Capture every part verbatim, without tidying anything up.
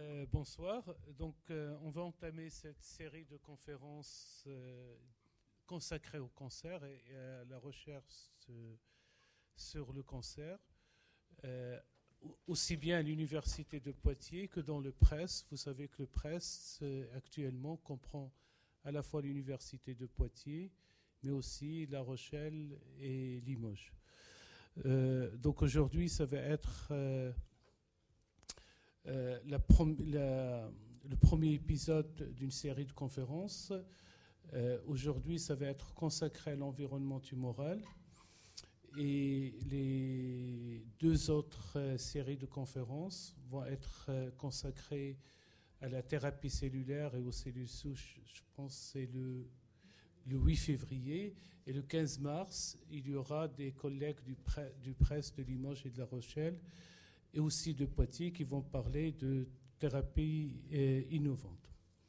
Euh, bonsoir. Donc, euh, on va entamer cette série de conférences euh, consacrées au cancer et, et à la recherche euh, sur le cancer, euh, aussi bien à l'Université de Poitiers que dans le Press. Vous savez que le Press, euh, actuellement, comprend à la fois l'Université de Poitiers, mais aussi La Rochelle et Limoges. Euh, donc, aujourd'hui, ça va être... Euh, Euh, la prom- la, le premier épisode d'une série de conférences. Euh, aujourd'hui, ça va être consacré à l'environnement tumoral. Et les deux autres euh, séries de conférences vont être euh, consacrées à la thérapie cellulaire et aux cellules souches. Je pense que c'est le, le huit février. Et le quinze mars, il y aura des collègues du, pre- du Press de Limoges et de La Rochelle et aussi de Poitiers qui vont parler de thérapie euh, innovante.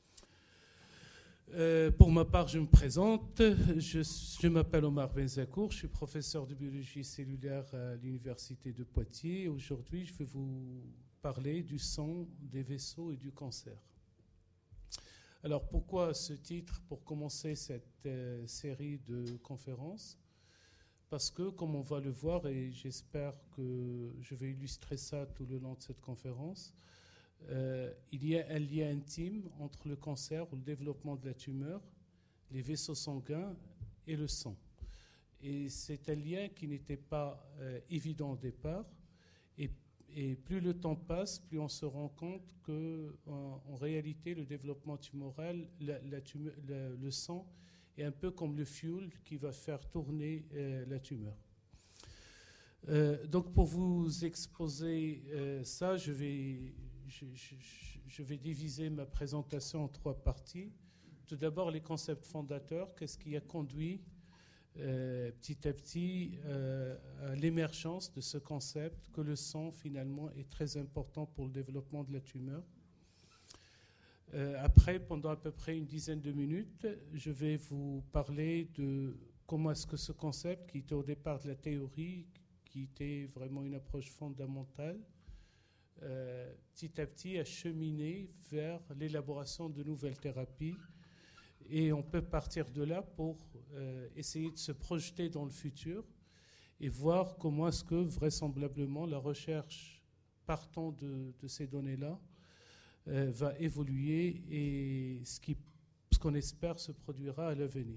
Euh, pour ma part, je me présente. Je, je m'appelle Omar Benzakour, je suis professeur de biologie cellulaire à l'Université de Poitiers. Aujourd'hui, je vais vous parler du sang, des vaisseaux et du cancer. Alors, pourquoi ce titre pour commencer cette euh, série de conférences ? Parce que, comme on va le voir, et j'espère que je vais illustrer ça tout le long de cette conférence, euh, il y a un lien intime entre le cancer ou le développement de la tumeur, les vaisseaux sanguins et le sang. Et c'est un lien qui n'était pas euh, évident au départ. Et, et plus le temps passe, plus on se rend compte qu'en en réalité, le développement tumoral, la, la tumeur, la, le sang, est un peu comme le fuel qui va faire tourner euh, la tumeur. Euh, donc pour vous exposer euh, ça, je vais, je, je, je vais diviser ma présentation en trois parties. Tout d'abord, les concepts fondateurs, qu'est-ce qui a conduit euh, petit à petit euh, à l'émergence de ce concept que le sang finalement est très important pour le développement de la tumeur. Euh, après, pendant à peu près une dizaine de minutes, je vais vous parler de comment est-ce que ce concept, qui était au départ de la théorie, qui était vraiment une approche fondamentale, euh, petit à petit a cheminé vers l'élaboration de nouvelles thérapies. Et on peut partir de là pour euh, essayer de se projeter dans le futur et voir comment est-ce que vraisemblablement la recherche partant de, de ces données-là Euh, va évoluer et ce, qui, ce qu'on espère se produira à l'avenir.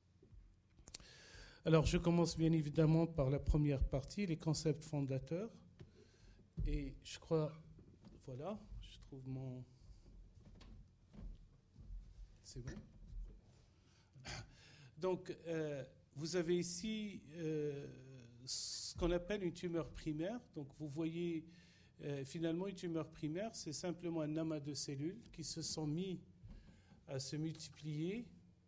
Alors, je commence bien évidemment par la première partie, les concepts fondateurs. Et je crois, voilà, je trouve mon... C'est bon. Donc, euh, vous avez ici euh, ce qu'on appelle une tumeur primaire. Donc, vous voyez... Euh, finalement, une tumeur primaire, c'est simplement un amas de cellules qui se sont mis à se multiplier.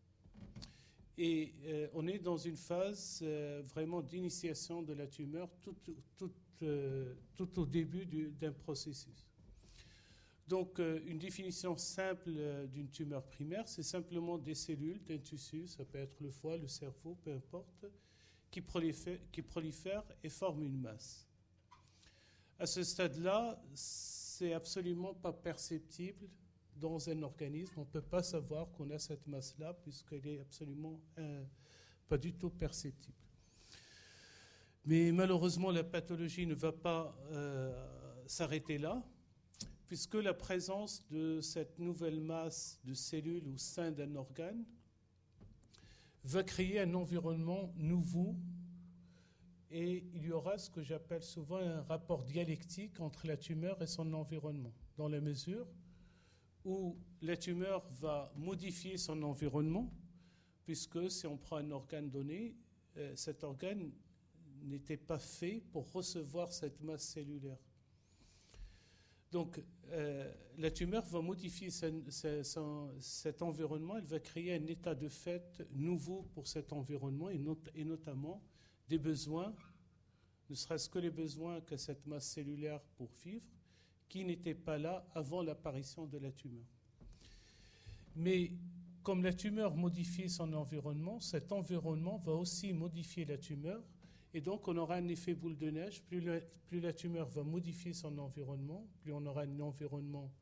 Et euh, on est dans une phase euh, vraiment d'initiation de la tumeur tout, tout, euh, tout au début du, d'un processus. Donc, euh, une définition simple euh, d'une tumeur primaire, c'est simplement des cellules d'un tissu, ça peut être le foie, le cerveau, peu importe, qui prolifèrent, qui prolifèrent et forment une masse. À ce stade-là, c'est absolument pas perceptible dans un organisme. On ne peut pas savoir qu'on a cette masse-là puisqu'elle est absolument euh, pas du tout perceptible. Mais malheureusement, la pathologie ne va pas euh, s'arrêter là, puisque la présence de cette nouvelle masse de cellules au sein d'un organe va créer un environnement nouveau. Et il y aura ce que j'appelle souvent un rapport dialectique entre la tumeur et son environnement, dans la mesure où la tumeur va modifier son environnement, puisque si on prend un organe donné, euh, cet organe n'était pas fait pour recevoir cette masse cellulaire. Donc, euh, la tumeur va modifier sa, sa, sa, cet environnement, elle va créer un état de fait nouveau pour cet environnement, et, not, et notamment des besoins, ne serait-ce que les besoins que cette masse cellulaire pour vivre, qui n'étaient pas là avant l'apparition de la tumeur. Mais comme la tumeur modifie son environnement, cet environnement va aussi modifier la tumeur, et donc on aura un effet boule de neige. Plus la, plus la tumeur va modifier son environnement, plus on aura un environnement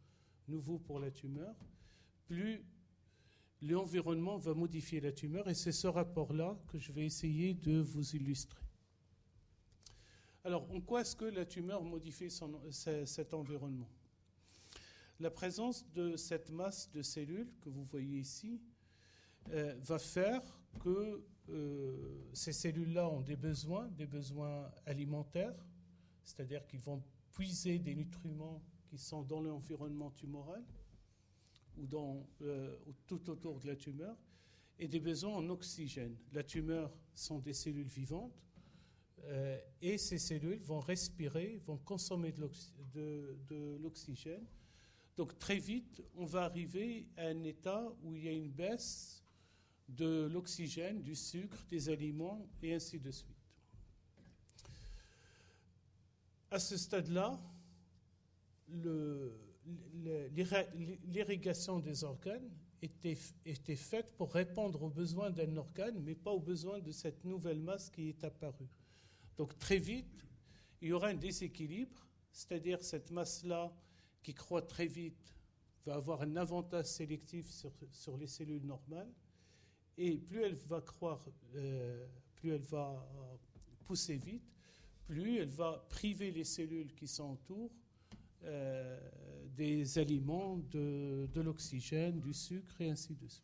nouveau pour la tumeur, plus l'environnement va modifier la tumeur, et c'est ce rapport-là que je vais essayer de vous illustrer. Alors, en quoi est-ce que la tumeur modifie son, cet environnement? La présence de cette masse de cellules que vous voyez ici euh, va faire que euh, ces cellules-là ont des besoins, des besoins alimentaires, c'est-à-dire qu'ils vont puiser des nutriments qui sont dans l'environnement tumoral ou dans, euh, tout autour de la tumeur, et des besoins en oxygène. La tumeur sont des cellules vivantes, euh, et ces cellules vont respirer, vont consommer de, l'oxy- de, de l'oxygène. Donc très vite, on va arriver à un état où il y a une baisse de l'oxygène, du sucre, des aliments, et ainsi de suite. À ce stade-là, le, l'irrigation des organes était, était faite pour répondre aux besoins d'un organe, mais pas aux besoins de cette nouvelle masse qui est apparue. Donc très vite, il y aura un déséquilibre, c'est-à-dire cette masse-là qui croît très vite va avoir un avantage sélectif sur, sur les cellules normales, et plus elle va croître, euh, plus elle va pousser vite, plus elle va priver les cellules qui sont autour euh, des aliments, de, de l'oxygène, du sucre, et ainsi de suite.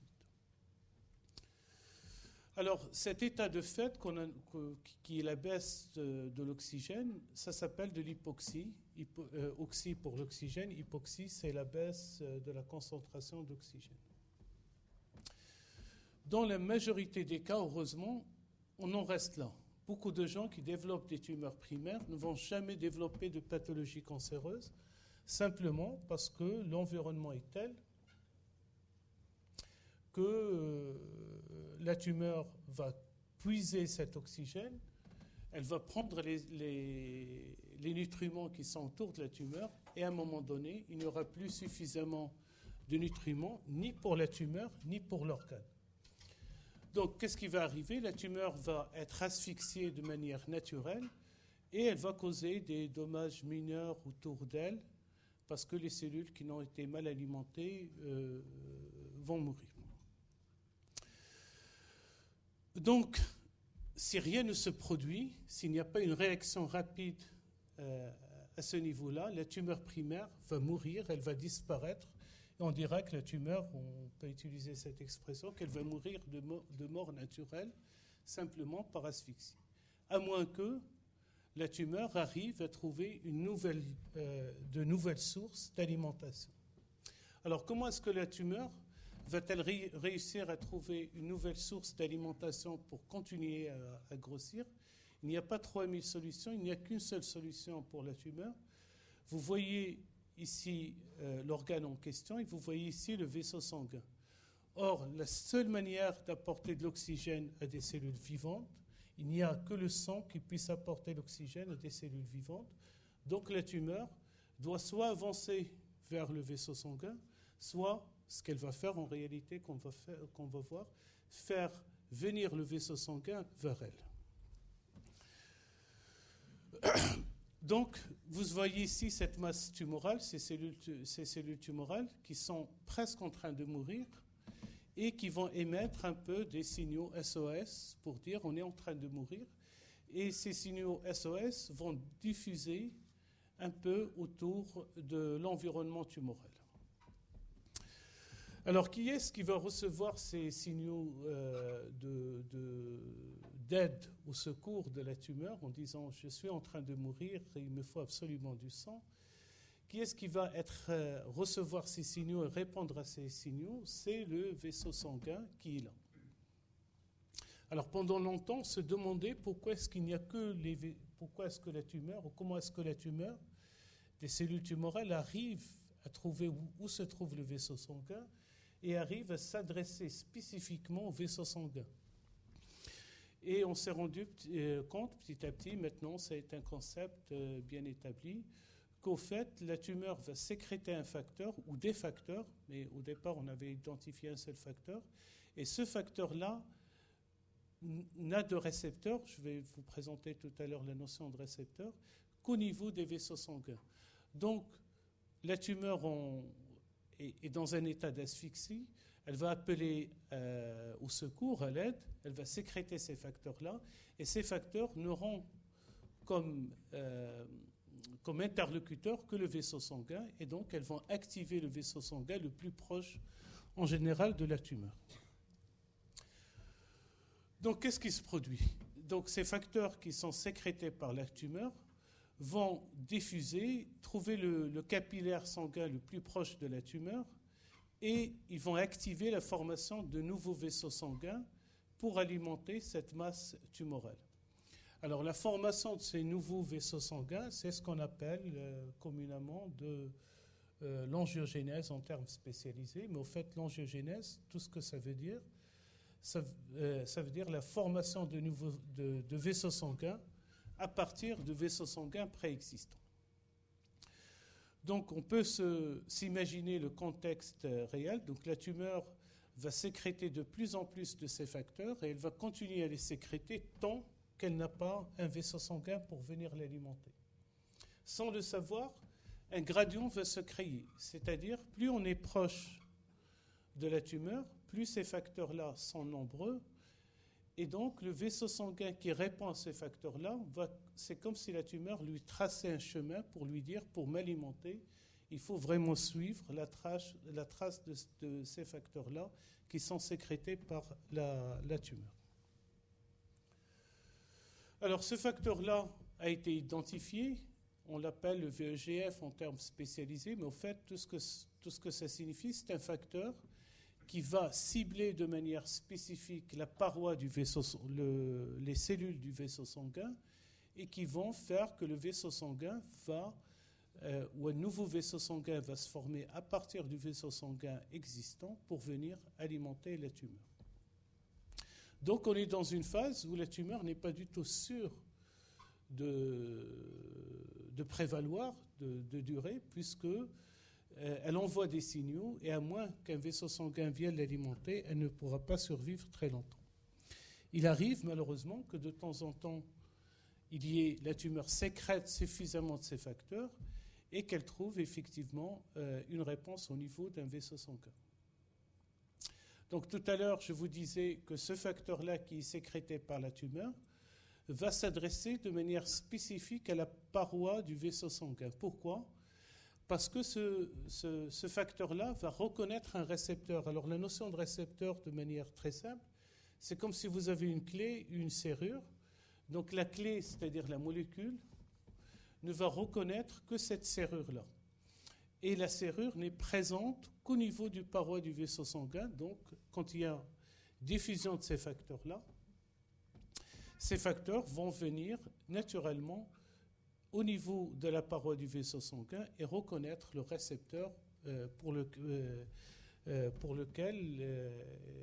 Alors, cet état de fait, qu'on a, qui est la baisse de, de l'oxygène, ça s'appelle de l'hypoxie. Hypo, euh, oxy pour l'oxygène, hypoxie, c'est la baisse de la concentration d'oxygène. Dans la majorité des cas, heureusement, on en reste là. Beaucoup de gens qui développent des tumeurs primaires ne vont jamais développer de pathologie cancéreuse, simplement parce que l'environnement est tel que euh, la tumeur va puiser cet oxygène, elle va prendre les, les, les nutriments qui sont autour de la tumeur, et à un moment donné, il n'y aura plus suffisamment de nutriments, ni pour la tumeur, ni pour l'organe. Donc, qu'est-ce qui va arriver? La tumeur va être asphyxiée de manière naturelle, et elle va causer des dommages mineurs autour d'elle, parce que les cellules qui n'ont été mal alimentées euh, vont mourir. Donc, si rien ne se produit, s'il n'y a pas une réaction rapide euh, à ce niveau-là, la tumeur primaire va mourir, elle va disparaître, et on dira que la tumeur, on peut utiliser cette expression, qu'elle va mourir de, mo- de mort naturelle, simplement par asphyxie. À moins que la tumeur arrive à trouver une nouvelle, euh, de nouvelles sources d'alimentation. Alors, comment est-ce que la tumeur va-t-elle ré- réussir à trouver une nouvelle source d'alimentation pour continuer à, à grossir? Il n'y a pas trois mille solutions, il n'y a qu'une seule solution pour la tumeur. Vous voyez ici euh, l'organe en question, et vous voyez ici le vaisseau sanguin. Or, la seule manière d'apporter de l'oxygène à des cellules vivantes, il n'y a que le sang qui puisse apporter l'oxygène à des cellules vivantes. Donc la tumeur doit soit avancer vers le vaisseau sanguin, soit, ce qu'elle va faire en réalité, qu'on va, faire, qu'on va voir, faire venir le vaisseau sanguin vers elle. Donc, vous voyez ici cette masse tumorale, ces cellules, ces cellules tumorales qui sont presque en train de mourir, et qui vont émettre un peu des signaux S O S pour dire on est en train de mourir. Et ces signaux S O S vont diffuser un peu autour de l'environnement tumoral. Alors, qui est-ce qui va recevoir ces signaux euh, de, de, d'aide au secours de la tumeur en disant je suis en train de mourir et il me faut absolument du sang? Qui est-ce qui va être, euh, recevoir ces signaux et répondre à ces signaux? C'est le vaisseau sanguin qui est là. Alors pendant longtemps, on se demandait pourquoi est-ce qu'il n'y a que les, pourquoi est-ce que la tumeur, ou comment est-ce que la tumeur des cellules tumorales arrive à trouver où, où se trouve le vaisseau sanguin et arrive à s'adresser spécifiquement au vaisseau sanguin. Et on s'est rendu euh, compte petit à petit, maintenant c'est un concept euh, bien établi, qu'au fait, la tumeur va sécréter un facteur ou des facteurs, mais au départ, on avait identifié un seul facteur, et ce facteur-là n'a de récepteur, je vais vous présenter tout à l'heure la notion de récepteur, qu'au niveau des vaisseaux sanguins. Donc, la tumeur en, est, est dans un état d'asphyxie, elle va appeler euh, au secours, à l'aide, elle va sécréter ces facteurs-là, et ces facteurs n'auront comme, euh, comme interlocuteur que le vaisseau sanguin, et donc elles vont activer le vaisseau sanguin le plus proche, en général, de la tumeur. Donc, qu'est-ce qui se produit? Donc, ces facteurs qui sont sécrétés par la tumeur vont diffuser, trouver le, le capillaire sanguin le plus proche de la tumeur, et ils vont activer la formation de nouveaux vaisseaux sanguins pour alimenter cette masse tumorale. Alors, la formation de ces nouveaux vaisseaux sanguins, c'est ce qu'on appelle euh, communément de euh, l'angiogénèse en termes spécialisés. Mais au fait, l'angiogénèse, tout ce que ça veut dire, ça, euh, ça veut dire la formation de, nouveaux, de, de vaisseaux sanguins à partir de vaisseaux sanguins préexistants. Donc, on peut se, s'imaginer le contexte réel. Donc, la tumeur va sécréter de plus en plus de ces facteurs et elle va continuer à les sécréter tant qu'elle n'a pas un vaisseau sanguin pour venir l'alimenter. Sans le savoir, un gradient va se créer, c'est-à-dire plus on est proche de la tumeur, plus ces facteurs-là sont nombreux, et donc le vaisseau sanguin qui répond à ces facteurs-là, va, c'est comme si la tumeur lui traçait un chemin pour lui dire, pour m'alimenter, il faut vraiment suivre la trace, la trace de, de ces facteurs-là qui sont sécrétés par la, la tumeur. Alors, ce facteur-là a été identifié, on l'appelle le V E G F en termes spécialisés, mais au fait, tout ce que, tout ce que ça signifie, c'est un facteur qui va cibler de manière spécifique la paroi du vaisseau, le, les cellules du vaisseau sanguin, et qui vont faire que le vaisseau sanguin va, euh, ou un nouveau vaisseau sanguin va se former à partir du vaisseau sanguin existant pour venir alimenter la tumeur. Donc on est dans une phase où la tumeur n'est pas du tout sûre de, de prévaloir, de, de durer, puisque euh, elle envoie des signaux, et à moins qu'un vaisseau sanguin vienne l'alimenter, elle ne pourra pas survivre très longtemps. Il arrive malheureusement que de temps en temps, il y ait, la tumeur sécrète suffisamment de ces facteurs et qu'elle trouve effectivement euh, une réponse au niveau d'un vaisseau sanguin. Donc tout à l'heure, je vous disais que ce facteur-là qui est sécrété par la tumeur va s'adresser de manière spécifique à la paroi du vaisseau sanguin. Pourquoi ? Parce que ce, ce, ce facteur-là va reconnaître un récepteur. Alors la notion de récepteur, de manière très simple, c'est comme si vous avez une clé, une serrure. Donc la clé, c'est-à-dire la molécule, ne va reconnaître que cette serrure-là. Et la serrure n'est présente qu'au niveau du paroi du vaisseau sanguin. Donc, quand il y a diffusion de ces facteurs-là, ces facteurs vont venir naturellement au niveau de la paroi du vaisseau sanguin et reconnaître le récepteur euh, pour, le, euh, euh, pour lequel euh,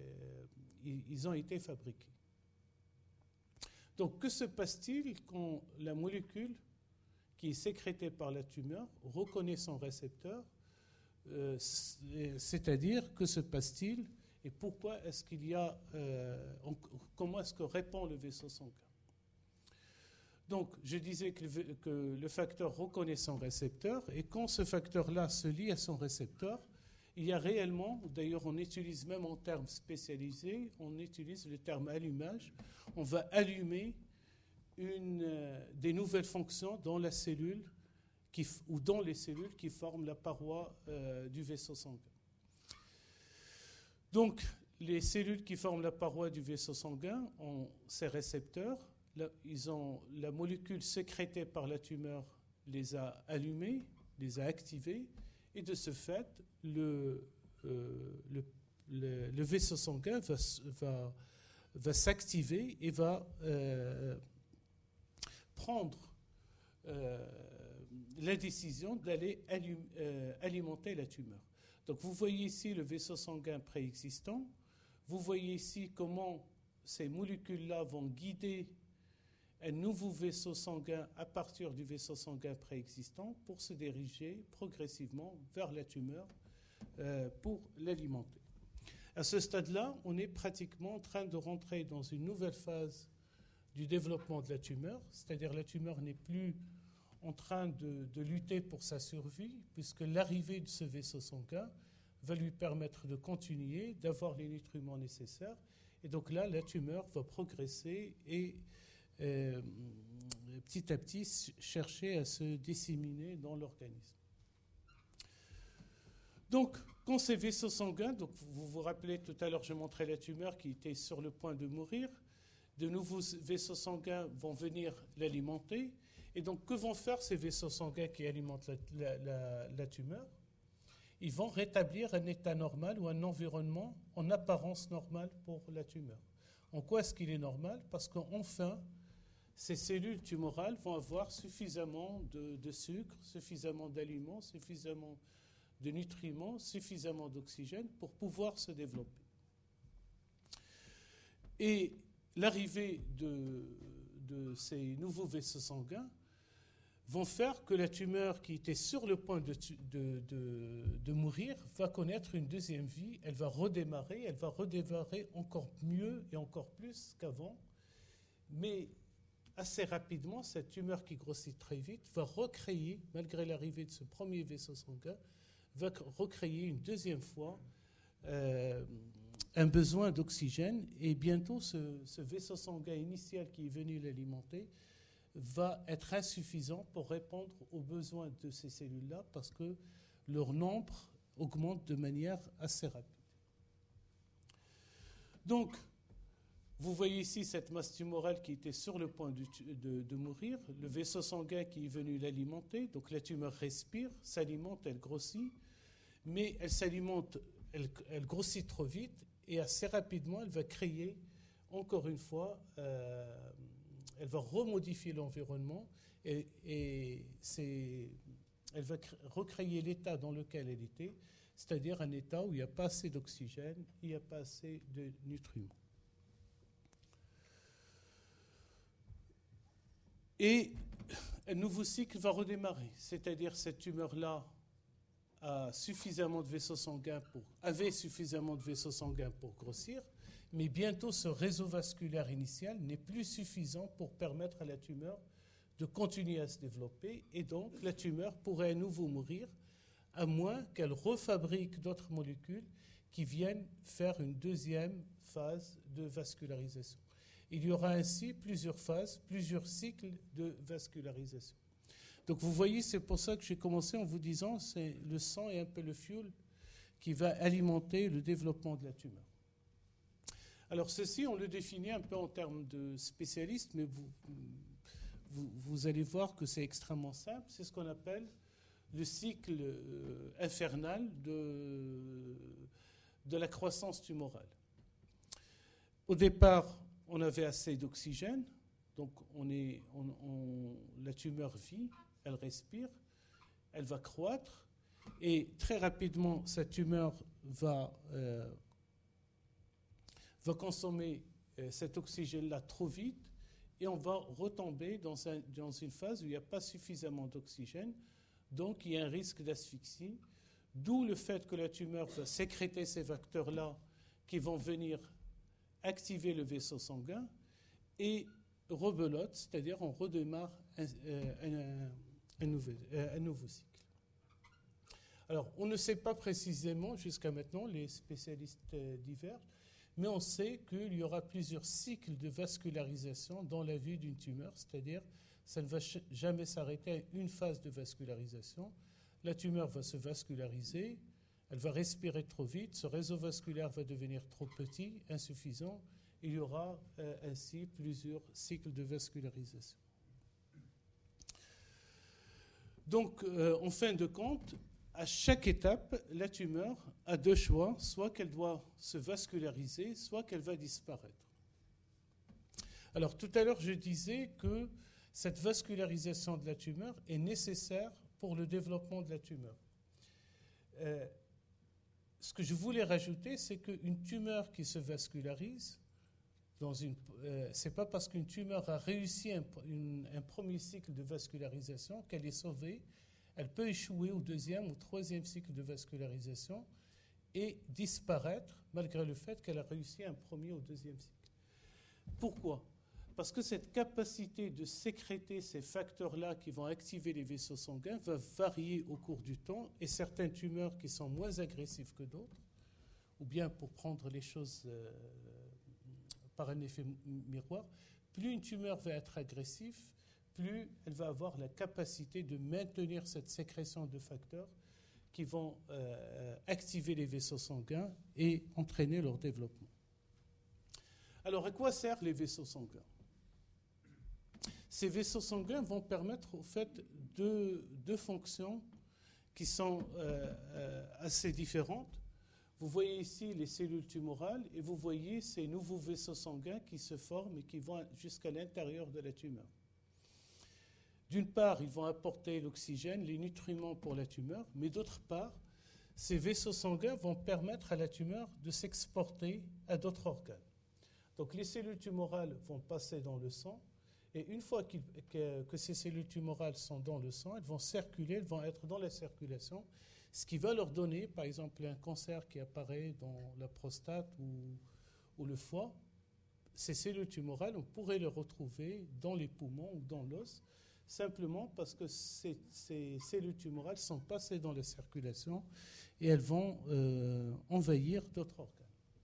ils ont été fabriqués. Donc, que se passe-t-il quand la molécule qui est sécrétée par la tumeur reconnaît son récepteur, euh, c'est-à-dire que se passe-t-il et pourquoi est-ce qu'il y a, euh, on, comment est-ce que répond le vaisseau sanguin? Donc, je disais que le, que le facteur reconnaît son récepteur, et quand ce facteur-là se lie à son récepteur, il y a réellement, d'ailleurs on utilise même en termes spécialisés, on utilise le terme allumage, on va allumer une, euh, des nouvelles fonctions dans la cellule qui, ou dans les cellules qui forment la paroi euh, du vaisseau sanguin. Donc, les cellules qui forment la paroi du vaisseau sanguin ont ces récepteurs. Là, ils ont, la molécule sécrétée par la tumeur les a allumés, les a activés, et de ce fait, le, euh, le, le, le vaisseau sanguin va, va, va s'activer et va euh, prendre euh, la décision d'aller allum, euh, alimenter la tumeur. Donc vous voyez ici le vaisseau sanguin préexistant, vous voyez ici comment ces molécules-là vont guider un nouveau vaisseau sanguin à partir du vaisseau sanguin préexistant pour se diriger progressivement vers la tumeur euh, pour l'alimenter. À ce stade-là, on est pratiquement en train de rentrer dans une nouvelle phase du développement de la tumeur, c'est-à-dire la tumeur n'est plus en train de, de lutter pour sa survie, puisque l'arrivée de ce vaisseau sanguin va lui permettre de continuer, d'avoir les nutriments nécessaires. Et donc là, la tumeur va progresser et euh, petit à petit chercher à se disséminer dans l'organisme. Donc, quand ces vaisseaux sanguins, donc vous vous rappelez tout à l'heure, je montrais la tumeur qui était sur le point de mourir, de nouveaux vaisseaux sanguins vont venir l'alimenter. Et donc, que vont faire ces vaisseaux sanguins qui alimentent la, la, la, la tumeur? Ils vont rétablir un état normal ou un environnement en apparence normal pour la tumeur. En quoi est-ce qu'il est normal? Parce qu'enfin, ces cellules tumorales vont avoir suffisamment de, de sucre, suffisamment d'aliments, suffisamment de nutriments, suffisamment d'oxygène pour pouvoir se développer. Et l'arrivée de, de ces nouveaux vaisseaux sanguins vont faire que la tumeur qui était sur le point de, de, de, de mourir va connaître une deuxième vie, elle va redémarrer, elle va redémarrer encore mieux et encore plus qu'avant, mais assez rapidement, cette tumeur qui grossit très vite va recréer, malgré l'arrivée de ce premier vaisseau sanguin, va recréer une deuxième fois euh, un besoin d'oxygène, et bientôt ce, ce vaisseau sanguin initial qui est venu l'alimenter va être insuffisant pour répondre aux besoins de ces cellules-là parce que leur nombre augmente de manière assez rapide. Donc, vous voyez ici cette masse tumorale qui était sur le point de, de, de mourir, le vaisseau sanguin qui est venu l'alimenter, donc la tumeur respire, s'alimente, elle grossit, mais elle s'alimente, elle, elle grossit trop vite et assez rapidement, elle va créer, encore une fois, euh, elle va remodifier l'environnement et, et c'est, elle va cr- recréer l'état dans lequel elle était, c'est-à-dire un état où il n'y a pas assez d'oxygène, il n'y a pas assez de nutriments. Et un nouveau cycle va redémarrer, c'est-à-dire cette tumeur-là a suffisamment de vaisseaux sanguins pour, avait suffisamment de vaisseaux sanguins pour grossir, mais bientôt ce réseau vasculaire initial n'est plus suffisant pour permettre à la tumeur de continuer à se développer, et donc la tumeur pourrait à nouveau mourir, à moins qu'elle refabrique d'autres molécules qui viennent faire une deuxième phase de vascularisation. Il y aura ainsi plusieurs phases, plusieurs cycles de vascularisation. Donc vous voyez, c'est pour ça que j'ai commencé en vous disant que le sang est un peu le fuel qui va alimenter le développement de la tumeur. Alors ceci, on le définit un peu en termes de spécialistes, mais vous, vous, vous allez voir que c'est extrêmement simple. C'est ce qu'on appelle le cycle euh, infernal de, de la croissance tumorale. Au départ, on avait assez d'oxygène, donc on est, on, on, la tumeur vit, elle respire, elle va croître, et très rapidement, cette tumeur va, euh, va consommer euh, cet oxygène-là trop vite, et on va retomber dans, un, dans une phase où il n'y a pas suffisamment d'oxygène, donc il y a un risque d'asphyxie, d'où le fait que la tumeur va sécréter ces facteurs-là qui vont venir activer le vaisseau sanguin, et rebelote, c'est-à-dire on redémarre un, un, un, nouveau, un nouveau cycle. Alors, on ne sait pas précisément jusqu'à maintenant, les spécialistes divergent, mais on sait qu'il y aura plusieurs cycles de vascularisation dans la vie d'une tumeur, c'est-à-dire ça ne va jamais s'arrêter à une phase de vascularisation. La tumeur va se vasculariser, elle va respirer trop vite, ce réseau vasculaire va devenir trop petit, insuffisant. Il y aura euh, ainsi plusieurs cycles de vascularisation. Donc, euh, en fin de compte, à chaque étape, la tumeur a deux choix, soit qu'elle doit se vasculariser, soit qu'elle va disparaître. Alors, tout à l'heure, je disais que cette vascularisation de la tumeur est nécessaire pour le développement de la tumeur. Euh, ce que je voulais rajouter, c'est qu'une tumeur qui se vascularise, Dans une, euh, c'est pas parce qu'une tumeur a réussi un, une, un premier cycle de vascularisation qu'elle est sauvée. Elle peut échouer au deuxième ou troisième cycle de vascularisation et disparaître malgré le fait qu'elle a réussi un premier ou deuxième cycle. Pourquoi ? Parce que cette capacité de sécréter ces facteurs-là qui vont activer les vaisseaux sanguins va varier au cours du temps, et certaines tumeurs qui sont moins agressives que d'autres, ou bien pour prendre les choses euh, par un effet miroir, plus une tumeur va être agressive, plus elle va avoir la capacité de maintenir cette sécrétion de facteurs qui vont euh, activer les vaisseaux sanguins et entraîner leur développement. Alors, à quoi servent les vaisseaux sanguins ? Ces vaisseaux sanguins vont permettre au fait deux, deux fonctions qui sont euh, euh, assez différentes. Vous voyez ici les cellules tumorales et vous voyez ces nouveaux vaisseaux sanguins qui se forment et qui vont jusqu'à l'intérieur de la tumeur. D'une part, ils vont apporter l'oxygène, les nutriments pour la tumeur, mais d'autre part, ces vaisseaux sanguins vont permettre à la tumeur de s'exporter à d'autres organes. Donc les cellules tumorales vont passer dans le sang, et une fois que, que ces cellules tumorales sont dans le sang, elles vont circuler, elles vont être dans la circulation, ce qui va leur donner, par exemple, un cancer qui apparaît dans la prostate ou, ou le foie. Ces cellules tumorales, on pourrait les retrouver dans les poumons ou dans l'os, simplement parce que ces, ces cellules tumorales sont passées dans la circulation et elles vont euh, envahir d'autres organes.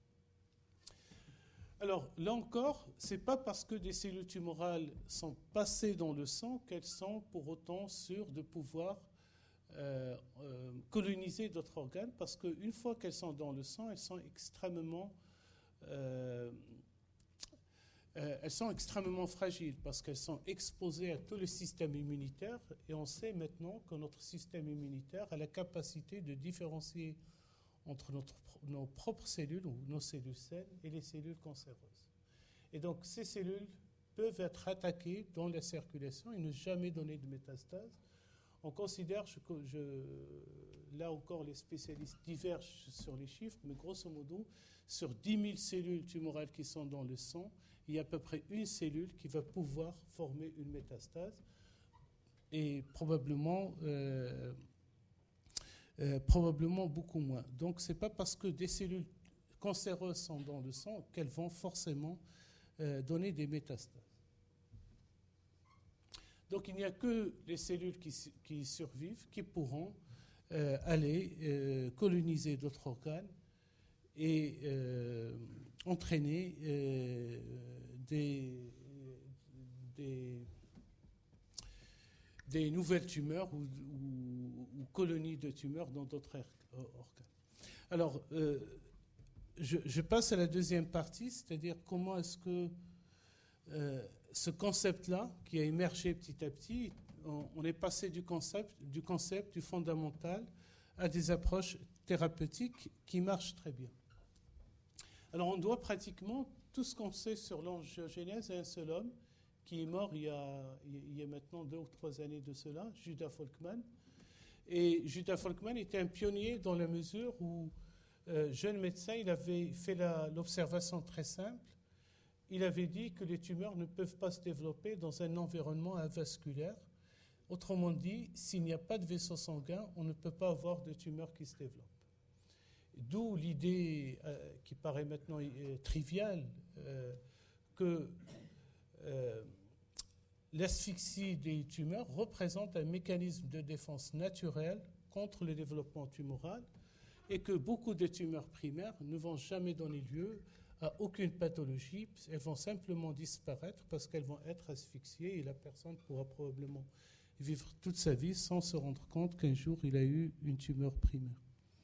Alors, là encore, ce n'est pas parce que des cellules tumorales sont passées dans le sang qu'elles sont pour autant sûres de pouvoir euh, euh, coloniser d'autres organes, parce qu'une fois qu'elles sont dans le sang, elles sont extrêmement, euh, euh, elles sont extrêmement fragiles, parce qu'elles sont exposées à tout le système immunitaire, et on sait maintenant que notre système immunitaire a la capacité de différencier entre notre, nos propres cellules ou nos cellules saines et les cellules cancéreuses. Et donc ces cellules peuvent être attaquées dans la circulation et ne jamais donner de métastase. On considère, je, je, là encore les spécialistes divergent sur les chiffres, mais grosso modo, sur dix mille cellules tumorales qui sont dans le sang, il y a à peu près une cellule qui va pouvoir former une métastase, et probablement... Euh, Euh, probablement beaucoup moins. Donc, ce n'est pas parce que des cellules cancéreuses sont dans le sang qu'elles vont forcément euh, donner des métastases. Donc, il n'y a que les cellules qui, qui survivent qui pourront euh, aller euh, coloniser d'autres organes et euh, entraîner euh, des, des des nouvelles tumeurs ou, ou, ou colonies de tumeurs dans d'autres organes. Alors, euh, je, je passe à la deuxième partie, c'est-à-dire comment est-ce que euh, ce concept-là, qui a émergé petit à petit, on, on est passé du concept, du concept, du fondamental, à des approches thérapeutiques qui marchent très bien. Alors, on doit pratiquement tout ce qu'on sait sur l'angiogénèse à un seul homme, qui est mort il y, a, il y a maintenant deux ou trois années de cela, Judah Folkman. Et Judah Folkman était un pionnier dans la mesure où, euh, jeune médecin, il avait fait la, l'observation très simple. Il avait dit que les tumeurs ne peuvent pas se développer dans un environnement avasculaire. Autrement dit, s'il n'y a pas de vaisseau sanguin, on ne peut pas avoir de tumeurs qui se développent. D'où l'idée euh, qui paraît maintenant euh, triviale euh, que euh, l'asphyxie des tumeurs représente un mécanisme de défense naturel contre le développement tumoral et que beaucoup de tumeurs primaires ne vont jamais donner lieu à aucune pathologie. Elles vont simplement disparaître parce qu'elles vont être asphyxiées et la personne pourra probablement vivre toute sa vie sans se rendre compte qu'un jour il a eu une tumeur primaire.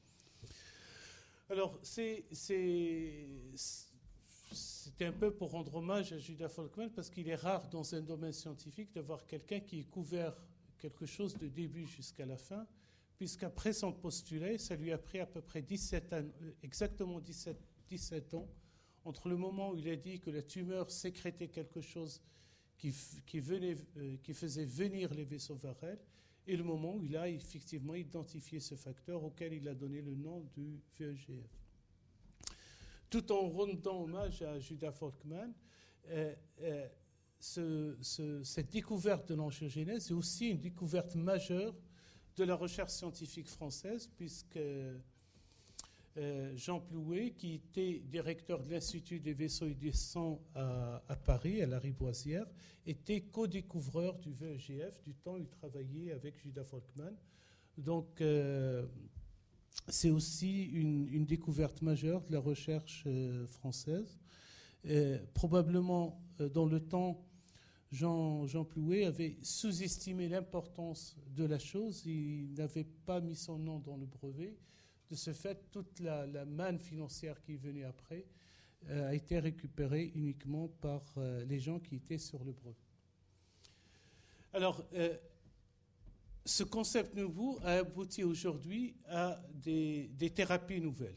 Alors, c'est... c'est, c'est C'était un peu pour rendre hommage à Judah Folkman, parce qu'il est rare dans un domaine scientifique d'avoir quelqu'un qui ait couvert quelque chose de début jusqu'à la fin, puisqu'après son postulat, ça lui a pris à peu près dix-sept ans, exactement dix-sept, dix-sept ans, entre le moment où il a dit que la tumeur sécrétait quelque chose qui, qui, venait, euh, qui faisait venir les vaisseaux vers elle, et le moment où il a effectivement identifié ce facteur auquel il a donné le nom du V E G F. Tout en rendant hommage à Judah Folkman, euh, euh, ce, ce, cette découverte de l'angiogénèse est aussi une découverte majeure de la recherche scientifique française, puisque euh, Jean Plouet, qui était directeur de l'Institut des vaisseaux et des sangs à, à Paris, à la Rivoisière, était co-découvreur du V E G F du temps où il travaillait avec Judah Folkman. Donc, euh, c'est aussi une, une découverte majeure de la recherche euh, française. Et probablement, euh, dans le temps, Jean, Jean Plouet avait sous-estimé l'importance de la chose. Il n'avait pas mis son nom dans le brevet. De ce fait, toute la, la manne financière qui venait après euh, a été récupérée uniquement par euh, les gens qui étaient sur le brevet. Alors, euh, ce concept nouveau a abouti aujourd'hui à des, des thérapies nouvelles.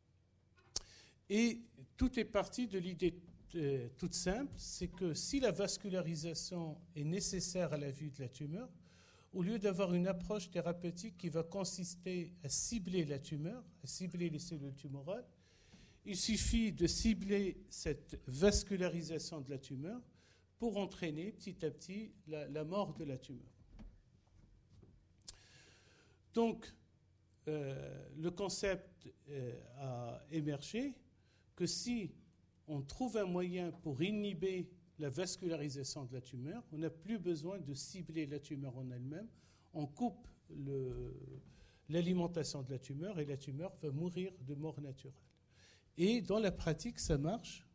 Et tout est parti de l'idée euh, toute simple, c'est que si la vascularisation est nécessaire à la vue de la tumeur, au lieu d'avoir une approche thérapeutique qui va consister à cibler la tumeur, à cibler les cellules tumorales, il suffit de cibler cette vascularisation de la tumeur pour entraîner petit à petit la, la mort de la tumeur. Donc, euh, le concept euh, a émergé que si on trouve un moyen pour inhiber la vascularisation de la tumeur, on n'a plus besoin de cibler la tumeur en elle-même, on coupe le, l'alimentation de la tumeur et la tumeur va mourir de mort naturelle. Et dans la pratique, ça marche,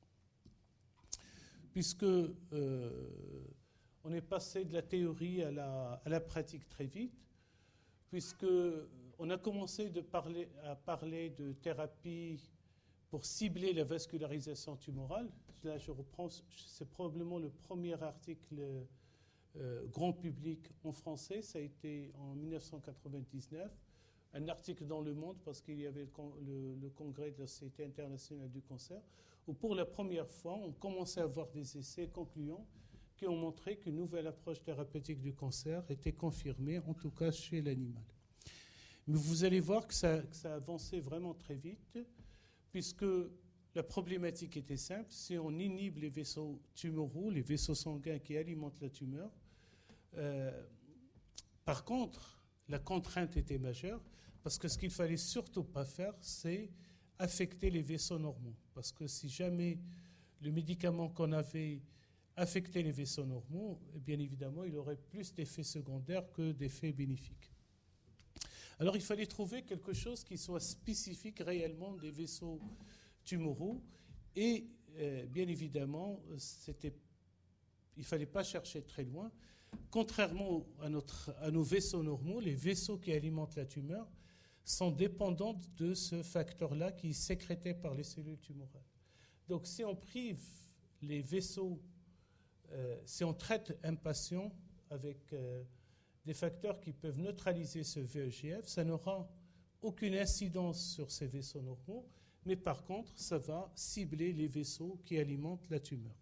puisque euh, on est passé de la théorie à la, à la pratique très vite, puisqu'on a commencé de parler, à parler de thérapie pour cibler la vascularisation tumorale. Là, je reprends, c'est probablement le premier article euh, grand public en français. Ça a été en dix-neuf cent quatre-vingt-dix-neuf, un article dans Le Monde, parce qu'il y avait le, le, le congrès de la Société internationale du cancer, où pour la première fois, on commençait à avoir des essais concluants qui ont montré qu'une nouvelle approche thérapeutique du cancer était confirmée, en tout cas chez l'animal. Mais vous allez voir que ça, que ça a avancé vraiment très vite, puisque la problématique était simple. Si on inhibe les vaisseaux tumoraux, les vaisseaux sanguins qui alimentent la tumeur, euh, par contre, la contrainte était majeure, parce que ce qu'il ne fallait surtout pas faire, c'est affecter les vaisseaux normaux. Parce que si jamais le médicament qu'on avait affectait les vaisseaux normaux, bien évidemment, il aurait plus d'effets secondaires que d'effets bénéfiques. Alors, il fallait trouver quelque chose qui soit spécifique réellement des vaisseaux tumoraux. Et euh, bien évidemment, c'était, il ne fallait pas chercher très loin. Contrairement à, notre, à nos vaisseaux normaux, les vaisseaux qui alimentent la tumeur sont dépendants de ce facteur-là qui est sécrété par les cellules tumorales. Donc, si on prive les vaisseaux, euh, si on traite un patient avec euh, des facteurs qui peuvent neutraliser ce V E G F, ça n'aura aucune incidence sur ces vaisseaux normaux, mais par contre, ça va cibler les vaisseaux qui alimentent la tumeur.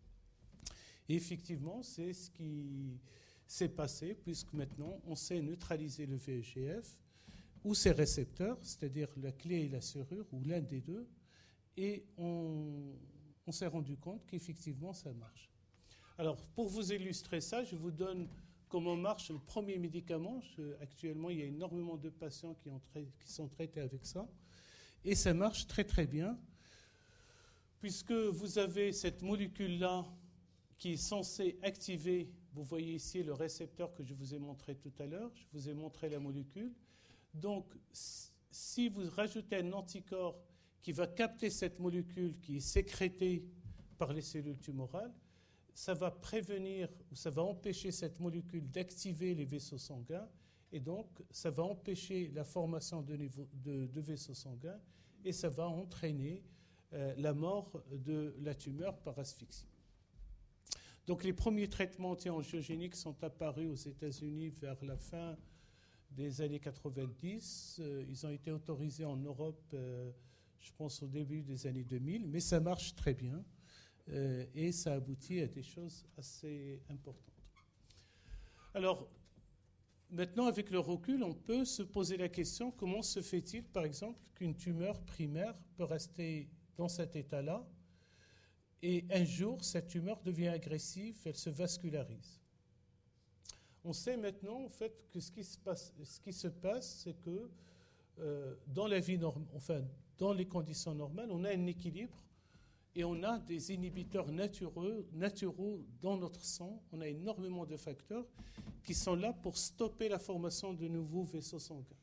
Et effectivement, c'est ce qui s'est passé, puisque maintenant, on sait neutraliser le V E G F ou ses récepteurs, c'est-à-dire la clé et la serrure, ou l'un des deux, et on, on s'est rendu compte qu'effectivement, ça marche. Alors, pour vous illustrer ça, je vous donne comment marche le premier médicament. Je, actuellement, il y a énormément de patients qui, ont trai- qui sont traités avec ça. Et ça marche très très bien, puisque vous avez cette molécule-là qui est censée activer, vous voyez ici le récepteur que je vous ai montré tout à l'heure, je vous ai montré la molécule. Donc, si vous rajoutez un anticorps qui va capter cette molécule qui est sécrétée par les cellules tumorales, ça va prévenir ou ça va empêcher cette molécule d'activer les vaisseaux sanguins, et donc ça va empêcher la formation de, niveau, de, de vaisseaux sanguins, et ça va entraîner euh, la mort de la tumeur par asphyxie. Donc les premiers traitements anti-angiogéniques sont apparus aux États-Unis vers la fin des années quatre-vingt-dix. Euh, ils ont été autorisés en Europe, euh, je pense au début des années deux mille, mais ça marche très bien. Euh, et ça aboutit à des choses assez importantes. Alors, maintenant, avec le recul, on peut se poser la question, comment se fait-il, par exemple, qu'une tumeur primaire peut rester dans cet état-là, et un jour, cette tumeur devient agressive, elle se vascularise. On sait maintenant, en fait, que ce qui se passe, ce qui se passe, c'est que euh, dans la vie norm- enfin, dans les conditions normales, on a un équilibre et on a des inhibiteurs natureux, naturaux dans notre sang. On a énormément de facteurs qui sont là pour stopper la formation de nouveaux vaisseaux sanguins.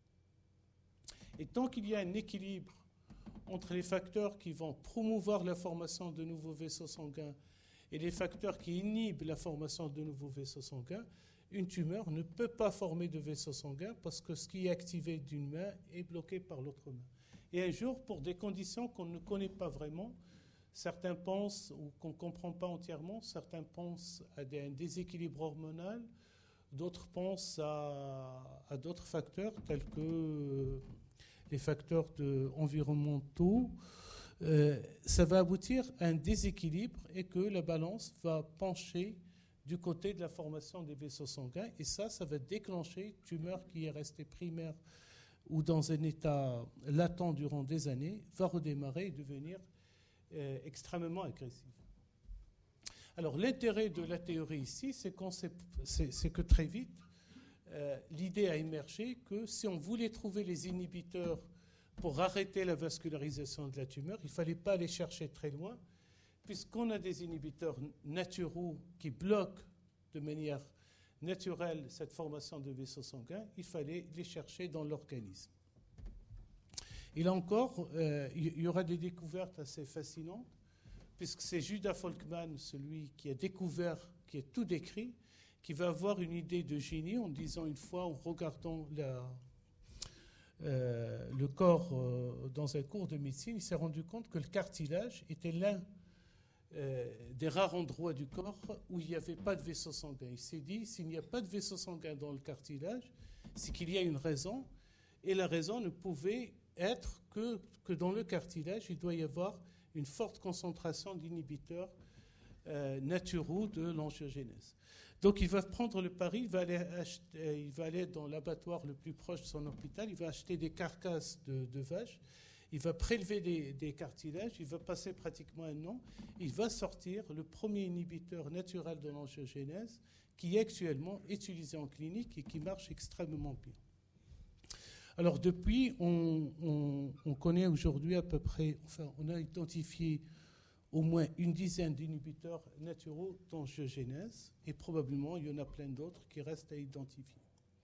Et tant qu'il y a un équilibre entre les facteurs qui vont promouvoir la formation de nouveaux vaisseaux sanguins et les facteurs qui inhibent la formation de nouveaux vaisseaux sanguins, une tumeur ne peut pas former de vaisseaux sanguins parce que ce qui est activé d'une main est bloqué par l'autre main. Et un jour, pour des conditions qu'on ne connaît pas vraiment, certains pensent, ou qu'on ne comprend pas entièrement, certains pensent à des, un déséquilibre hormonal, d'autres pensent à, à d'autres facteurs tels que euh, les facteurs de, environnementaux. Euh, ça va aboutir à un déséquilibre et que la balance va pencher du côté de la formation des vaisseaux sanguins. Et ça, ça va déclencher une tumeur qui est restée primaire ou dans un état latent durant des années, va redémarrer et devenir euh, extrêmement agressive. Alors l'intérêt de la théorie ici, c'est, qu'on sait, c'est, c'est que très vite, euh, l'idée a émergé que si on voulait trouver les inhibiteurs pour arrêter la vascularisation de la tumeur, il ne fallait pas aller chercher très loin, puisqu'on a des inhibiteurs naturels qui bloquent de manière naturelle cette formation de vaisseaux sanguins, il fallait les chercher dans l'organisme. Et là encore, euh, il y aura des découvertes assez fascinantes, puisque c'est Judah Folkman, celui qui a découvert, qui a tout décrit, qui va avoir une idée de génie en disant une fois, en regardant la, euh, le corps euh, dans un cours de médecine, il s'est rendu compte que le cartilage était l'un euh, des rares endroits du corps où il n'y avait pas de vaisseau sanguin. Il s'est dit, s'il n'y a pas de vaisseau sanguin dans le cartilage, c'est qu'il y a une raison, et la raison ne pouvait être que, que dans le cartilage, il doit y avoir une forte concentration d'inhibiteurs euh, naturaux de l'angiogénèse. Donc il va prendre le pari, il va, aller acheter, il va aller dans l'abattoir le plus proche de son hôpital, il va acheter des carcasses de, de vaches, il va prélever des, des cartilages, il va passer pratiquement un an, il va sortir le premier inhibiteur naturel de l'angiogénèse qui est actuellement utilisé en clinique et qui marche extrêmement bien. Alors depuis, on, on, on connaît aujourd'hui à peu près, enfin on a identifié au moins une dizaine d'inhibiteurs naturels d'angiogénèse et probablement il y en a plein d'autres qui restent à identifier.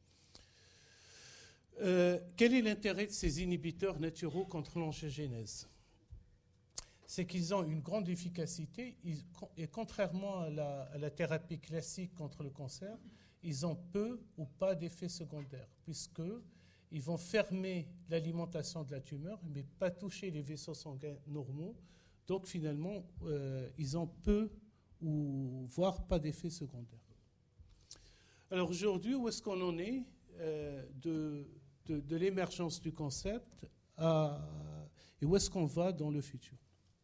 Euh, quel est l'intérêt de ces inhibiteurs naturels contre l'angiogénèse ? C'est qu'ils ont une grande efficacité ils, et contrairement à la, à la thérapie classique contre le cancer, ils ont peu ou pas d'effets secondaires puisque ils vont fermer l'alimentation de la tumeur, mais pas toucher les vaisseaux sanguins normaux. Donc finalement, euh, ils ont peu ou voire pas d'effets secondaires. Alors aujourd'hui, où est-ce qu'on en est euh, de, de, de l'émergence du concept à, et où est-ce qu'on va dans le futur ?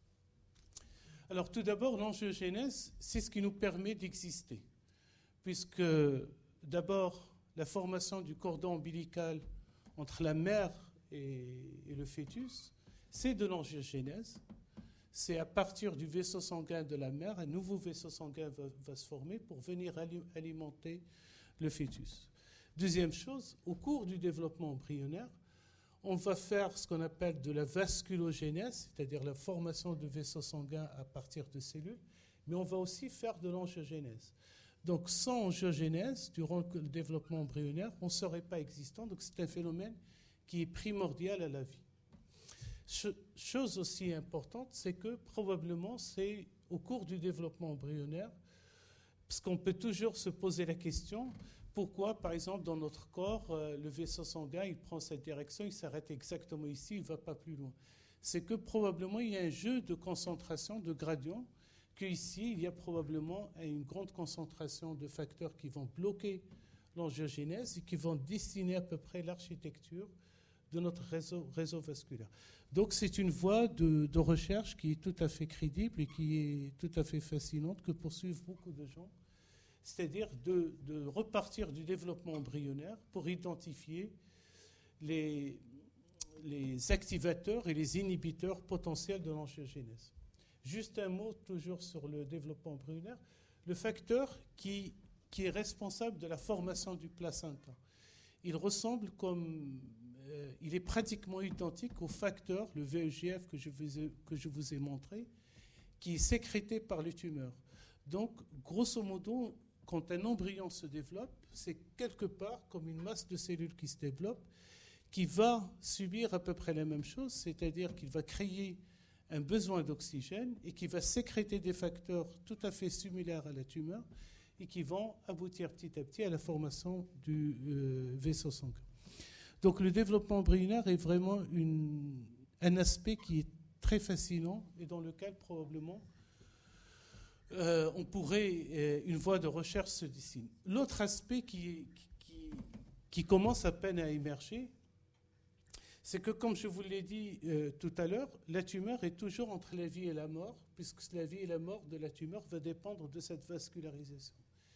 Alors tout d'abord, l'angiogénèse, c'est ce qui nous permet d'exister, puisque d'abord, la formation du cordon ombilical entre la mère et, et le fœtus, c'est de l'angiogénèse. C'est à partir du vaisseau sanguin de la mère, un nouveau vaisseau sanguin va, va se former pour venir ali- alimenter le fœtus. Deuxième chose, au cours du développement embryonnaire, on va faire ce qu'on appelle de la vasculogénèse, c'est-à-dire la formation de vaisseaux sanguins à partir de cellules, mais on va aussi faire de l'angiogénèse. Donc sans angiogénèse, durant le développement embryonnaire, on ne serait pas existant. Donc c'est un phénomène qui est primordial à la vie. Chose aussi importante, c'est que probablement c'est au cours du développement embryonnaire, parce qu'on peut toujours se poser la question, pourquoi par exemple dans notre corps, euh, le vaisseau sanguin, il prend cette direction, il s'arrête exactement ici, il ne va pas plus loin. C'est que probablement il y a un jeu de concentration, de gradient, qu'ici, il y a probablement une grande concentration de facteurs qui vont bloquer l'angiogénèse et qui vont dessiner à peu près l'architecture de notre réseau, réseau vasculaire. Donc c'est une voie de, de recherche qui est tout à fait crédible et qui est tout à fait fascinante que poursuivent beaucoup de gens, c'est-à-dire de, de repartir du développement embryonnaire pour identifier les, les activateurs et les inhibiteurs potentiels de l'angiogénèse. Juste un mot toujours sur le développement embryonnaire. Le facteur qui, qui est responsable de la formation du placenta, il ressemble comme... Euh, il il est pratiquement identique au facteur, le V E G F que je vous ai, que je vous ai montré, qui est sécrété par les tumeurs. Donc, grosso modo, quand un embryon se développe, c'est quelque part comme une masse de cellules qui se développe, qui va subir à peu près la même chose, c'est-à-dire qu'il va créer un besoin d'oxygène et qui va sécréter des facteurs tout à fait similaires à la tumeur et qui vont aboutir petit à petit à la formation du euh, vaisseau sanguin. Donc le développement embryonnaire est vraiment une, un aspect qui est très fascinant et dans lequel probablement euh, on pourrait, euh, une voie de recherche se dessine. L'autre aspect qui, qui, qui commence à peine à émerger, c'est que, comme je vous l'ai dit euh, tout à l'heure, la tumeur est toujours entre la vie et la mort, puisque la vie et la mort de la tumeur va dépendre de cette vascularisation.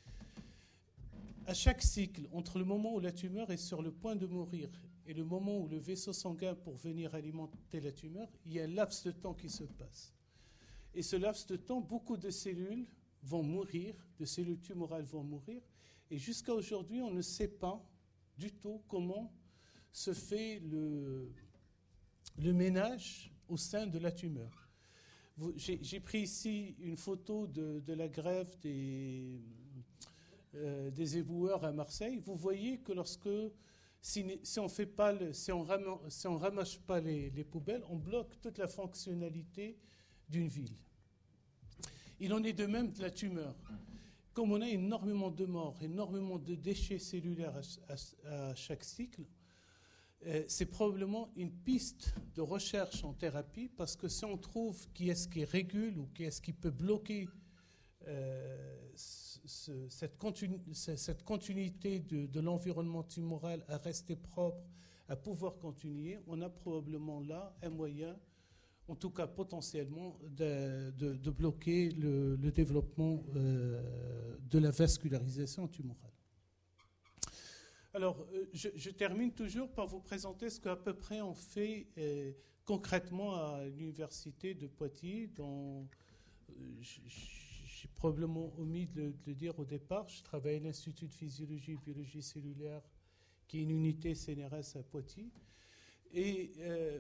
À chaque cycle, entre le moment où la tumeur est sur le point de mourir et le moment où le vaisseau sanguin pour venir alimenter la tumeur, il y a un laps de temps qui se passe. Et ce laps de temps, beaucoup de cellules vont mourir, de cellules tumorales vont mourir, et jusqu'à aujourd'hui, on ne sait pas du tout comment se fait le, le ménage au sein de la tumeur. Vous, j'ai, j'ai pris ici une photo de, de la grève des, euh, des éboueurs à Marseille. Vous voyez que lorsque, si, si on fait pas le, si on ram, si on ramasse pas les, les poubelles, on bloque toute la fonctionnalité d'une ville. Il en est de même de la tumeur. Comme on a énormément de morts, énormément de déchets cellulaires à, à, à chaque cycle, c'est probablement une piste de recherche en thérapie, parce que si on trouve qui est-ce qui régule ou qui est-ce qui peut bloquer euh, ce, cette, continu, cette continuité de, de l'environnement tumoral à rester propre, à pouvoir continuer, on a probablement là un moyen, en tout cas potentiellement, de, de, de bloquer le, le développement euh, de la vascularisation tumorale. Alors, euh, je, je termine toujours par vous présenter ce qu'à peu près on fait euh, concrètement à l'université de Poitiers, dont euh, j'ai probablement omis de le, de le dire au départ. Je travaille à l'Institut de physiologie et biologie cellulaire, qui est une unité C N R S à Poitiers. Et euh,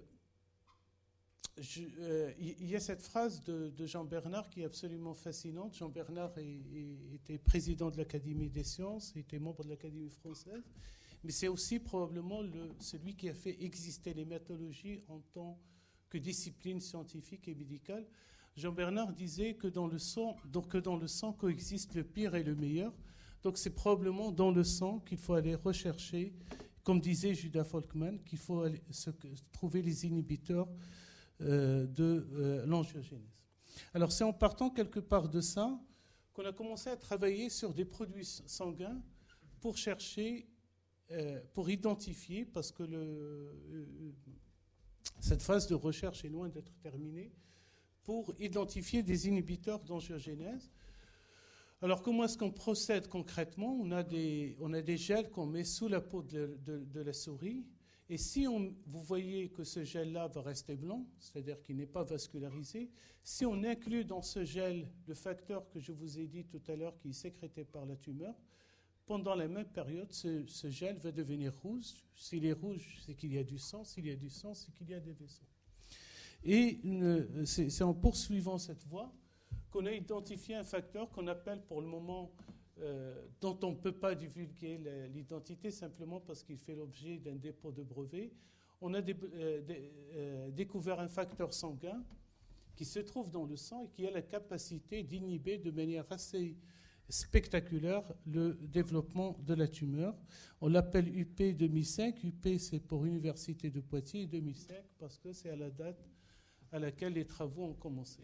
je, euh, il y a cette phrase de, de Jean Bernard qui est absolument fascinante. Jean Bernard est, est, était président de l'Académie des sciences, était membre de l'Académie française, mais c'est aussi probablement le, celui qui a fait exister l'hématologie en tant que discipline scientifique et médicale. Jean Bernard disait que dans le sang, donc que dans le sang coexiste le pire et le meilleur. Donc c'est probablement dans le sang qu'il faut aller rechercher, comme disait Judah Folkman, qu'il faut aller se, trouver les inhibiteurs Euh, de euh, l'angiogénèse. Alors c'est en partant quelque part de ça qu'on a commencé à travailler sur des produits sanguins pour chercher, euh, pour identifier, parce que le, euh, cette phase de recherche est loin d'être terminée, pour identifier des inhibiteurs d'angiogénèse. Alors comment est-ce qu'on procède concrètement ? On a des, on a des gels qu'on met sous la peau de, de, de la souris. Et si on, vous voyez que ce gel-là va rester blanc, c'est-à-dire qu'il n'est pas vascularisé, si on inclut dans ce gel le facteur que je vous ai dit tout à l'heure qui est sécrété par la tumeur, pendant la même période, ce, ce gel va devenir rouge. S'il est rouge, c'est qu'il y a du sang. S'il y a du sang, c'est qu'il y a des vaisseaux. Et une, c'est, c'est en poursuivant cette voie qu'on a identifié un facteur qu'on appelle pour le moment... Euh, dont on ne peut pas divulguer l'identité simplement parce qu'il fait l'objet d'un dépôt de brevet. On a dé, euh, dé, euh, découvert un facteur sanguin qui se trouve dans le sang et qui a la capacité d'inhiber de manière assez spectaculaire le développement de la tumeur. On l'appelle U P deux mille cinq. U P, c'est pour Université de Poitiers, et deux mille cinq parce que c'est à la date à laquelle les travaux ont commencé.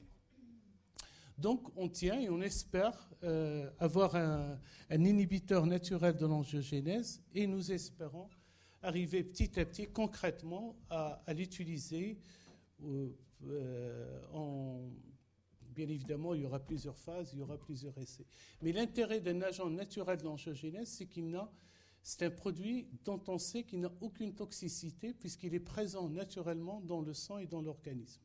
Donc, on tient et on espère euh, avoir un, un inhibiteur naturel de l'angiogénèse et nous espérons arriver petit à petit, concrètement, à, à l'utiliser. Euh, euh, en, bien évidemment, il y aura plusieurs phases, il y aura plusieurs essais. Mais l'intérêt d'un agent naturel de l'angiogénèse, c'est qu'il n'a, c'est un produit dont on sait qu'il n'a aucune toxicité puisqu'il est présent naturellement dans le sang et dans l'organisme.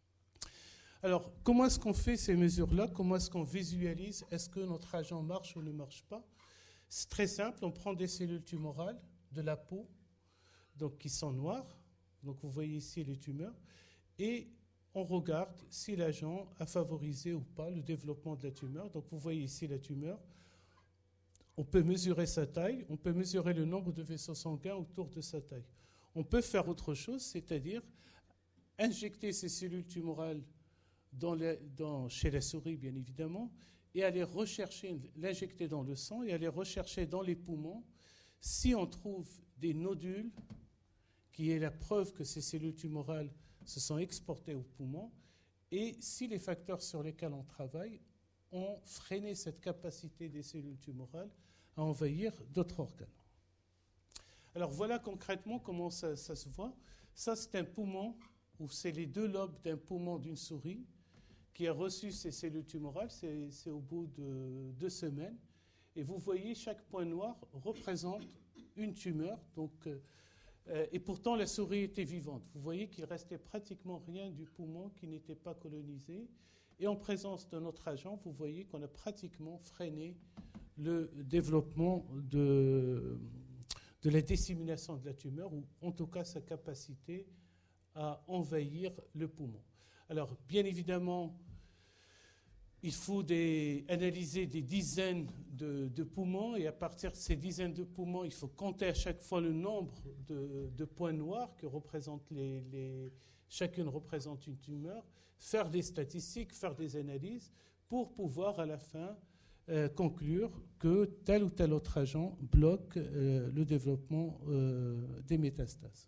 Alors, comment est-ce qu'on fait ces mesures-là ? Comment est-ce qu'on visualise ? Est-ce que notre agent marche ou ne marche pas ? C'est très simple, on prend des cellules tumorales de la peau, donc qui sont noires, Donc vous voyez ici les tumeurs. Et on regarde si l'agent a favorisé ou pas le développement de la tumeur. Donc vous voyez ici la tumeur. On peut mesurer sa taille, on peut mesurer le nombre de vaisseaux sanguins autour de sa taille. On peut faire autre chose, c'est-à-dire injecter ces cellules tumorales dans les, dans, chez la souris, bien évidemment, et aller rechercher, l'injecter dans le sang et aller rechercher dans les poumons si on trouve des nodules, qui est la preuve que ces cellules tumorales se sont exportées aux poumons, et si les facteurs sur lesquels on travaille ont freiné cette capacité des cellules tumorales à envahir d'autres organes. Alors voilà concrètement comment ça, ça se voit. Ça, c'est un poumon, ou c'est les deux lobes d'un poumon d'une souris qui a reçu ces cellules tumorales, c'est, c'est au bout de deux semaines. Et vous voyez, chaque point noir représente une tumeur. Donc, euh, et pourtant, la souris était vivante. Vous voyez qu'il restait pratiquement rien du poumon qui n'était pas colonisé. Et en présence de notre agent, vous voyez qu'on a pratiquement freiné le développement de, de la dissémination de la tumeur, ou en tout cas sa capacité à envahir le poumon. Alors, bien évidemment, il faut des, analyser des dizaines de, de poumons, et à partir de ces dizaines de poumons, il faut compter à chaque fois le nombre de, de points noirs que représentent les, les, chacune représente une tumeur, faire des statistiques, faire des analyses, pour pouvoir à la fin euh, conclure que tel ou tel autre agent bloque euh, le développement euh, des métastases.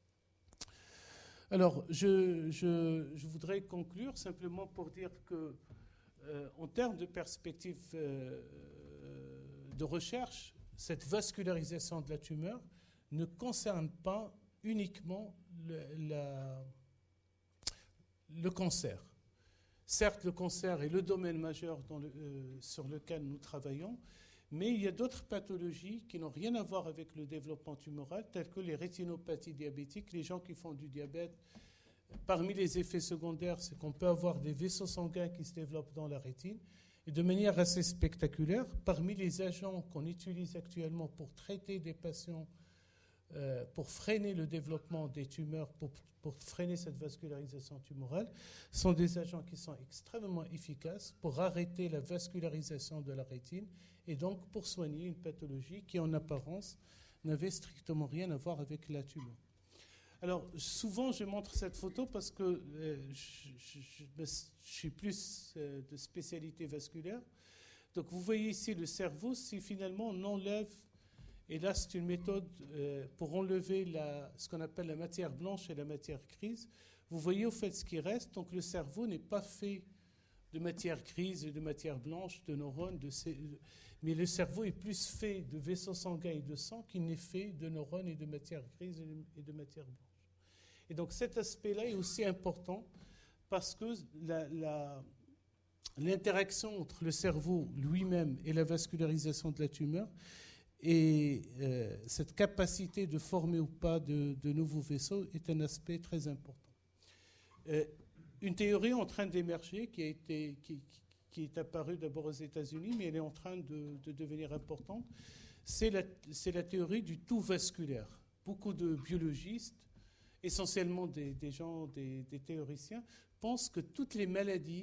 Alors, je, je, je voudrais conclure simplement pour dire que, euh, en termes de perspective euh, de recherche, cette vascularisation de la tumeur ne concerne pas uniquement le, la, le cancer. Certes, le cancer est le domaine majeur dans le, euh, sur lequel nous travaillons, mais il y a d'autres pathologies qui n'ont rien à voir avec le développement tumoral, telles que les rétinopathies diabétiques, les gens qui font du diabète. Parmi les effets secondaires, c'est qu'on peut avoir des vaisseaux sanguins qui se développent dans la rétine. Et de manière assez spectaculaire, parmi les agents qu'on utilise actuellement pour traiter des patients, euh, pour freiner le développement des tumeurs, pour, pour freiner cette vascularisation tumorale, sont des agents qui sont extrêmement efficaces pour arrêter la vascularisation de la rétine et donc pour soigner une pathologie qui, en apparence, n'avait strictement rien à voir avec la tumeur. Alors, souvent, je montre cette photo parce que euh, je, je, je, je suis plus euh, de spécialité vasculaire. Donc, vous voyez ici le cerveau, si finalement on enlève, et là, c'est une méthode euh, pour enlever la, ce qu'on appelle la matière blanche et la matière grise. Vous voyez au fait ce qui reste. Donc, le cerveau n'est pas fait de matière grise et de matière blanche, de neurones, de ces, mais le cerveau est plus fait de vaisseaux sanguins et de sang qu'il n'est fait de neurones et de matière grise et de matière blanche. Et donc cet aspect-là est aussi important parce que la, la, l'interaction entre le cerveau lui-même et la vascularisation de la tumeur et euh, cette capacité de former ou pas de, de nouveaux vaisseaux est un aspect très important. Euh, une théorie est en train d'émerger qui, a été, qui, qui est apparue d'abord aux États-Unis, mais elle est en train de, de devenir importante. C'est la, c'est la théorie du tout vasculaire. Beaucoup de biologistes, essentiellement des, des gens, des, des théoriciens, pensent que toutes les maladies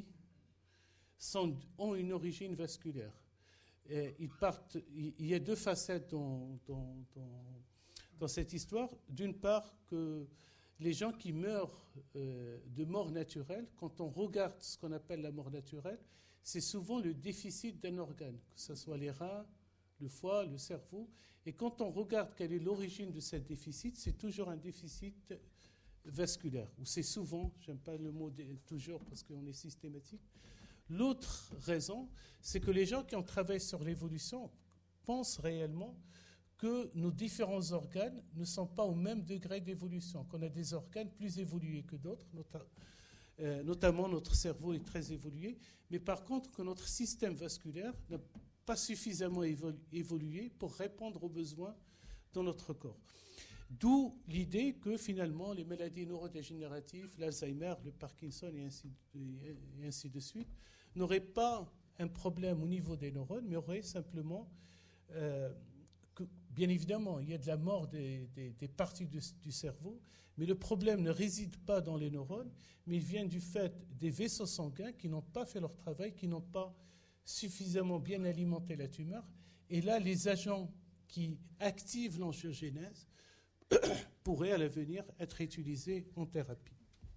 sont, ont une origine vasculaire. Et ils partent, il y a deux facettes dans, dans, dans, dans cette histoire. D'une part, que les gens qui meurent euh, de mort naturelle, quand on regarde ce qu'on appelle la mort naturelle, c'est souvent le déficit d'un organe, que ce soit les reins, le foie, le cerveau. Et quand on regarde quelle est l'origine de ce déficit, c'est toujours un déficit vasculaire, ou c'est souvent, j'aime pas le mot toujours parce qu'on est systématique. L'autre raison, c'est que les gens qui ont travaillé sur l'évolution pensent réellement que nos différents organes ne sont pas au même degré d'évolution, qu'on a des organes plus évolués que d'autres, nota- euh, notamment notre cerveau est très évolué, mais par contre que notre système vasculaire n'a pas suffisamment évolu- évolué pour répondre aux besoins dans notre corps. D'où l'idée que finalement les maladies neurodégénératives, l'Alzheimer, le Parkinson et ainsi, et ainsi de suite, n'auraient pas un problème au niveau des neurones, mais auraient simplement euh, que bien évidemment, il y a de la mort des, des, des parties du, du cerveau, mais le problème ne réside pas dans les neurones, mais il vient du fait des vaisseaux sanguins qui n'ont pas fait leur travail, qui n'ont pas suffisamment bien alimenté la tumeur. Et là, les agents qui activent l'angiogénèse pourraient à l'avenir être utilisés en thérapie.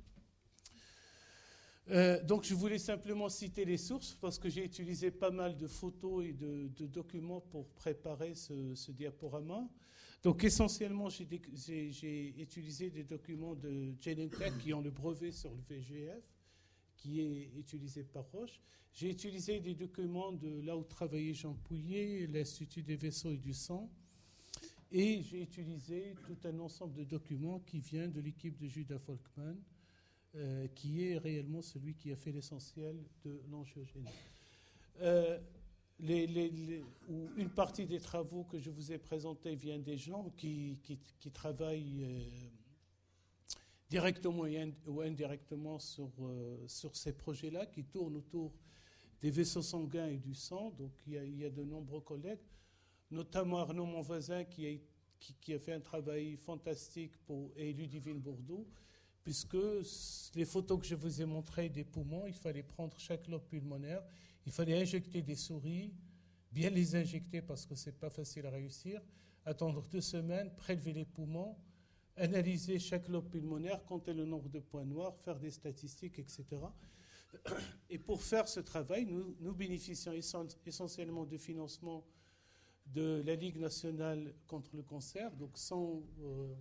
Euh, donc je voulais simplement citer les sources parce que j'ai utilisé pas mal de photos et de, de documents pour préparer ce, ce diaporama. Donc essentiellement, j'ai, j'ai, j'ai utilisé des documents de Genentech qui ont le brevet sur le V G F, qui est utilisé par Roche. J'ai utilisé des documents de là où travaillait Jean Pouillet, l'Institut des vaisseaux et du sang. Et j'ai utilisé tout un ensemble de documents qui vient de l'équipe de Judah Folkman, euh, qui est réellement celui qui a fait l'essentiel de l'angiogénèse. Euh, les, les, les, une partie des travaux que je vous ai présentés vient des gens qui, qui, qui travaillent euh, directement ou indirectement sur, euh, sur ces projets-là, qui tournent autour des vaisseaux sanguins et du sang. Donc il y a, il y a de nombreux collègues, notamment Arnaud, mon voisin, qui a, qui, qui a fait un travail fantastique pour, et Ludivine Bourdeau, puisque les photos que je vous ai montrées des poumons, il fallait prendre chaque lobe pulmonaire, il fallait injecter des souris, bien les injecter parce que ce n'est pas facile à réussir, attendre deux semaines, prélever les poumons, analyser chaque lobe pulmonaire, compter le nombre de points noirs, faire des statistiques, et cetera. Et pour faire ce travail, nous, nous bénéficions essentiellement de financement de la Ligue nationale contre le cancer. Donc sans, euh,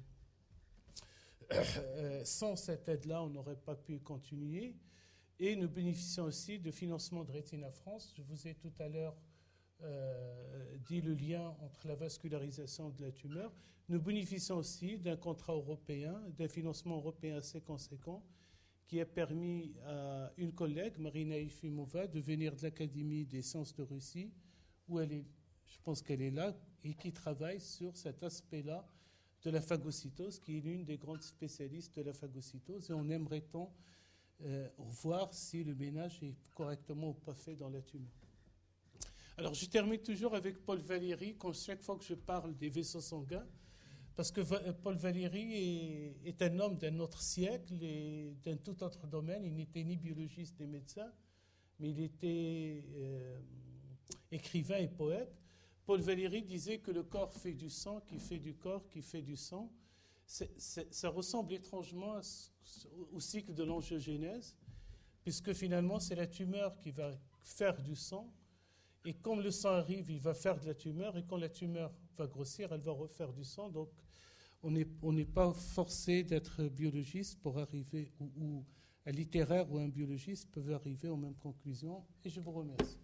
euh, sans cette aide-là, on n'aurait pas pu continuer. Et nous bénéficions aussi de financement de Retina France. Je vous ai tout à l'heure euh, dit le lien entre la vascularisation de la tumeur. Nous bénéficions aussi d'un contrat européen, d'un financement européen assez conséquent, qui a permis à une collègue, Marina Efimova, de venir de l'Académie des sciences de Russie, où elle est, je pense qu'elle est là, et qui travaille sur cet aspect-là de la phagocytose, qui est l'une des grandes spécialistes de la phagocytose. Et on aimerait tant euh, voir si le ménage est correctement ou pas fait dans la tumeur. Alors, je termine toujours avec Paul Valéry, quand chaque fois que je parle des vaisseaux sanguins, parce que Paul Valéry est, est un homme d'un autre siècle et d'un tout autre domaine. Il n'était ni biologiste ni médecin, mais il était euh, écrivain et poète. Paul Valéry disait que le corps fait du sang, qui fait du corps, qui fait du sang. C'est, c'est, ça ressemble étrangement au cycle de l'angiogénèse, puisque finalement c'est la tumeur qui va faire du sang. Et quand le sang arrive, il va faire de la tumeur. Et quand la tumeur va grossir, elle va refaire du sang. Donc, on n'est on n'est pas forcé d'être biologiste pour arriver, ou, ou un littéraire ou un biologiste peuvent arriver aux mêmes conclusions. Et je vous remercie.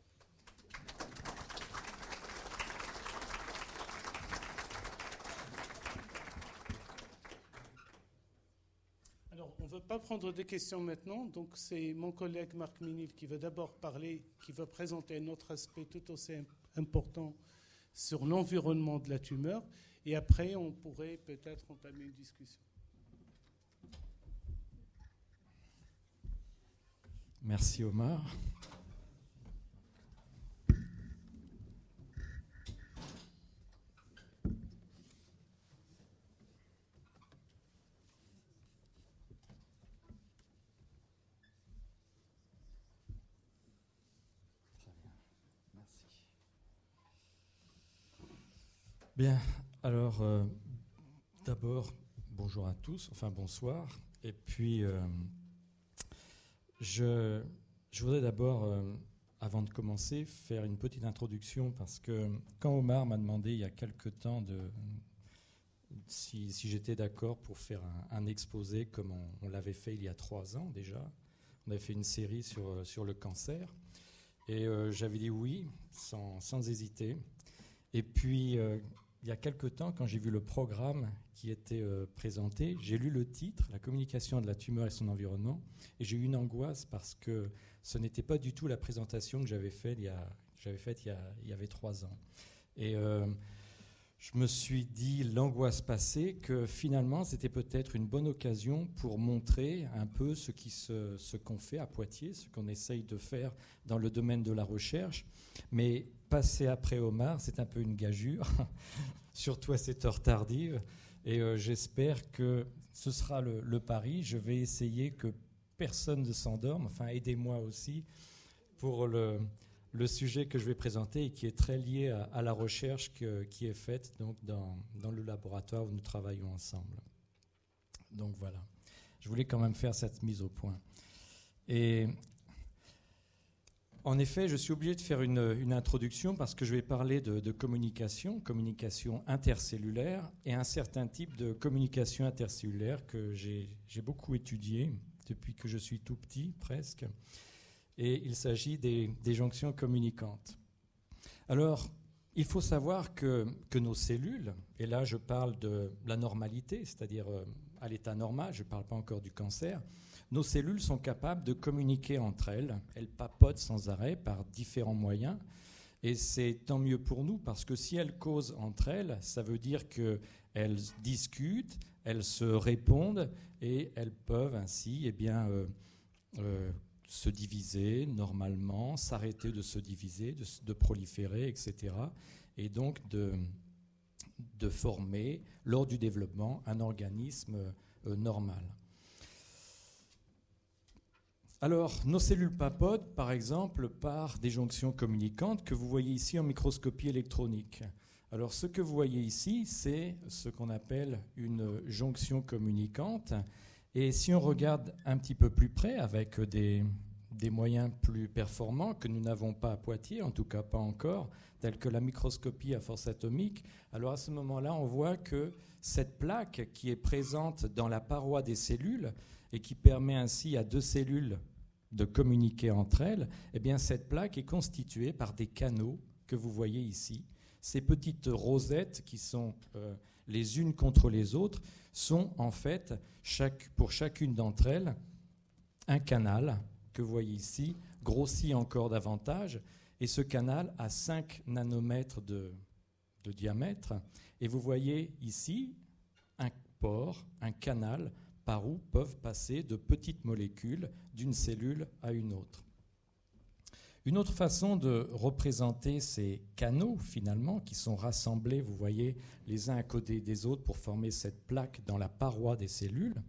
Alors, on ne veut pas prendre des questions maintenant. Donc, c'est mon collègue Marc Minil qui va d'abord parler, qui va présenter un autre aspect tout aussi important sur l'environnement de la tumeur. Et après, on pourrait peut-être entamer une discussion. Merci Omar. Bien, alors euh, d'abord, bonjour à tous, enfin bonsoir. Et puis, euh, je, je voudrais d'abord, euh, avant de commencer, faire une petite introduction parce que quand Omar m'a demandé il y a quelque temps de, si, si j'étais d'accord pour faire un, un exposé comme on, on l'avait fait il y a trois ans déjà, on avait fait une série sur, sur le cancer et euh, j'avais dit oui, sans, sans hésiter. Et puis, euh, il y a quelque temps, quand j'ai vu le programme qui était euh, présenté, j'ai lu le titre, « La communication de la tumeur et son environnement », et j'ai eu une angoisse parce que ce n'était pas du tout la présentation que j'avais faite il y a, j'avais faite il y a, il y avait trois ans. Et euh, je me suis dit, l'angoisse passée, que finalement, c'était peut-être une bonne occasion pour montrer un peu ce, qui se, ce qu'on fait à Poitiers, ce qu'on essaye de faire dans le domaine de la recherche. Mais passer après Omar, c'est un peu une gageure, surtout à cette heure tardive. Et euh, j'espère que ce sera le, le pari. Je vais essayer que personne ne s'endorme, enfin aidez-moi aussi pour le... le sujet que je vais présenter et qui est très lié à, à la recherche que, qui est faite donc, dans, dans le laboratoire où nous travaillons ensemble. Donc voilà, je voulais quand même faire cette mise au point. Et en effet, je suis obligé de faire une, une introduction parce que je vais parler de, de communication, communication intercellulaire et un certain type de communication intercellulaire que j'ai, j'ai beaucoup étudié depuis que je suis tout petit, presque. Et il s'agit des, des jonctions communicantes. Alors, il faut savoir que, que nos cellules, et là je parle de la normalité, c'est-à-dire euh, à l'état normal, je ne parle pas encore du cancer, nos cellules sont capables de communiquer entre elles. Elles papotent sans arrêt par différents moyens. Et c'est tant mieux pour nous, parce que si elles causent entre elles, ça veut dire qu'elles discutent, elles se répondent, et elles peuvent ainsi eh bien, euh, euh, se diviser normalement, s'arrêter de se diviser, de, de proliférer, et cetera. Et donc de, de former, lors du développement, un organisme euh, normal. Alors, nos cellules papotent, par exemple, par des jonctions communicantes que vous voyez ici en microscopie électronique. Alors, ce que vous voyez ici, c'est ce qu'on appelle une jonction communicante. Et si on regarde un petit peu plus près, avec des, des moyens plus performants que nous n'avons pas à Poitiers, en tout cas pas encore, tels que la microscopie à force atomique, alors à ce moment-là, on voit que cette plaque qui est présente dans la paroi des cellules et qui permet ainsi à deux cellules de communiquer entre elles, eh bien cette plaque est constituée par des canaux que vous voyez ici. Ces petites rosettes qui sont euh, les unes contre les autres sont en fait, chaque, pour chacune d'entre elles, un canal que vous voyez ici, grossi encore davantage, et ce canal a cinq nanomètres de, de diamètre. Et vous voyez ici un pore, un canal, par où peuvent passer de petites molécules d'une cellule à une autre. Une autre façon de représenter ces canaux, finalement, qui sont rassemblés, vous voyez, les uns à côté des autres pour former cette plaque dans la paroi des cellules,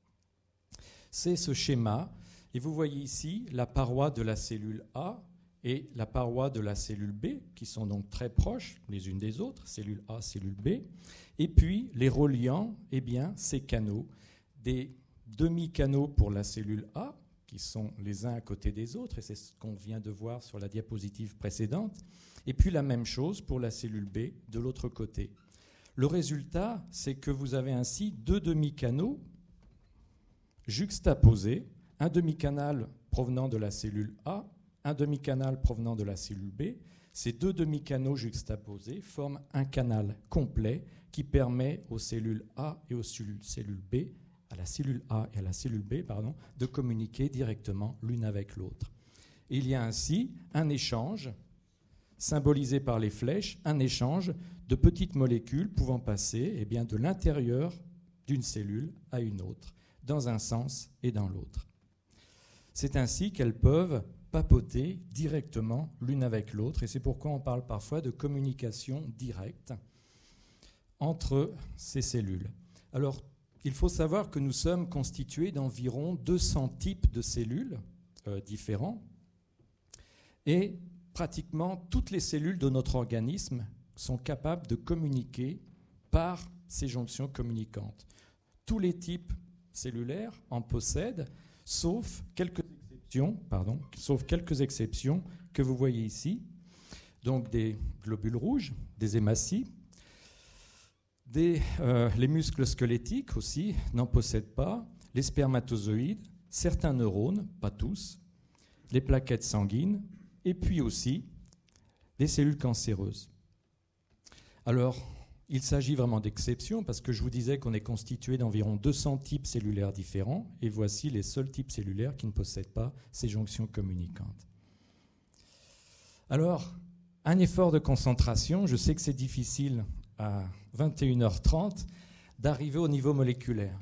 c'est ce schéma. Et vous voyez ici la paroi de la cellule A et la paroi de la cellule B, qui sont donc très proches les unes des autres, cellule A, cellule B. Et puis, les reliant, eh bien, ces canaux, des demi-canaux pour la cellule A, qui sont les uns à côté des autres, et c'est ce qu'on vient de voir sur la diapositive précédente, et puis la même chose pour la cellule B de l'autre côté. Le résultat, c'est que vous avez ainsi deux demi-canaux juxtaposés, un demi-canal provenant de la cellule A, un demi-canal provenant de la cellule B. Ces deux demi-canaux juxtaposés forment un canal complet qui permet aux cellules A et aux cellules B à la cellule A et à la cellule B, pardon, de communiquer directement l'une avec l'autre. Il y a ainsi un échange, symbolisé par les flèches, un échange de petites molécules pouvant passer eh bien, de l'intérieur d'une cellule à une autre, dans un sens et dans l'autre. C'est ainsi qu'elles peuvent papoter directement l'une avec l'autre, et c'est pourquoi on parle parfois de communication directe entre ces cellules. Alors, il faut savoir que nous sommes constitués d'environ deux cents types de cellules euh, différents et pratiquement toutes les cellules de notre organisme sont capables de communiquer par ces jonctions communicantes. Tous les types cellulaires en possèdent, sauf quelques exceptions, pardon, sauf quelques exceptions que vous voyez ici, donc des globules rouges, des hématies. Des, euh, les muscles squelettiques aussi n'en possèdent pas, les spermatozoïdes, certains neurones, pas tous, les plaquettes sanguines, et puis aussi les cellules cancéreuses. Alors, il s'agit vraiment d'exceptions, parce que je vous disais qu'on est constitué d'environ deux cents types cellulaires différents, et voici les seuls types cellulaires qui ne possèdent pas ces jonctions communicantes. Alors, un effort de concentration, je sais que c'est difficile à vingt et une heures trente d'arriver au niveau moléculaire.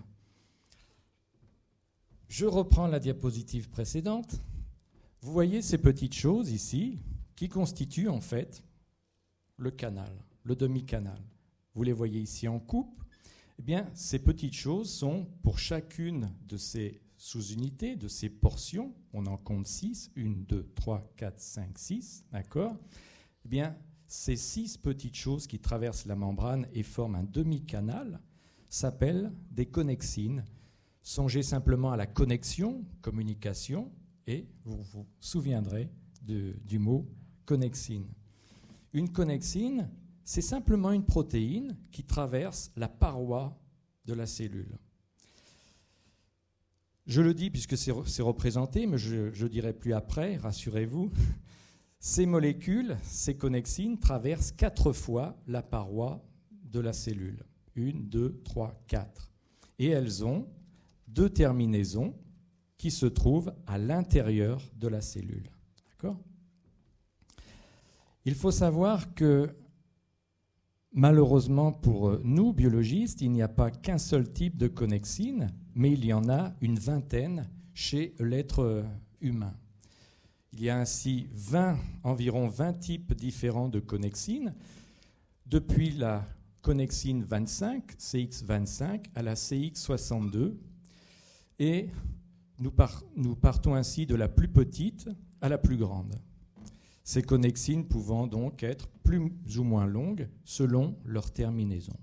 Je reprends la diapositive précédente. Vous voyez ces petites choses ici qui constituent en fait le canal, le demi-canal. Vous les voyez ici en coupe. Eh bien, ces petites choses sont pour chacune de ces sous-unités, de ces portions, on en compte six, une, deux, trois, quatre, cinq, six, d'accord ? Eh bien, ces six petites choses qui traversent la membrane et forment un demi-canal s'appellent des connexines. Songez simplement à la connexion, communication, et vous vous souviendrez de, du mot connexine. Une connexine, c'est simplement une protéine qui traverse la paroi de la cellule. Je le dis puisque c'est, c'est représenté, mais je ne dirai plus après, rassurez-vous. Ces molécules, ces connexines, traversent quatre fois la paroi de la cellule. Une, deux, trois, quatre. Et elles ont deux terminaisons qui se trouvent à l'intérieur de la cellule. D'accord ? Il faut savoir que, malheureusement pour nous, biologistes, il n'y a pas qu'un seul type de connexine, mais il y en a une vingtaine chez l'être humain. Il y a ainsi vingt, environ vingt types différents de connexines, depuis la connexine vingt-cinq, C X vingt-cinq, à la C X soixante-deux, et nous, par, nous partons ainsi de la plus petite à la plus grande. Ces connexines pouvant donc être plus ou moins longues selon leur terminaison.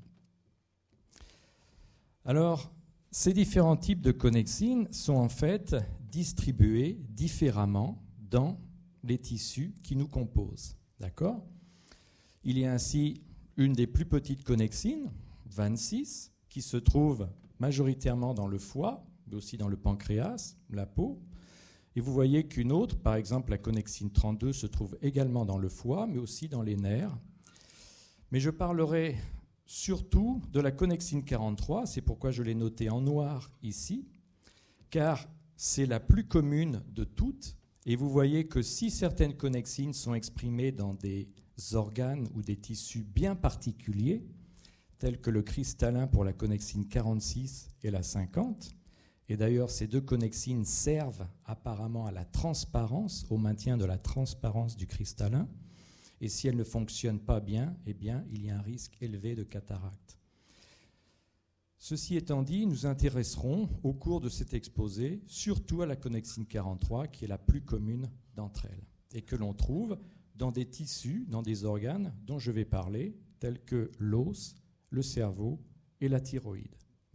Alors, ces différents types de connexines sont en fait distribués différemment dans les tissus qui nous composent. D'accord ? Il y a ainsi une des plus petites connexines, vingt-six, qui se trouve majoritairement dans le foie, mais aussi dans le pancréas, la peau. Et vous voyez qu'une autre, par exemple la connexine trente-deux, se trouve également dans le foie, mais aussi dans les nerfs. Mais je parlerai surtout de la connexine quarante-trois, c'est pourquoi je l'ai notée en noir ici, car c'est la plus commune de toutes. Et vous voyez que si certaines connexines sont exprimées dans des organes ou des tissus bien particuliers, tels que le cristallin pour la connexine quarante-six et la cinquante, et d'ailleurs ces deux connexines servent apparemment à la transparence, au maintien de la transparence du cristallin, et si elles ne fonctionnent pas bien, eh bien, il y a un risque élevé de cataracte. Ceci étant dit, nous intéresserons au cours de cet exposé surtout à la connexine quarante-trois, qui est la plus commune d'entre elles, et que l'on trouve dans des tissus, dans des organes dont je vais parler, tels que l'os, le cerveau et la thyroïde. D'accord ?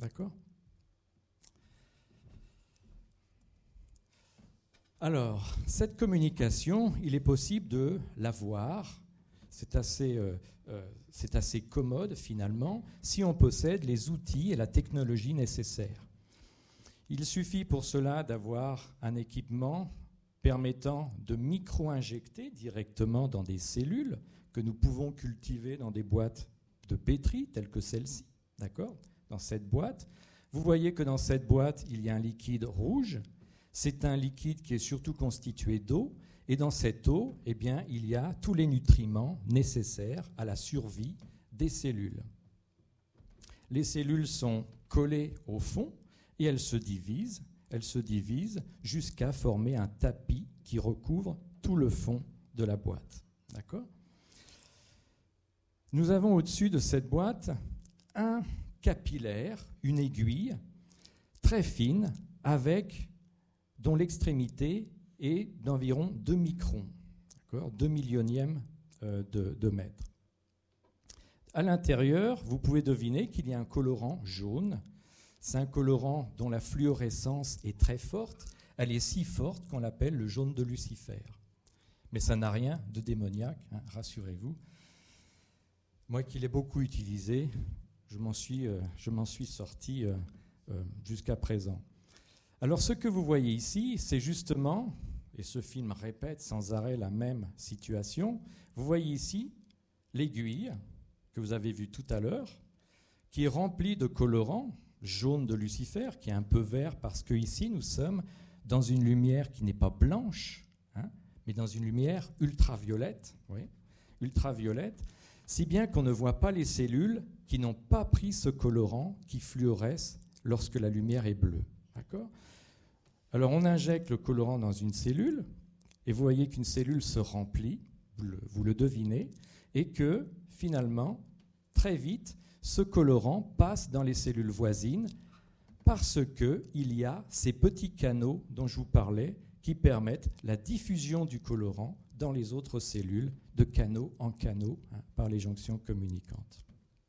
Alors, cette communication, il est possible de l'avoir. C'est assez, euh, euh, c'est assez commode, finalement, si on possède les outils et la technologie nécessaires. Il suffit pour cela d'avoir un équipement permettant de micro-injecter directement dans des cellules que nous pouvons cultiver dans des boîtes de pétri, telles que celle-ci, d'accord ? Dans cette boîte, vous voyez que dans cette boîte, il y a un liquide rouge. C'est un liquide qui est surtout constitué d'eau, et dans cette eau, eh bien, il y a tous les nutriments nécessaires à la survie des cellules. Les cellules sont collées au fond et elles se divisent, elles se divisent jusqu'à former un tapis qui recouvre tout le fond de la boîte. D'accord ? Nous avons au-dessus de cette boîte un capillaire, une aiguille très fine avec dont l'extrémité est d'environ deux microns, d'accord, deux millionièmes euh, de, de mètre. À l'intérieur, vous pouvez deviner qu'il y a un colorant jaune. C'est un colorant dont la fluorescence est très forte. Elle est si forte qu'on l'appelle le jaune de Lucifer. Mais ça n'a rien de démoniaque, hein, rassurez-vous. Moi qui l'ai beaucoup utilisé, je m'en suis, euh, je m'en suis sorti euh, euh, jusqu'à présent. Alors ce que vous voyez ici, c'est justement, et ce film répète sans arrêt la même situation, vous voyez ici l'aiguille que vous avez vue tout à l'heure, qui est remplie de colorants jaune de Lucifer, qui est un peu vert parce qu'ici nous sommes dans une lumière qui n'est pas blanche, hein, mais dans une lumière ultraviolette. Oui, ultraviolette. si bien qu'on ne voit pas les cellules qui n'ont pas pris ce colorant qui fluoresce lorsque la lumière est bleue. D'accord ? Alors on injecte le colorant dans une cellule, et vous voyez qu'une cellule se remplit, vous le, vous le devinez, et que finalement, très vite, ce colorant passe dans les cellules voisines parce qu'il y a ces petits canaux dont je vous parlais qui permettent la diffusion du colorant dans les autres cellules de canaux en canaux hein, par les jonctions communicantes.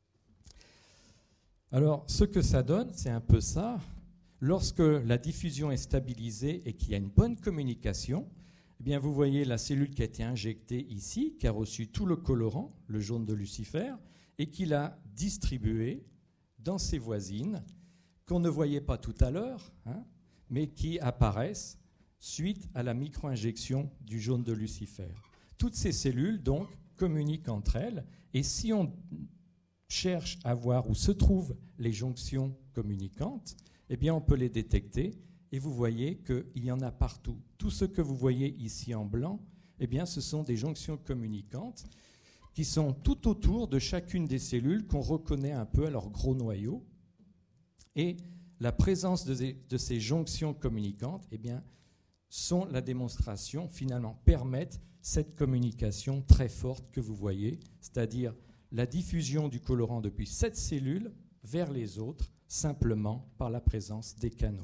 Alors, ce que ça donne, c'est un peu ça. Lorsque la diffusion est stabilisée et qu'il y a une bonne communication, eh bien vous voyez la cellule qui a été injectée ici, qui a reçu tout le colorant, le jaune de Lucifer, et qui l'a distribué dans ses voisines, qu'on ne voyait pas tout à l'heure, hein, mais qui apparaissent suite à la micro-injection du jaune de Lucifer. Toutes ces cellules, donc, communiquent entre elles, et si on cherche à voir où se trouvent les jonctions communicantes, eh bien on peut les détecter, et vous voyez qu'il y en a partout. Tout ce que vous voyez ici en blanc, eh bien ce sont des jonctions communicantes qui sont tout autour de chacune des cellules qu'on reconnaît un peu à leur gros noyau. Et la présence de ces, de ces jonctions communicantes, eh bien, sont la démonstration, finalement, permettent cette communication très forte que vous voyez, c'est-à-dire la diffusion du colorant depuis cette cellule vers les autres, simplement par la présence des canaux.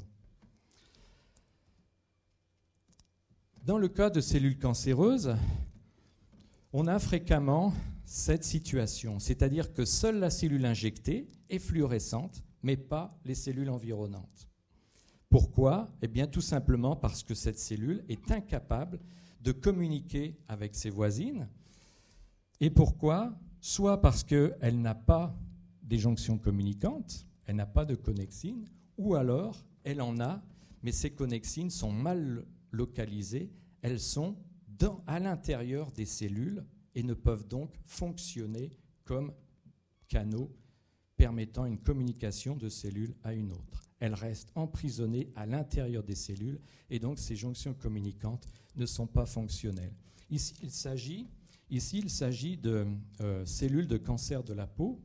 Dans le cas de cellules cancéreuses, on a fréquemment cette situation, c'est-à-dire que seule la cellule injectée est fluorescente, mais pas les cellules environnantes. Pourquoi ? Eh bien, tout simplement parce que cette cellule est incapable de communiquer avec ses voisines. Et pourquoi ? Soit parce qu'elle n'a pas des jonctions communicantes, elle n'a pas de connexine, ou alors elle en a, mais ces connexines sont mal localisées, elles sont dans, à l'intérieur des cellules et ne peuvent donc fonctionner comme canaux permettant une communication de cellule à une autre. Elles restent emprisonnées à l'intérieur des cellules et donc ces jonctions communicantes ne sont pas fonctionnelles. Ici, il s'agit, ici, il s'agit de euh, cellules de cancer de la peau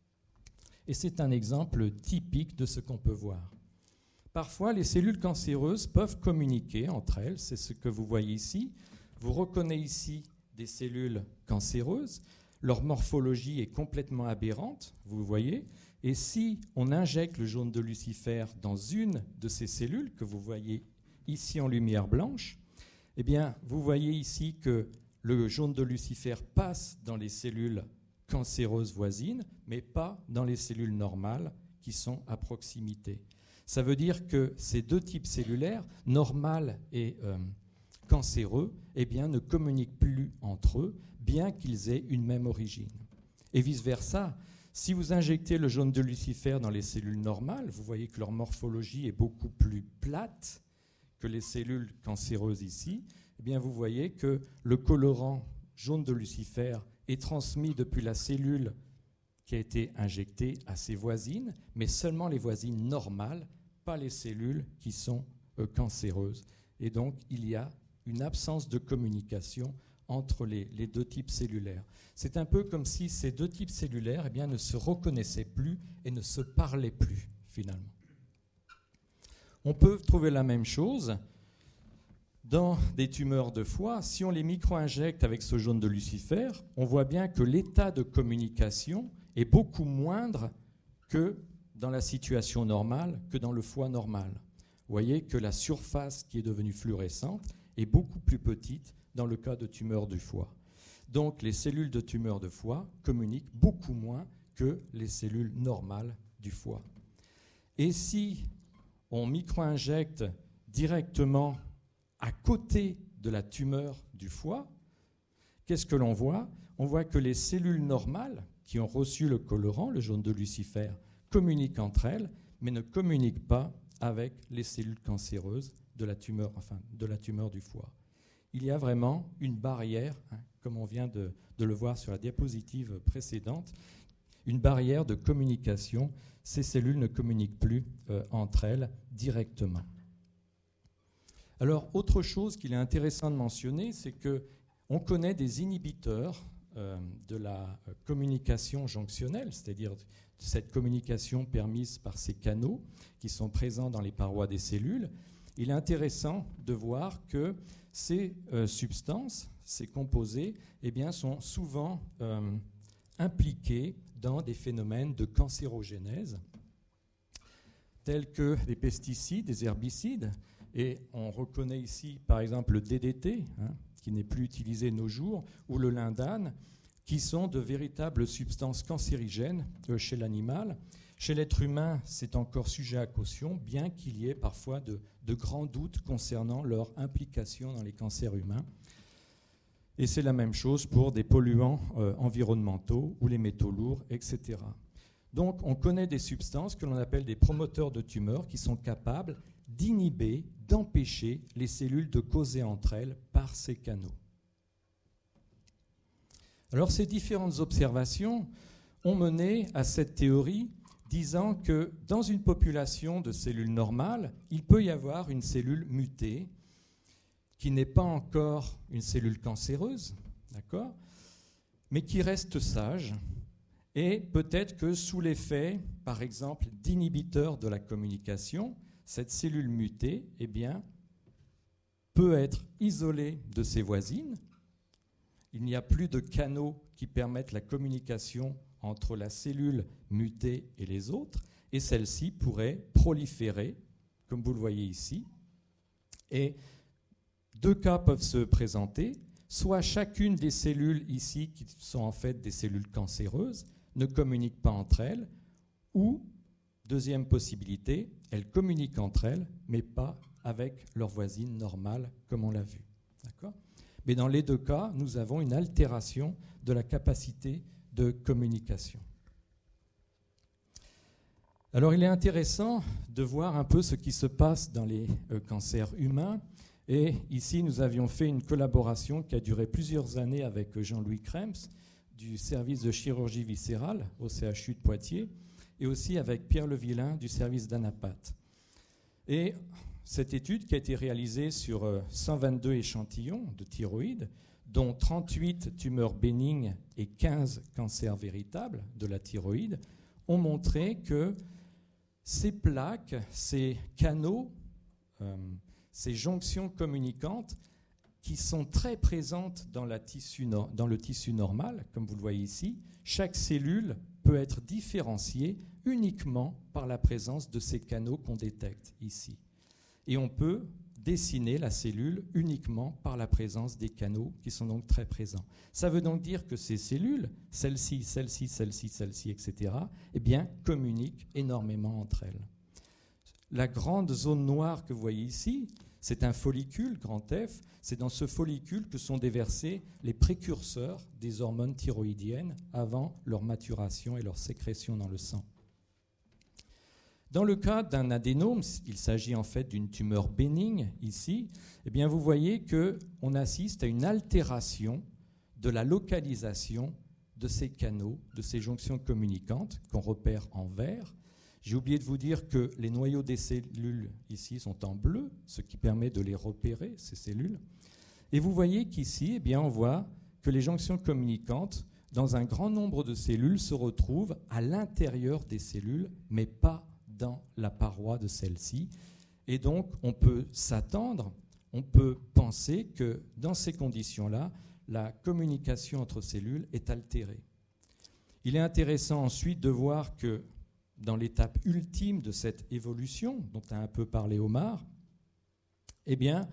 et c'est un exemple typique de ce qu'on peut voir. Parfois, les cellules cancéreuses peuvent communiquer entre elles, c'est ce que vous voyez ici. Vous reconnaissez ici des cellules cancéreuses. Leur morphologie est complètement aberrante, vous voyez. Et si on injecte le jaune de Lucifer dans une de ces cellules que vous voyez ici en lumière blanche, eh bien, vous voyez ici que le jaune de Lucifer passe dans les cellules cancéreuses voisines, mais pas dans les cellules normales qui sont à proximité. Ça veut dire que ces deux types cellulaires, normal et euh, cancéreux, eh bien, ne communiquent plus entre eux, bien qu'ils aient une même origine. Et vice-versa, si vous injectez le jaune de Lucifer dans les cellules normales, vous voyez que leur morphologie est beaucoup plus plate que les cellules cancéreuses ici, eh bien, vous voyez que le colorant jaune de Lucifer est transmis depuis la cellule qui a été injectée à ses voisines, mais seulement les voisines normales, pas les cellules qui sont euh, cancéreuses. Et donc, il y a une absence de communication entre les, les deux types cellulaires. C'est un peu comme si ces deux types cellulaires eh bien, ne se reconnaissaient plus et ne se parlaient plus, finalement. On peut trouver la même chose dans des tumeurs de foie. Si on les micro-injecte avec ce jaune de Lucifer, on voit bien que l'état de communication est beaucoup moindre que dans la situation normale, que dans le foie normal. Vous voyez que la surface qui est devenue fluorescente est beaucoup plus petite dans le cas de tumeurs du foie. Donc les cellules de tumeurs de foie communiquent beaucoup moins que les cellules normales du foie. Et si on micro-injecte directement à côté de la tumeur du foie, qu'est-ce que l'on voit ? On voit que les cellules normales qui ont reçu le colorant, le jaune de Lucifer, communiquent entre elles, mais ne communiquent pas avec les cellules cancéreuses de la tumeur, enfin, de la tumeur du foie. Il y a vraiment une barrière, hein, comme on vient de, de le voir sur la diapositive précédente, une barrière de communication. Ces cellules ne communiquent plus euh, entre elles directement. Alors, autre chose qu'il est intéressant de mentionner, c'est qu'on connaît des inhibiteurs euh, de la communication jonctionnelle, c'est-à-dire cette communication permise par ces canaux qui sont présents dans les parois des cellules, il est intéressant de voir que ces euh, substances, ces composés, eh bien, sont souvent euh, impliqués dans des phénomènes de cancérogénèse, tels que des pesticides, des herbicides, et on reconnaît ici par exemple le D D T, hein, qui n'est plus utilisé de nos jours, ou le lindane, qui sont de véritables substances cancérigènes euh, chez l'animal. Chez l'être humain, c'est encore sujet à caution, bien qu'il y ait parfois de, de grands doutes concernant leur implication dans les cancers humains. Et c'est la même chose pour des polluants euh, environnementaux ou les métaux lourds, et cetera. Donc on connaît des substances que l'on appelle des promoteurs de tumeurs qui sont capables d'inhiber, d'empêcher les cellules de causer entre elles par ces canaux. Alors ces différentes observations ont mené à cette théorie disant que dans une population de cellules normales, il peut y avoir une cellule mutée qui n'est pas encore une cellule cancéreuse, d'accord, mais qui reste sage, et peut-être que sous l'effet, par exemple, d'inhibiteurs de la communication, cette cellule mutée, eh bien, peut être isolée de ses voisines. Il n'y a plus de canaux qui permettent la communication entre la cellule mutée et les autres, et celle-ci pourrait proliférer, comme vous le voyez ici. Et deux cas peuvent se présenter, soit chacune des cellules ici, qui sont en fait des cellules cancéreuses, ne communiquent pas entre elles, ou, deuxième possibilité, elles communiquent entre elles, mais pas avec leurs voisines normales, comme on l'a vu. D'accord ? Mais dans les deux cas, nous avons une altération de la capacité de communication. Alors, il est intéressant de voir un peu ce qui se passe dans les euh, cancers humains. Et ici, nous avions fait une collaboration qui a duré plusieurs années avec Jean-Louis Krems du service de chirurgie viscérale au C H U de Poitiers et aussi avec Pierre Levillain du service d'Anapat. Et cette étude qui a été réalisée sur cent vingt-deux échantillons de thyroïde, dont trente-huit tumeurs bénignes et quinze cancers véritables de la thyroïde, ont montré que ces plaques, ces canaux, euh, ces jonctions communicantes qui sont très présentes dans, la tissu no- dans le tissu normal, comme vous le voyez ici, chaque cellule peut être différenciée uniquement par la présence de ces canaux qu'on détecte ici. Et on peut dessiner la cellule uniquement par la présence des canaux qui sont donc très présents. Ça veut donc dire que ces cellules, celles-ci, celles-ci, celles-ci, celles-ci, et cetera, eh bien, communiquent énormément entre elles. La grande zone noire que vous voyez ici, c'est un follicule, grand F. C'est dans ce follicule que sont déversés les précurseurs des hormones thyroïdiennes avant leur maturation et leur sécrétion dans le sang. Dans le cas d'un adénome, il s'agit en fait d'une tumeur bénigne ici, eh bien vous voyez qu'on assiste à une altération de la localisation de ces canaux, de ces jonctions communicantes qu'on repère en vert. J'ai oublié de vous dire que les noyaux des cellules ici sont en bleu, ce qui permet de les repérer, ces cellules. Et vous voyez qu'ici, eh bien, on voit que les jonctions communicantes, dans un grand nombre de cellules, se retrouvent à l'intérieur des cellules, mais pas dans la paroi de celle-ci. Et donc, on peut s'attendre, on peut penser que dans ces conditions-là, la communication entre cellules est altérée. Il est intéressant ensuite de voir que dans l'étape ultime de cette évolution, dont a un peu parlé Omar, eh bien,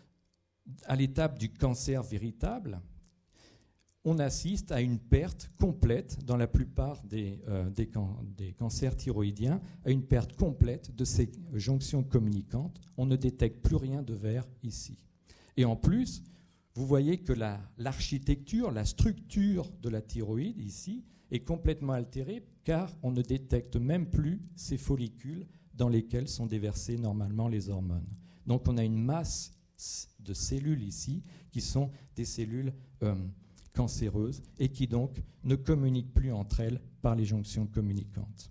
à l'étape du cancer véritable, on assiste à une perte complète, dans la plupart des, euh, des, can- des cancers thyroïdiens, à une perte complète de ces jonctions communicantes. On ne détecte plus rien de vert ici. Et en plus, vous voyez que la, l'architecture, la structure de la thyroïde ici est complètement altérée, car on ne détecte même plus ces follicules dans lesquels sont déversées normalement les hormones. Donc on a une masse de cellules ici qui sont des cellules euh, cancéreuses et qui donc ne communiquent plus entre elles par les jonctions communicantes.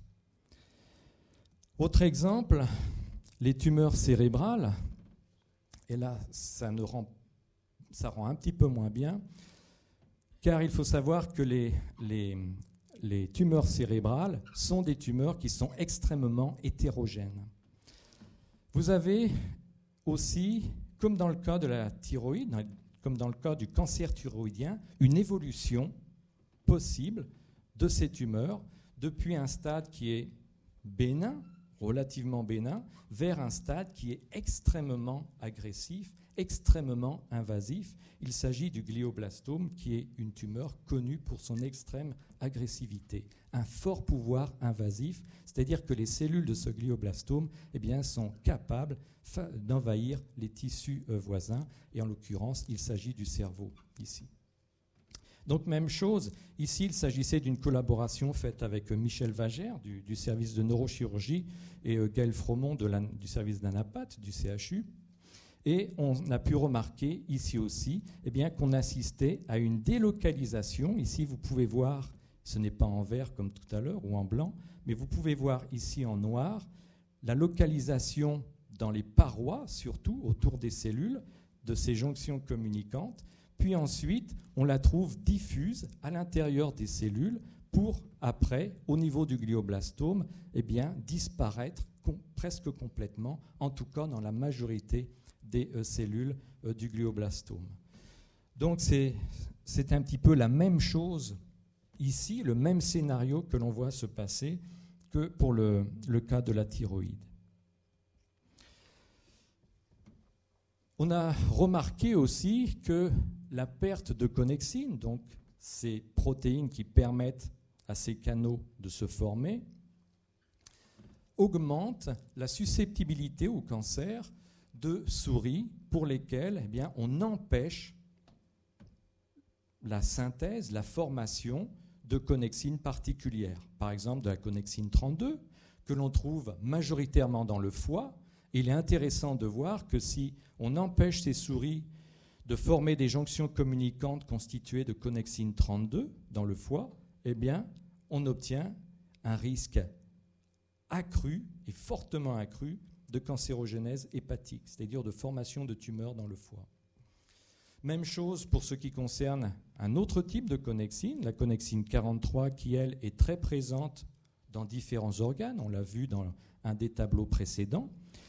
Autre exemple, les tumeurs cérébrales, et là ça, ne rend, ça rend un petit peu moins bien. car il faut savoir que les, les, les tumeurs cérébrales sont des tumeurs qui sont extrêmement hétérogènes. Vous avez aussi, comme dans le cas de la thyroïde, comme dans le cas du cancer thyroïdien, une évolution possible de ces tumeurs depuis un stade qui est bénin, relativement bénin, vers un stade qui est extrêmement agressif, extrêmement invasif. Il s'agit du glioblastome, qui est une tumeur connue pour son extrême agressivité, un fort pouvoir invasif, c'est-à-dire que les cellules de ce glioblastome eh bien, sont capables d'envahir les tissus voisins, et en l'occurrence, il s'agit du cerveau, ici. Donc, même chose, ici, il s'agissait d'une collaboration faite avec Michel Vagère, du, du service de neurochirurgie, et euh, Gaël Fromont de la, du service d'Anapat, du C H U. Et on a pu remarquer ici aussi eh bien, qu'on assistait à une délocalisation. Ici, vous pouvez voir, ce n'est pas en vert comme tout à l'heure ou en blanc, mais vous pouvez voir ici en noir la localisation dans les parois, surtout autour des cellules, de ces jonctions communicantes. Puis ensuite, on la trouve diffuse à l'intérieur des cellules pour, après, au niveau du glioblastome, eh bien, disparaître com- presque complètement, en tout cas dans la majorité des euh, cellules euh, du glioblastome. Donc c'est, c'est un petit peu la même chose ici, le même scénario que l'on voit se passer que pour le, le cas de la thyroïde. On a remarqué aussi que la perte de connexine, donc ces protéines qui permettent à ces canaux de se former, augmente la susceptibilité au cancer de souris pour lesquelles eh bien, on empêche la synthèse, la formation de connexines particulières. Par exemple, de la connexine trente-deux, que l'on trouve majoritairement dans le foie. Il est intéressant de voir que si on empêche ces souris de former des jonctions communicantes constituées de connexine trente-deux dans le foie, eh bien, on obtient un risque accru et fortement accru de cancérogénèse hépatique, c'est-à-dire de formation de tumeurs dans le foie. Même chose pour ce qui concerne un autre type de connexine, la connexine quarante-trois, qui, elle, est très présente dans différents organes. On l'a vu dans un des tableaux précédents.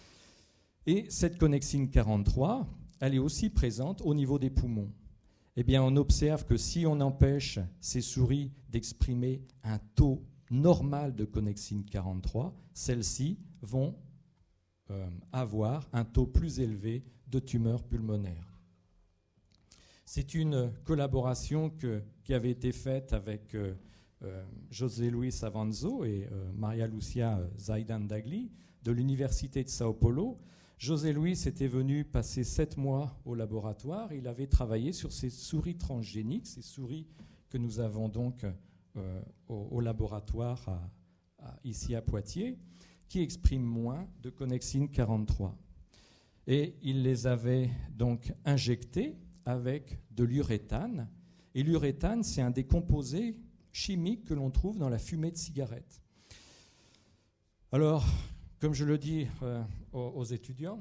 Et cette connexine quarante-trois, elle est aussi présente au niveau des poumons. Eh bien, on observe que si on empêche ces souris d'exprimer un taux normal de connexine quarante-trois, celles-ci vont euh, avoir un taux plus élevé de tumeurs pulmonaires. C'est une collaboration que, qui avait été faite avec euh, euh, José Luis Avanzo et euh, Maria Lucia Zaidan-Dagli de l'Université de Sao Paulo. José Luis était venu passer sept mois au laboratoire. Il avait travaillé sur ces souris transgéniques, ces souris que nous avons donc euh, au, au laboratoire à, à, ici à Poitiers, qui expriment moins de connexine quarante-trois. Et il les avait donc injectées avec de l'uréthane. Et l'uréthane, c'est un des composés chimiques que l'on trouve dans la fumée de cigarette. Alors, comme je le dis euh, aux, aux étudiants,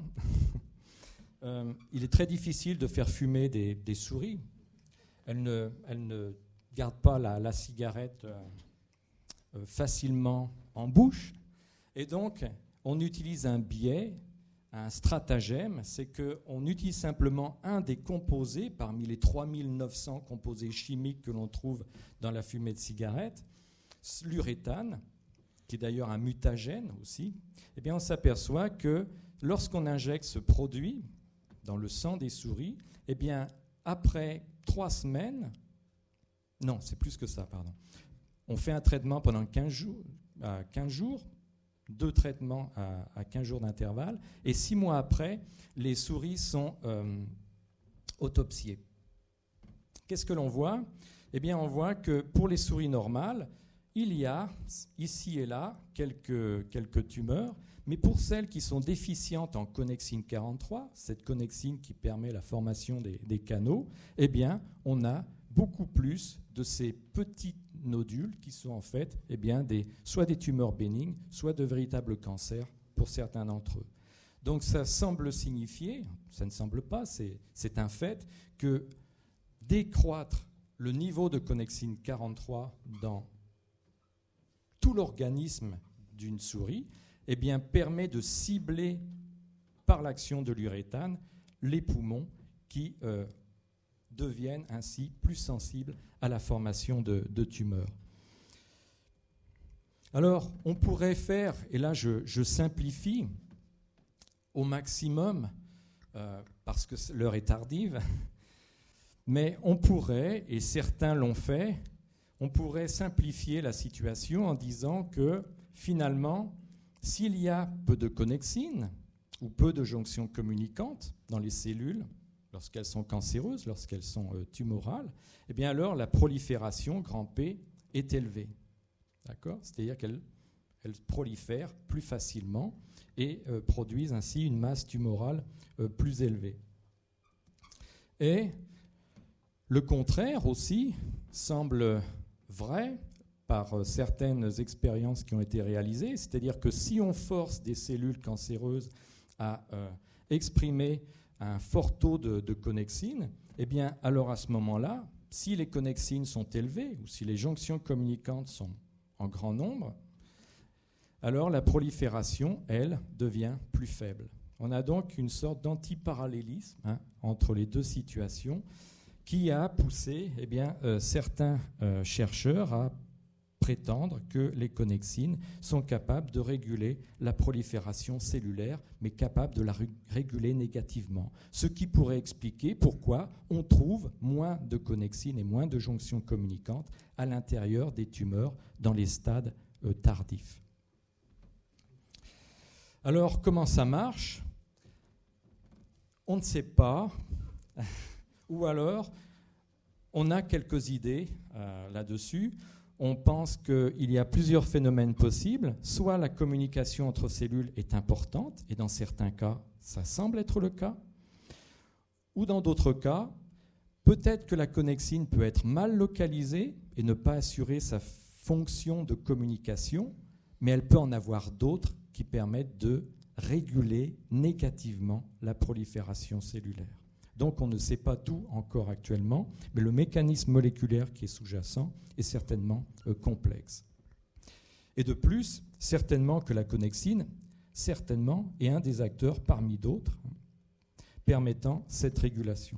euh, il est très difficile de faire fumer des, des souris. Elles ne, elles ne gardent pas la, la cigarette euh, euh, facilement en bouche. Et donc, on utilise un biais, un stratagème, c'est qu'on utilise simplement un des composés parmi les trois mille neuf cents composés chimiques que l'on trouve dans la fumée de cigarette, l'uréthane, qui est d'ailleurs un mutagène aussi. Eh bien, on s'aperçoit que lorsqu'on injecte ce produit dans le sang des souris, eh bien, après trois semaines, non, c'est plus que ça, pardon, on fait un traitement pendant quinze jours, à quinze jours, deux traitements à, à quinze jours d'intervalle, et six mois après, les souris sont euh, autopsiées. Qu'est-ce que l'on voit ? Eh bien, on voit que pour les souris normales, il y a ici et là quelques, quelques tumeurs, mais pour celles qui sont déficientes en connexine quarante-trois, cette connexine qui permet la formation des, des canaux, eh bien, on a beaucoup plus de ces petits nodules qui sont en fait eh bien, des, soit des tumeurs bénignes, soit de véritables cancers pour certains d'entre eux. Donc ça semble signifier, ça ne semble pas, c'est, c'est un fait, que décroître le niveau de connexine quarante-trois dans tout l'organisme d'une souris, eh bien, permet de cibler par l'action de l'uréthane les poumons qui euh, deviennent ainsi plus sensibles à la formation de, de tumeurs. Alors, on pourrait faire, et là je, je simplifie au maximum, euh, parce que l'heure est tardive, mais on pourrait, et certains l'ont fait, on pourrait simplifier la situation en disant que finalement, s'il y a peu de connexine ou peu de jonctions communicantes dans les cellules, lorsqu'elles sont cancéreuses, lorsqu'elles sont euh, tumorales, eh bien alors la prolifération, grand P, est élevée. D'accord ? C'est-à-dire qu'elles elles prolifèrent plus facilement et euh, produisent ainsi une masse tumorale euh, plus élevée. Et le contraire aussi semble vrai par euh, certaines expériences qui ont été réalisées, c'est-à-dire que si on force des cellules cancéreuses à euh, exprimer un fort taux de, de connexine, eh bien alors à ce moment-là, si les connexines sont élevées ou si les jonctions communicantes sont en grand nombre, alors la prolifération, elle, devient plus faible. On a donc une sorte d'antiparallélisme hein, entre les deux situations qui a poussé eh bien, euh, certains euh, chercheurs à prétendre que les connexines sont capables de réguler la prolifération cellulaire, mais capables de la réguler négativement. Ce qui pourrait expliquer pourquoi on trouve moins de connexines et moins de jonctions communicantes à l'intérieur des tumeurs dans les stades euh, tardifs. Alors, comment ça marche ? On ne sait pas, ou alors on a quelques idées euh, là-dessus. On pense qu'il y a plusieurs phénomènes possibles. Soit la communication entre cellules est importante, et dans certains cas, ça semble être le cas. Ou dans d'autres cas, peut-être que la connexine peut être mal localisée et ne pas assurer sa fonction de communication, mais elle peut en avoir d'autres qui permettent de réguler négativement la prolifération cellulaire. Donc on ne sait pas tout encore actuellement, mais le mécanisme moléculaire qui est sous-jacent est certainement euh, complexe. Et de plus, certainement que la connexine, certainement, est un des acteurs parmi d'autres permettant cette régulation.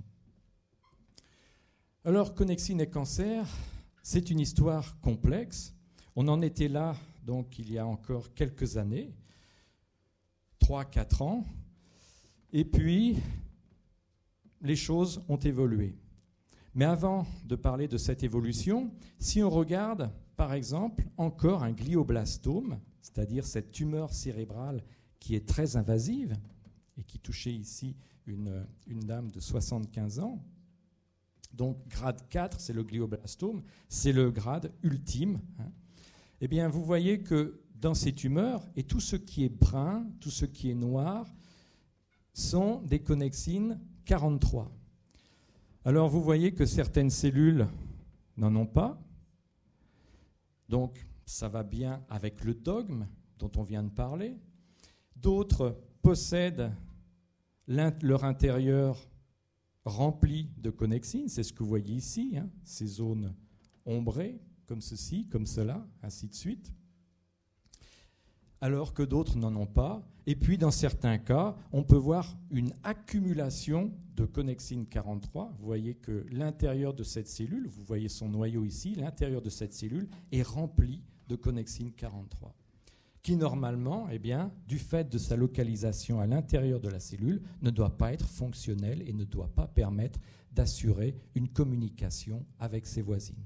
Alors, connexine et cancer, c'est une histoire complexe. On en était là, donc, il y a encore quelques années, trois à quatre ans, et puis les choses ont évolué. Mais avant de parler de cette évolution, si on regarde, par exemple, encore un glioblastome, c'est-à-dire cette tumeur cérébrale qui est très invasive et qui touchait ici une, une dame de soixante-quinze ans, donc grade quatre, c'est le glioblastome, c'est le grade ultime, hein. Eh bien, vous voyez que dans ces tumeurs, et tout ce qui est brun, tout ce qui est noir, sont des connexines quarante-trois. Alors, vous voyez que certaines cellules n'en ont pas. Donc, ça va bien avec le dogme dont on vient de parler. D'autres possèdent leur intérieur rempli de connexines. C'est ce que vous voyez ici, hein, ces zones ombrées, comme ceci, comme cela, ainsi de suite. Alors que d'autres n'en ont pas. Et puis, dans certains cas, on peut voir une accumulation de connexine quarante-trois. Vous voyez que l'intérieur de cette cellule, vous voyez son noyau ici, l'intérieur de cette cellule est rempli de connexine quarante-trois, qui normalement, eh bien, du fait de sa localisation à l'intérieur de la cellule, ne doit pas être fonctionnelle et ne doit pas permettre d'assurer une communication avec ses voisines.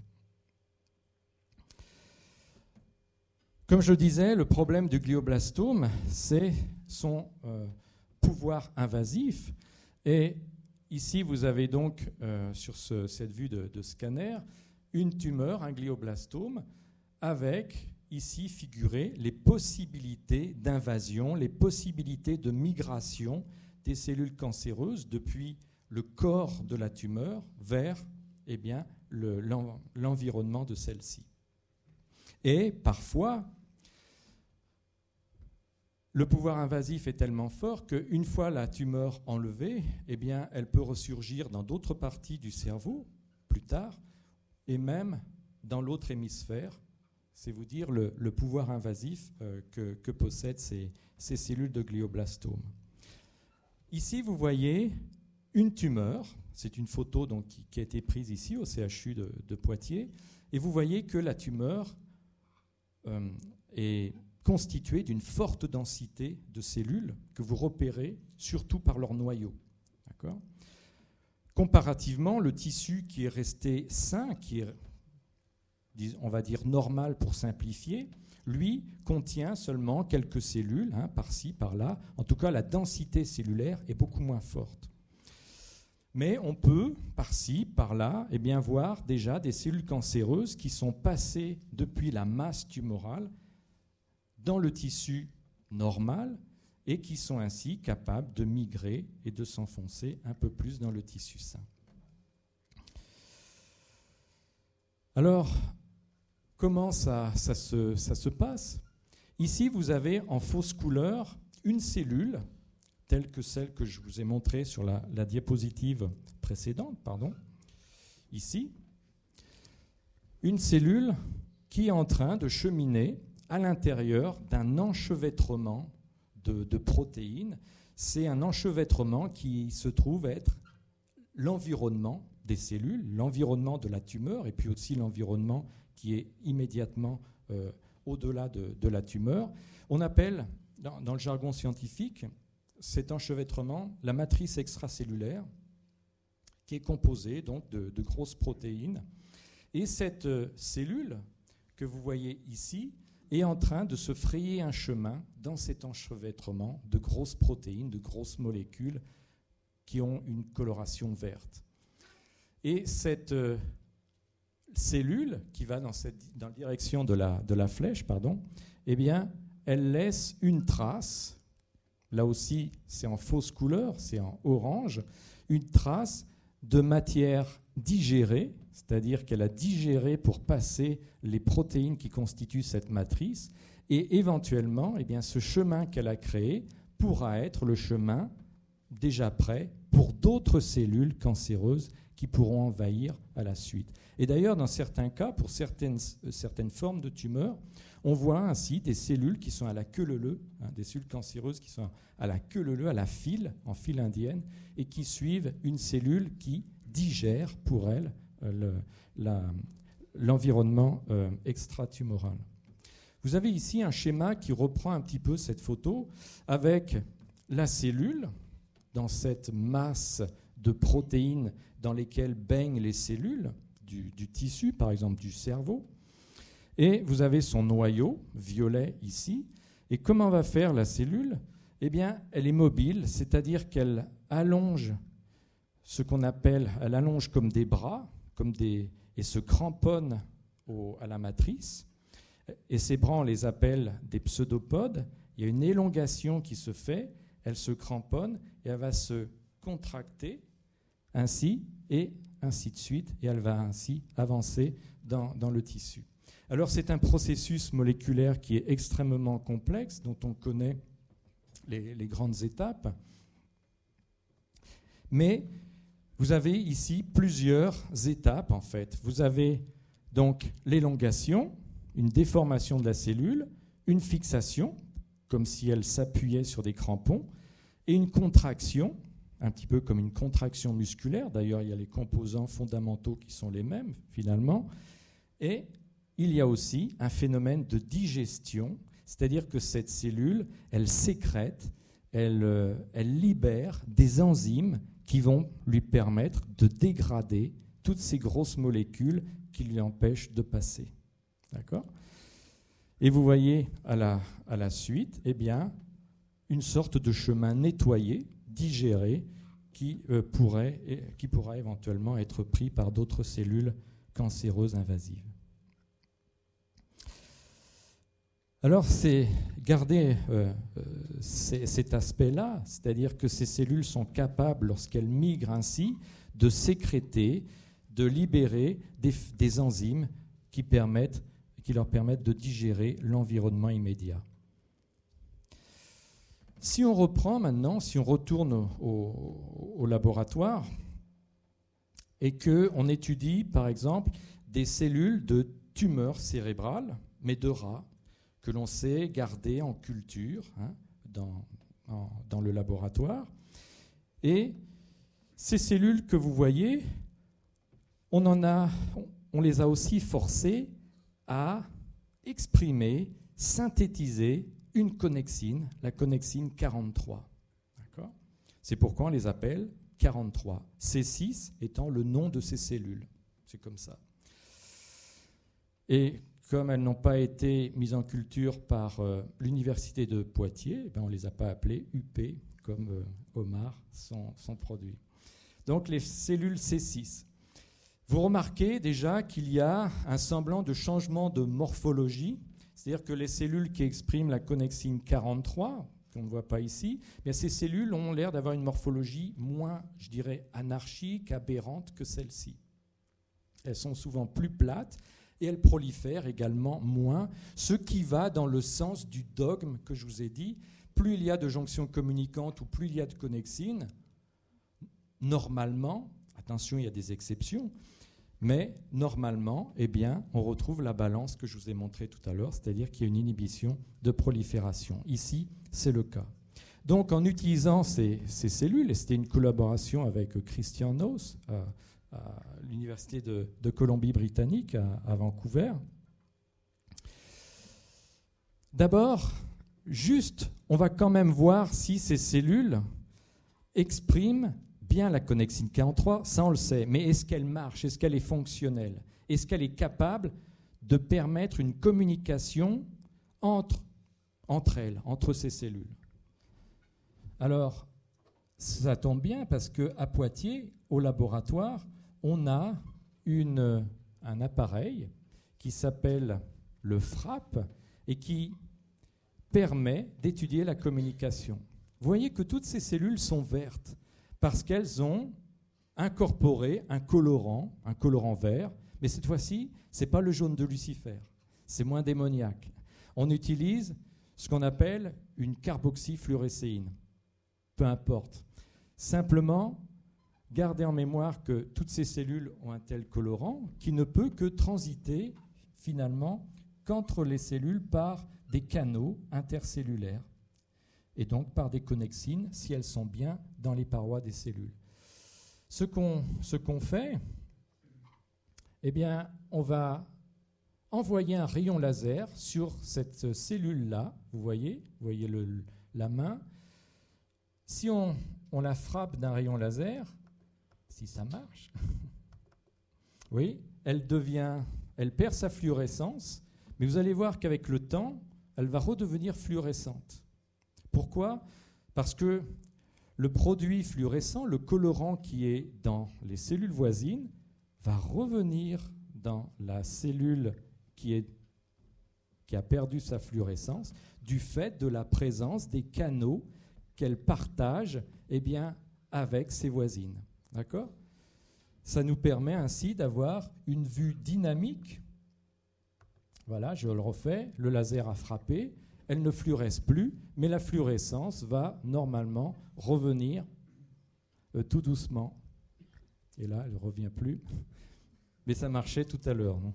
Comme je disais, le problème du glioblastome, c'est son euh, pouvoir invasif. Et ici, vous avez donc, euh, sur ce, cette vue de, de scanner, une tumeur, un glioblastome, avec, ici, figurées les possibilités d'invasion, les possibilités de migration des cellules cancéreuses depuis le corps de la tumeur vers eh bien, le, l'en, l'environnement de celle-ci. Et parfois, le pouvoir invasif est tellement fort qu'une fois la tumeur enlevée, eh bien, elle peut ressurgir dans d'autres parties du cerveau plus tard, et même dans l'autre hémisphère. C'est vous dire le, le pouvoir invasif euh, que, que possèdent ces, ces cellules de glioblastome. Ici, vous voyez une tumeur. C'est une photo donc, qui, qui a été prise ici au C H U de, de Poitiers. Et vous voyez que la tumeur euh, est constituée d'une forte densité de cellules que vous repérez surtout par leur noyau. D'accord ? Comparativement, le tissu qui est resté sain, qui est, on va dire, normal pour simplifier, lui contient seulement quelques cellules, hein, par-ci, par-là. En tout cas, la densité cellulaire est beaucoup moins forte. Mais on peut, par-ci, par-là, eh bien, voir déjà des cellules cancéreuses qui sont passées depuis la masse tumorale dans le tissu normal et qui sont ainsi capables de migrer et de s'enfoncer un peu plus dans le tissu sain. Alors, comment ça, ça, se, ça se passe ? Ici, vous avez en fausse couleur une cellule, telle que celle que je vous ai montrée sur la, la diapositive précédente, pardon, ici, une cellule qui est en train de cheminer à l'intérieur d'un enchevêtrement de, de protéines. C'est un enchevêtrement qui se trouve être l'environnement des cellules, l'environnement de la tumeur, et puis aussi l'environnement qui est immédiatement euh, au-delà de, de la tumeur. On appelle, dans, dans le jargon scientifique, cet enchevêtrement la matrice extracellulaire, qui est composée donc de, de grosses protéines. Et cette euh, cellule que vous voyez ici est en train de se frayer un chemin dans cet enchevêtrement de grosses protéines, de grosses molécules qui ont une coloration verte. Et cette euh, cellule qui va dans, cette, dans la direction de la, de la flèche, pardon, eh bien, elle laisse une trace. Là aussi, c'est en fausse couleur, c'est en orange, une trace de matière digérée, c'est-à-dire qu'elle a digéré pour passer les protéines qui constituent cette matrice, et éventuellement, eh bien, ce chemin qu'elle a créé pourra être le chemin déjà prêt pour d'autres cellules cancéreuses qui pourront envahir à la suite. Et d'ailleurs, dans certains cas, pour certaines, certaines formes de tumeurs, on voit ainsi des cellules qui sont à la queue leu-leu, hein, des cellules cancéreuses qui sont à la queue leu-leu, à la file, en file indienne, et qui suivent une cellule qui digère pour elle euh, le, la, l'environnement euh, extratumoral. Vous avez ici un schéma qui reprend un petit peu cette photo avec la cellule dans cette masse de protéines dans lesquelles baignent les cellules du, du tissu, par exemple du cerveau. Et vous avez son noyau, violet ici. Et comment va faire la cellule ? Eh bien, elle est mobile, c'est-à-dire qu'elle allonge ce qu'on appelle, elle allonge comme des bras, comme des, et se cramponne au, à la matrice. Et ces bras, on les appelle des pseudopodes. Il y a une élongation qui se fait, elle se cramponne et elle va se contracter ainsi et ainsi de suite, et elle va ainsi avancer dans, dans le tissu. Alors c'est un processus moléculaire qui est extrêmement complexe, dont on connaît les, les grandes étapes, mais vous avez ici plusieurs étapes en fait. Vous avez donc l'élongation, une déformation de la cellule, une fixation, comme si elle s'appuyait sur des crampons, et une contraction, un petit peu comme une contraction musculaire. D'ailleurs, il y a les composants fondamentaux qui sont les mêmes, finalement. Et il y a aussi un phénomène de digestion, c'est-à-dire que cette cellule, elle sécrète, elle, euh, elle libère des enzymes qui vont lui permettre de dégrader toutes ces grosses molécules qui lui empêchent de passer. D'accord ? Et vous voyez à la, à la suite, eh bien, une sorte de chemin nettoyé, digéré, qui, euh, pourrait, et, qui pourra éventuellement être pris par d'autres cellules cancéreuses invasives. Alors, c'est garder euh, euh, c'est, cet aspect-là, c'est-à-dire que ces cellules sont capables, lorsqu'elles migrent ainsi, de sécréter, de libérer des, des enzymes qui, permettent, qui leur permettent de digérer l'environnement immédiat. Si on reprend maintenant, si on retourne au, au, au laboratoire et qu'on étudie, par exemple, des cellules de tumeurs cérébrales, mais de rats, que l'on sait garder en culture, hein, dans, en, dans le laboratoire. Et ces cellules que vous voyez, on, en a, on les a aussi forcées à exprimer, synthétiser une connexine, la connexine quarante-trois. D'accord ? C'est pourquoi on les appelle quarante-trois. C six étant le nom de ces cellules. C'est comme ça. Et comme elles n'ont pas été mises en culture par euh, l'université de Poitiers, eh ben on ne les a pas appelées U P, comme euh, Omar, son, son produit. Donc les cellules C six. Vous remarquez déjà qu'il y a un semblant de changement de morphologie, c'est-à-dire que les cellules qui expriment la connexine quarante-trois, qu'on ne voit pas ici, bien ces cellules ont l'air d'avoir une morphologie moins, je dirais, anarchique, aberrante que celle-ci. Elles sont souvent plus plates et elles prolifèrent également moins, ce qui va dans le sens du dogme que je vous ai dit. Plus il y a de jonctions communicantes ou plus il y a de connexines, normalement, attention, il y a des exceptions, mais normalement, eh bien, on retrouve la balance que je vous ai montrée tout à l'heure, c'est-à-dire qu'il y a une inhibition de prolifération. Ici, c'est le cas. Donc, en utilisant ces, ces cellules, et c'était une collaboration avec Christian Noes à, à l'Université de, de Colombie-Britannique à, à Vancouver. D'abord, juste, on va quand même voir si ces cellules expriment bien la connexine quarante-trois, ça on le sait, mais est-ce qu'elle marche? Est-ce qu'elle est fonctionnelle? Est-ce qu'elle est capable de permettre une communication entre, entre elles, entre ces cellules? Alors, ça tombe bien parce qu'à Poitiers, au laboratoire, on a une, un appareil qui s'appelle le FRAP et qui permet d'étudier la communication. Vous voyez que toutes ces cellules sont vertes parce qu'elles ont incorporé un colorant, un colorant vert, mais cette fois-ci, ce n'est pas le jaune de Lucifer, c'est moins démoniaque. On utilise ce qu'on appelle une carboxyfluorescéine, peu importe. Simplement, gardez en mémoire que toutes ces cellules ont un tel colorant qui ne peut que transiter finalement qu'entre les cellules par des canaux intercellulaires et donc par des connexines si elles sont bien dans les parois des cellules. Ce qu'on, ce qu'on fait, eh bien, on va envoyer un rayon laser sur cette cellule-là, vous voyez, vous voyez le, la main. Si on, on la frappe d'un rayon laser, si ça marche, oui, elle devient, elle perd sa fluorescence, mais vous allez voir qu'avec le temps, elle va redevenir fluorescente. Pourquoi ? Parce que le produit fluorescent, le colorant qui est dans les cellules voisines, va revenir dans la cellule qui, est, qui a perdu sa fluorescence du fait de la présence des canaux qu'elle partage eh bien, avec ses voisines. D'accord ? Ça nous permet ainsi d'avoir une vue dynamique. Voilà, je le refais, le laser a frappé. Elle ne fluoresce plus, mais la fluorescence va normalement revenir euh, tout doucement. Et là, elle ne revient plus. Mais ça marchait tout à l'heure, non ?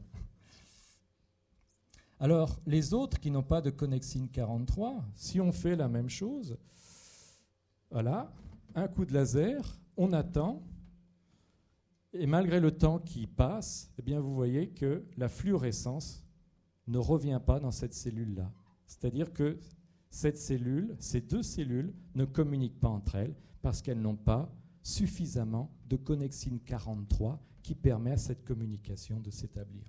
Alors, les autres qui n'ont pas de connexine quarante-trois, si on fait la même chose, voilà, un coup de laser, on attend, et malgré le temps qui passe, eh bien, vous voyez que la fluorescence ne revient pas dans cette cellule-là. C'est-à-dire que cette cellule, ces deux cellules ne communiquent pas entre elles parce qu'elles n'ont pas suffisamment de connexine quarante-trois qui permet à cette communication de s'établir.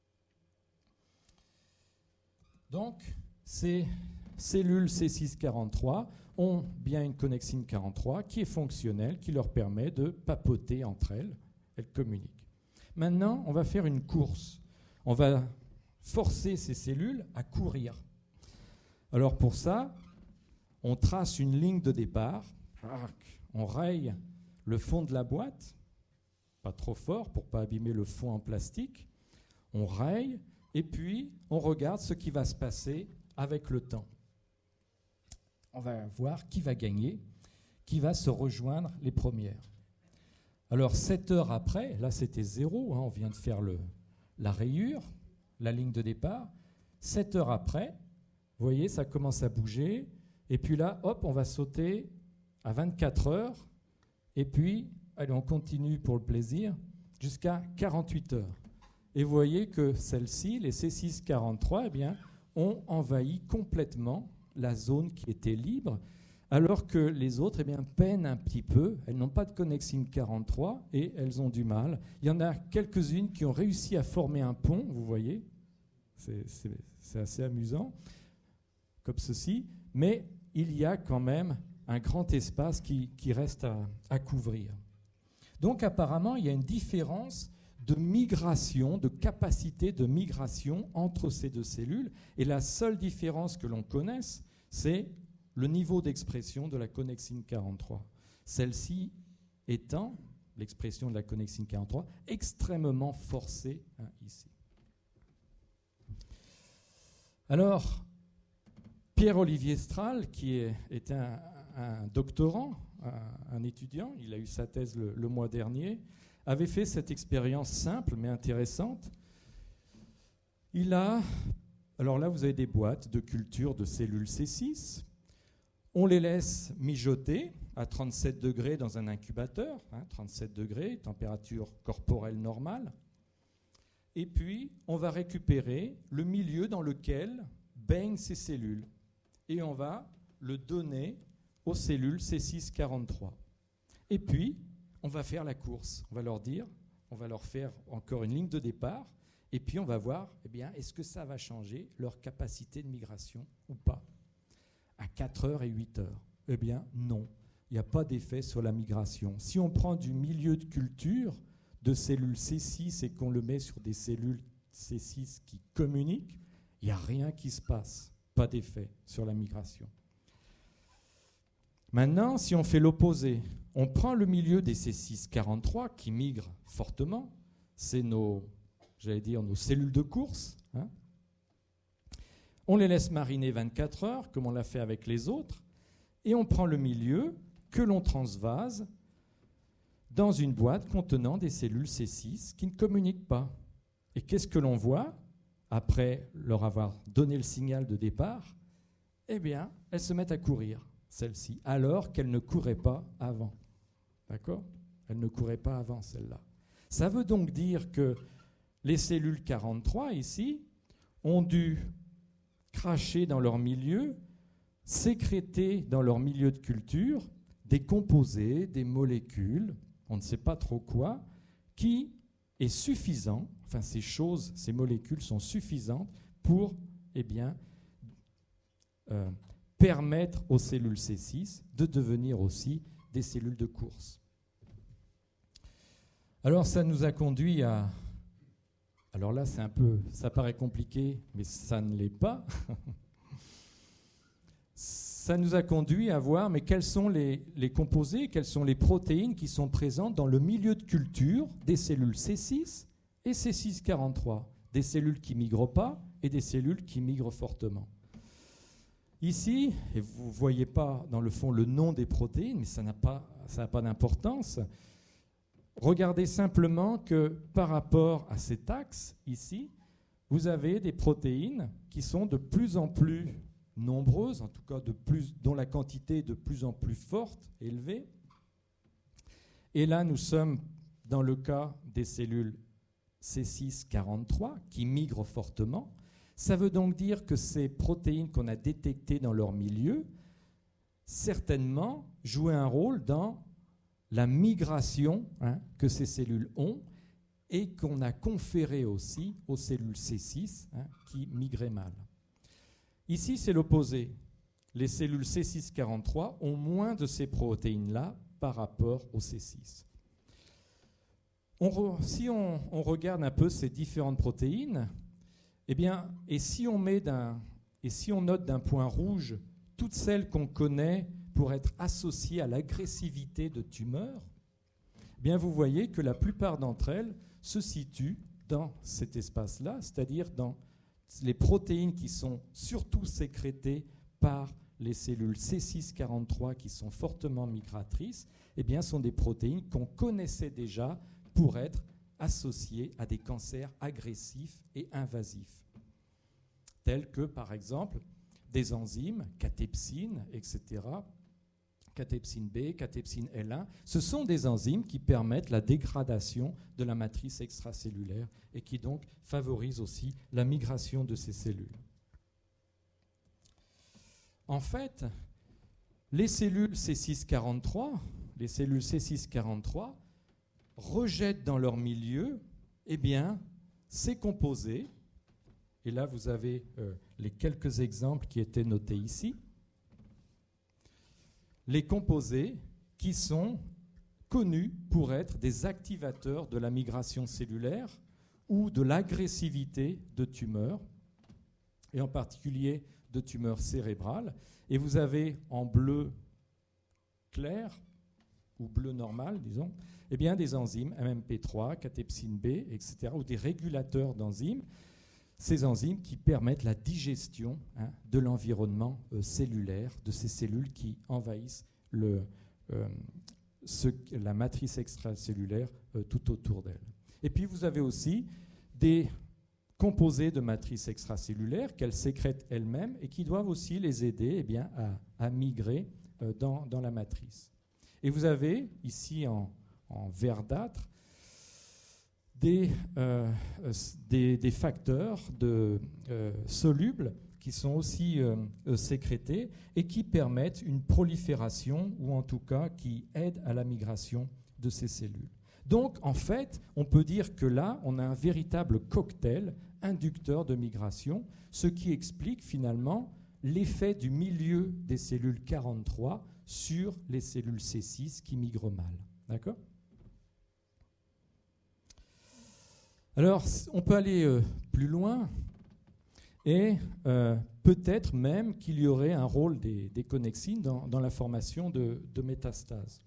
Donc, ces cellules C six quarante-trois ont bien une connexine quarante-trois qui est fonctionnelle, qui leur permet de papoter entre elles. Elles communiquent. Maintenant, on va faire une course. On va forcer ces cellules à courir. Alors pour ça, on trace une ligne de départ, on raye le fond de la boîte, pas trop fort pour ne pas abîmer le fond en plastique, on raye et puis on regarde ce qui va se passer avec le temps. On va voir qui va gagner, qui va se rejoindre les premières. Alors sept heures après, là c'était zéro, hein, on vient de faire le, la rayure, la ligne de départ. Sept heures après, vous voyez, ça commence à bouger. Et puis là, hop, on va sauter à vingt-quatre heures. Et puis, allez, on continue pour le plaisir jusqu'à quarante-huit heures. Et vous voyez que celles-ci, les C six quarante-trois, eh bien, ont envahi complètement la zone qui était libre, alors que les autres eh bien, peinent un petit peu. Elles n'ont pas de connexine quarante-trois et elles ont du mal. Il y en a quelques-unes qui ont réussi à former un pont, vous voyez. C'est, c'est, c'est assez amusant, comme ceci. Mais il y a quand même un grand espace qui, qui reste à, à couvrir. Donc apparemment, il y a une différence de migration, de capacité de migration entre ces deux cellules. Et la seule différence que l'on connaisse, c'est le niveau d'expression de la connexine quarante-trois. Celle-ci étant, l'expression de la connexine quarante-trois, extrêmement forcée hein, ici. Alors, Pierre-Olivier Strahl, qui est, est un, un doctorant, un, un étudiant, il a eu sa thèse le, le mois dernier, avait fait cette expérience simple mais intéressante. Il a, alors là vous avez des boîtes de culture de cellules C six, on les laisse mijoter à trente-sept degrés dans un incubateur, hein, trente-sept degrés, température corporelle normale, et puis on va récupérer le milieu dans lequel baignent ces cellules, et on va le donner aux cellules C six quarante-trois. Et puis, on va faire la course. On va leur dire, on va leur faire encore une ligne de départ, et puis on va voir, eh bien, est-ce que ça va changer leur capacité de migration ou pas? À quatre heures et huit heures. Eh bien, non. Il n'y a pas d'effet sur la migration. Si on prend du milieu de culture de cellules C six et qu'on le met sur des cellules C six qui communiquent, il n'y a rien qui se passe. Pas d'effet sur la migration. Maintenant, si on fait l'opposé, on prend le milieu des C six quarante-trois qui migrent fortement, c'est nos, j'allais dire, nos cellules de course. Hein. On les laisse mariner vingt-quatre heures, comme on l'a fait avec les autres, et on prend le milieu que l'on transvase dans une boîte contenant des cellules C six qui ne communiquent pas. Et qu'est-ce que l'on voit après leur avoir donné le signal de départ? Eh bien, elles se mettent à courir, celles-ci, alors qu'elles ne couraient pas avant. D'accord? Elles ne couraient pas avant, celles-là. Ça veut donc dire que les cellules quarante-trois, ici, ont dû cracher dans leur milieu, sécréter dans leur milieu de culture des composés, des molécules, on ne sait pas trop quoi, qui est suffisant, enfin ces choses, ces molécules sont suffisantes pour eh bien, euh, permettre aux cellules C six de devenir aussi des cellules de course. Alors ça nous a conduit à... Alors là, c'est un peu, ça paraît compliqué, mais ça ne l'est pas. Ça nous a conduit à voir, mais quels sont les, les composés, quelles sont les protéines qui sont présentes dans le milieu de culture des cellules C six et C six quarante-trois, des cellules qui ne migrent pas et des cellules qui migrent fortement. Ici, et vous ne voyez pas dans le fond le nom des protéines, mais ça n'a pas, ça n'a pas d'importance. Regardez simplement que par rapport à cet axe, ici, vous avez des protéines qui sont de plus en plus nombreuses, en tout cas de plus, dont la quantité est de plus en plus forte, élevée. Et là, nous sommes dans le cas des cellules C six quarante-trois qui migrent fortement. Ça veut donc dire que ces protéines qu'on a détectées dans leur milieu, certainement, jouaient un rôle dans la migration hein, que ces cellules ont et qu'on a conféré aussi aux cellules C six hein, qui migraient mal. Ici, c'est l'opposé. Les cellules C six quarante-trois ont moins de ces protéines-là par rapport aux C six. On re, si on, on regarde un peu ces différentes protéines, eh bien, et si on met d'un, et si on note d'un point rouge toutes celles qu'on connaît pour être associées à l'agressivité de tumeurs, eh bien, vous voyez que la plupart d'entre elles se situent dans cet espace-là, c'est-à-dire dans les protéines qui sont surtout sécrétées par les cellules C six quarante-trois qui sont fortement migratrices, eh bien, sont des protéines qu'on connaissait déjà pour être associés à des cancers agressifs et invasifs, tels que, par exemple, des enzymes, catepsine, et cetera, catepsine B, catepsine L un. Ce sont des enzymes qui permettent la dégradation de la matrice extracellulaire et qui donc favorisent aussi la migration de ces cellules. En fait, les cellules C six quarante-trois, les cellules C six quarante-trois rejettent dans leur milieu, eh bien, ces composés. Et là, vous avez euh, les quelques exemples qui étaient notés ici. Les composés qui sont connus pour être des activateurs de la migration cellulaire ou de l'agressivité de tumeurs, et en particulier de tumeurs cérébrales. Et vous avez en bleu clair, ou bleu normal, disons, eh bien des enzymes M M P trois, catepsine B, et cetera, ou des régulateurs d'enzymes, ces enzymes qui permettent la digestion hein, de l'environnement euh, cellulaire, de ces cellules qui envahissent le, euh, ce, la matrice extracellulaire euh, tout autour d'elle. Et puis vous avez aussi des composés de matrice extracellulaire qu'elles sécrètent elles-mêmes et qui doivent aussi les aider eh bien, à, à migrer euh, dans, dans la matrice. Et vous avez ici en, en verdâtre Des, euh, des, des facteurs de, euh, solubles qui sont aussi euh, euh, sécrétés et qui permettent une prolifération ou en tout cas qui aident à la migration de ces cellules. Donc en fait, on peut dire que là, on a un véritable cocktail inducteur de migration, ce qui explique finalement l'effet du milieu des cellules quarante-trois sur les cellules C six qui migrent mal. D'accord ? Alors, on peut aller euh, plus loin et euh, peut-être même qu'il y aurait un rôle des, des connexines dans, dans la formation de, de métastases.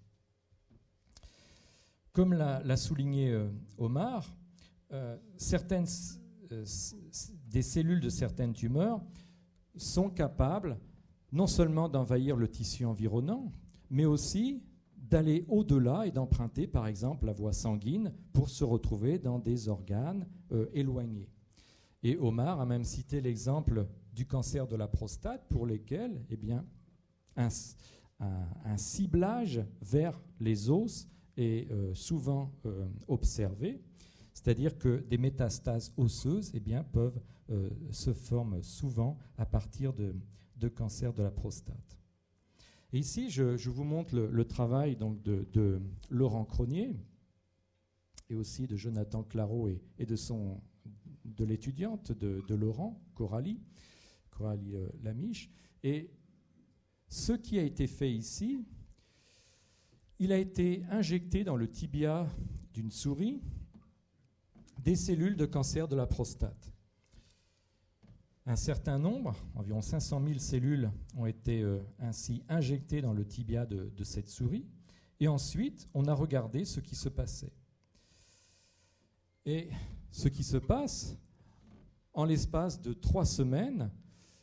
Comme l'a, l'a souligné euh, Omar, euh, certaines, euh, des cellules de certaines tumeurs sont capables non seulement d'envahir le tissu environnant, mais aussi d'aller au-delà et d'emprunter, par exemple, la voie sanguine pour se retrouver dans des organes euh, éloignés. Et Omar a même cité l'exemple du cancer de la prostate pour lesquels eh bien, un, un, un ciblage vers les os est euh, souvent euh, observé, c'est-à-dire que des métastases osseuses eh bien, peuvent euh, se former souvent à partir de, de cancer de la prostate. Et ici, je, je vous montre le, le travail donc, de, de Laurent Cronier et aussi de Jonathan Claro et, et de, son, de l'étudiante de, de Laurent, Coralie, Coralie euh, Lamiche. Et ce qui a été fait ici, il a été injecté dans le tibia d'une souris des cellules de cancer de la prostate. Un certain nombre, environ cinq cent mille cellules, ont été euh, ainsi injectées dans le tibia de, de cette souris. Et ensuite, on a regardé ce qui se passait. Et ce qui se passe, en l'espace de trois semaines,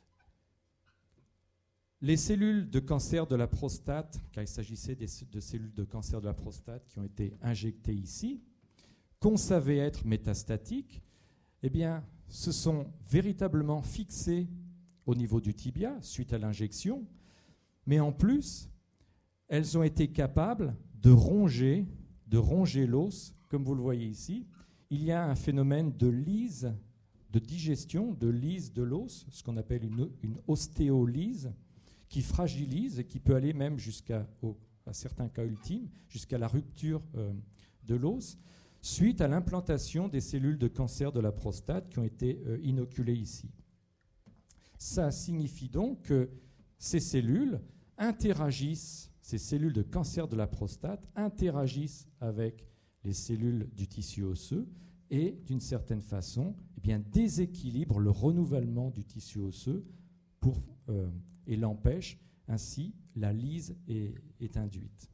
les cellules de cancer de la prostate, car il s'agissait des, de cellules de cancer de la prostate qui ont été injectées ici, qu'on savait être métastatiques, eh bien, se sont véritablement fixées au niveau du tibia suite à l'injection, mais en plus, elles ont été capables de ronger, de ronger l'os, comme vous le voyez ici. Il y a un phénomène de lyse, de digestion, de lyse de l'os, ce qu'on appelle une, une ostéolyse, qui fragilise et qui peut aller même jusqu'à, au, à certains cas ultimes, jusqu'à la rupture euh, de l'os, suite à l'implantation des cellules de cancer de la prostate qui ont été euh, inoculées ici. Ça signifie donc que ces cellules interagissent, ces cellules de cancer de la prostate interagissent avec les cellules du tissu osseux et, d'une certaine façon, eh bien, déséquilibrent le renouvellement du tissu osseux pour, euh, et l'empêchent. Ainsi, la lyse est, est induite.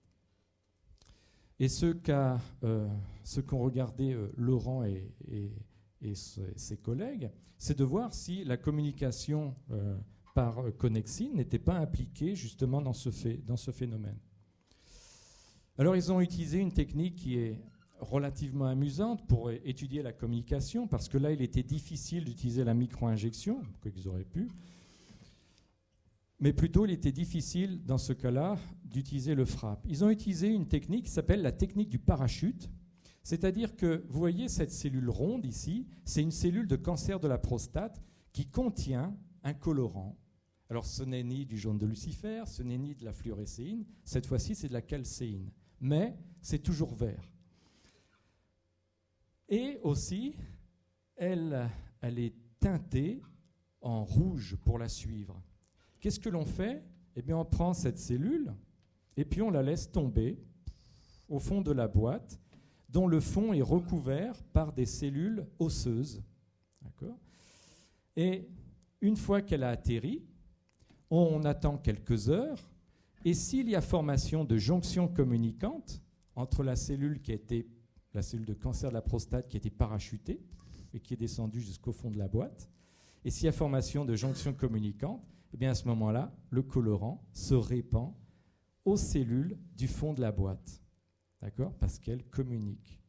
Et ce, qu'a, euh, ce qu'ont regardé euh, Laurent et, et, et ses collègues, c'est de voir si la communication euh, par connexine n'était pas impliquée justement dans ce, fait, dans ce phénomène. Alors ils ont utilisé une technique qui est relativement amusante pour étudier la communication, parce que là, il était difficile d'utiliser la micro-injection, qu'ils auraient pu, mais plutôt, il était difficile, dans ce cas-là, d'utiliser le frappe. Ils ont utilisé une technique qui s'appelle la technique du parachute, c'est-à-dire que, vous voyez cette cellule ronde ici, c'est une cellule de cancer de la prostate qui contient un colorant. Alors, ce n'est ni du jaune de Lucifer, ce n'est ni de la fluorescéine, cette fois-ci, c'est de la calcéine, mais c'est toujours vert. Et aussi, elle, elle est teintée en rouge pour la suivre. Qu'est-ce que l'on fait? Eh bien, on prend cette cellule et puis on la laisse tomber au fond de la boîte, dont le fond est recouvert par des cellules osseuses. D'accord ? Et une fois qu'elle a atterri, on attend quelques heures, et s'il y a formation de jonction communicante entre la cellule qui a été, la cellule de cancer de la prostate qui a été parachutée et qui est descendue jusqu'au fond de la boîte, et s'il y a formation de jonction communicante, eh bien à ce moment-là, le colorant se répand aux cellules du fond de la boîte, d'accord ? Parce qu'elles communiquent.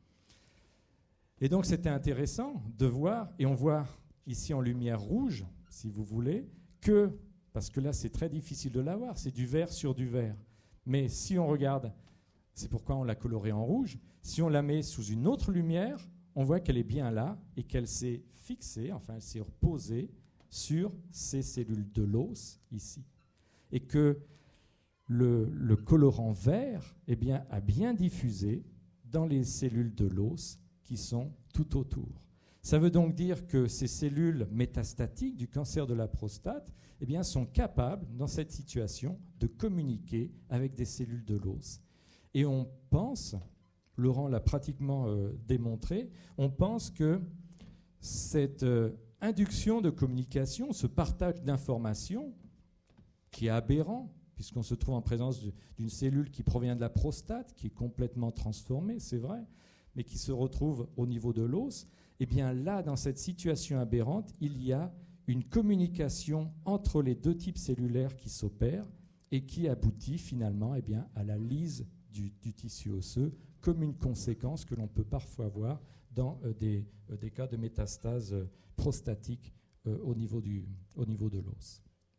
Et donc c'était intéressant de voir, et on voit ici en lumière rouge, si vous voulez, que, parce que là c'est très difficile de la voir, c'est du vert sur du vert. Mais si on regarde, c'est pourquoi on l'a colorée en rouge, si on la met sous une autre lumière, on voit qu'elle est bien là et qu'elle s'est fixée, enfin elle s'est reposée sur ces cellules de l'os ici. Et que le, le colorant vert eh bien, a bien diffusé dans les cellules de l'os qui sont tout autour. Ça veut donc dire que ces cellules métastatiques du cancer de la prostate eh bien, sont capables, dans cette situation, de communiquer avec des cellules de l'os. Et on pense, Laurent l'a pratiquement euh, démontré, on pense que cette euh, induction de communication, ce partage d'informations, qui est aberrant, puisqu'on se trouve en présence de, d'une cellule qui provient de la prostate, qui est complètement transformée, c'est vrai, mais qui se retrouve au niveau de l'os, eh bien là, dans cette situation aberrante, il y a une communication entre les deux types cellulaires qui s'opèrent et qui aboutit finalement eh bien, à la lyse du, du tissu osseux, comme une conséquence que l'on peut parfois voir dans euh, des, euh, des cas de métastase euh, prostatique euh, au niveau du, au niveau de l'os.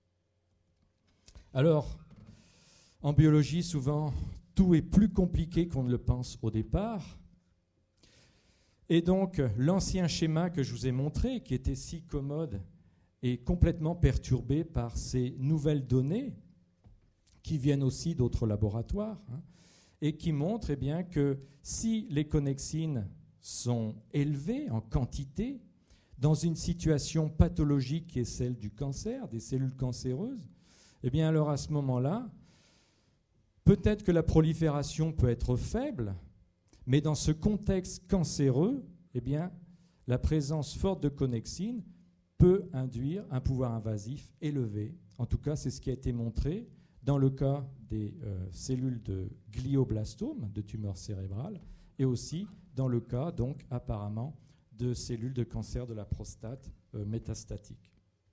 Alors, en biologie, souvent, tout est plus compliqué qu'on ne le pense au départ. Et donc, l'ancien schéma que je vous ai montré, qui était si commode, est complètement perturbé par ces nouvelles données qui viennent aussi d'autres laboratoires hein, et qui montrent eh bien, que si les connexines sont élevées en quantité, dans une situation pathologique qui est celle du cancer, des cellules cancéreuses, eh bien alors à ce moment-là, peut-être que la prolifération peut être faible, mais dans ce contexte cancéreux, eh bien, la présence forte de connexines peut induire un pouvoir invasif élevé. En tout cas, c'est ce qui a été montré dans le cas des euh, cellules de glioblastome, de tumeurs cérébrales, et aussi dans le cas, donc, apparemment, de cellules de cancer de la prostate euh, métastatiques.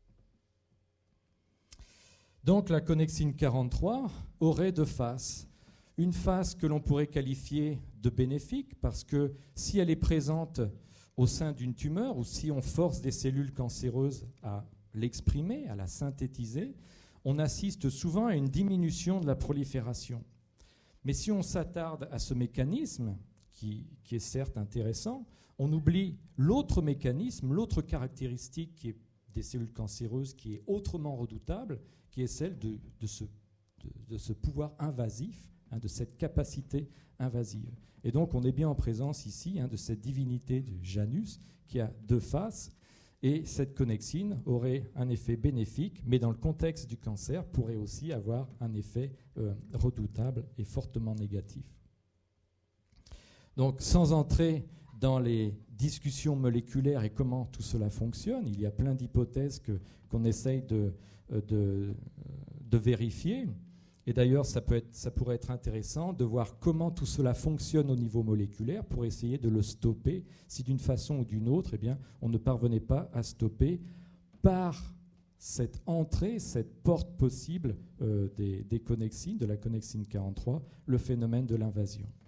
Donc, la connexine quarante-trois aurait deux faces. Une face que l'on pourrait qualifier de bénéfique, parce que si elle est présente au sein d'une tumeur, ou si on force des cellules cancéreuses à l'exprimer, à la synthétiser, on assiste souvent à une diminution de la prolifération. Mais si on s'attarde à ce mécanisme, qui, qui est certes intéressant, on oublie l'autre mécanisme, l'autre caractéristique qui est des cellules cancéreuses, qui est autrement redoutable, qui est celle de, de, ce, de, de ce pouvoir invasif, hein, de cette capacité invasive. Et donc on est bien en présence ici hein, de cette divinité du Janus qui a deux faces, et cette connexine aurait un effet bénéfique, mais dans le contexte du cancer pourrait aussi avoir un effet euh, redoutable et fortement négatif. Donc sans entrer dans les discussions moléculaires et comment tout cela fonctionne, il y a plein d'hypothèses que, qu'on essaye de, de, de vérifier. Et d'ailleurs, ça, peut être, ça pourrait être intéressant de voir comment tout cela fonctionne au niveau moléculaire pour essayer de le stopper si d'une façon ou d'une autre, eh bien, on ne parvenait pas à stopper par cette entrée, cette porte possible euh, des, des connexines, de la connexine quarante-trois, le phénomène de l'invasion.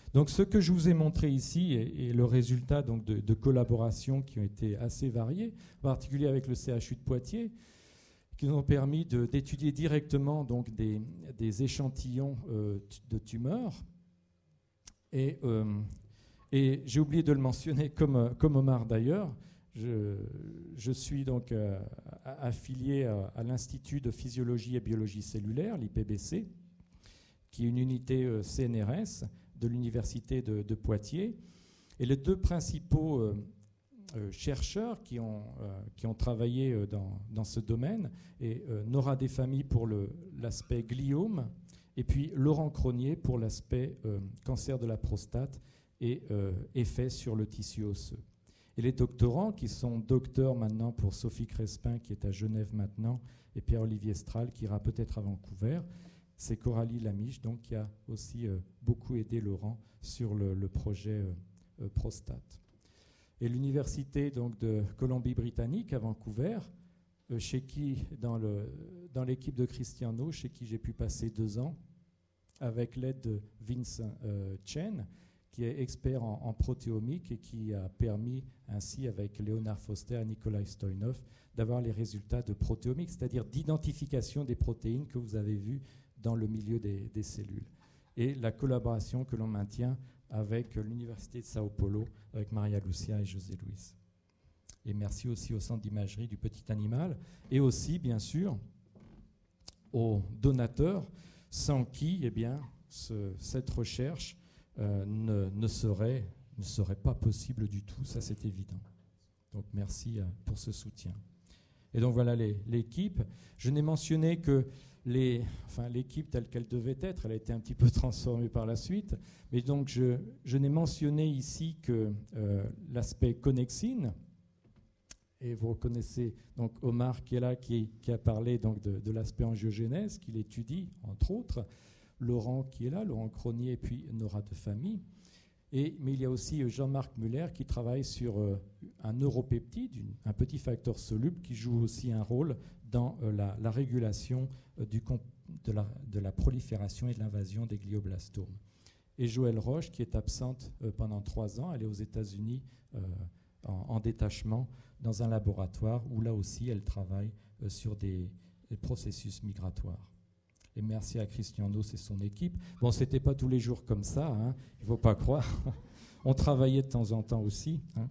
Donc ce que je vous ai montré ici est, est le résultat donc, de, de collaborations qui ont été assez variées, en particulier avec le C H U de Poitiers, qui nous ont permis de, d'étudier directement donc, des, des échantillons euh, de tumeurs. Et, euh, et j'ai oublié de le mentionner, comme, comme Omar d'ailleurs, je, je suis donc euh, affilié à, à l'Institut de physiologie et biologie cellulaire, l'I P B C, qui est une unité euh, C N R S de l'Université de, de Poitiers. Et les deux principaux euh, euh, chercheurs qui ont, euh, qui ont travaillé euh, dans, dans ce domaine, et euh, Nora Desfamilles pour le, l'aspect gliome, et puis Laurent Cronier pour l'aspect euh, cancer de la prostate et euh, effet sur le tissu osseux. Et les doctorants, qui sont docteurs maintenant pour Sophie Crespin, qui est à Genève maintenant, et Pierre-Olivier Stral, qui ira peut-être à Vancouver, c'est Coralie Lamiche, donc, qui a aussi euh, beaucoup aidé Laurent sur le, le projet euh, euh, prostate. Et l'université donc, de Colombie-Britannique à Vancouver, euh, chez qui, dans, le, dans l'équipe de Cristiano, chez qui j'ai pu passer deux ans, avec l'aide de Vince euh, Chen, qui est expert en, en protéomique et qui a permis ainsi, avec Léonard Foster et Nikolai Stoyanov, d'avoir les résultats de protéomique, c'est-à-dire d'identification des protéines que vous avez vues dans le milieu des, des cellules. Et la collaboration que l'on maintient avec l'Université de Sao Paulo, avec Maria Lucia et José Luis. Et merci aussi au Centre d'imagerie du Petit Animal, et aussi, bien sûr, aux donateurs, sans qui, eh bien, ce, cette recherche euh, ne, ne, serait, ne serait pas possible du tout, ça c'est évident. Donc merci euh, pour ce soutien. Et donc voilà les, l'équipe. Je n'ai mentionné que Les, enfin, l'équipe telle qu'elle devait être, elle a été un petit peu transformée par la suite, mais donc je, je n'ai mentionné ici que euh, l'aspect connexine, et vous reconnaissez donc Omar qui est là, qui, qui a parlé donc de, de l'aspect angiogénèse, qu'il étudie, entre autres, Laurent qui est là, Laurent Cronier, et puis Nora Desfamilles. Et, mais il y a aussi Jean-Marc Muller qui travaille sur euh, un neuropeptide, une, un petit facteur soluble qui joue aussi un rôle dans euh, la, la régulation euh, du comp- de, la, de la prolifération et de l'invasion des glioblastomes. Et Joëlle Roche, qui est absente euh, pendant trois ans, elle est aux États-Unis euh, en, en détachement dans un laboratoire où là aussi elle travaille euh, sur des, des processus migratoires. Et merci à Christian Dos et son équipe. Bon, ce n'était pas tous les jours comme ça, hein, il ne faut pas croire. On travaillait de temps en temps aussi. Hein.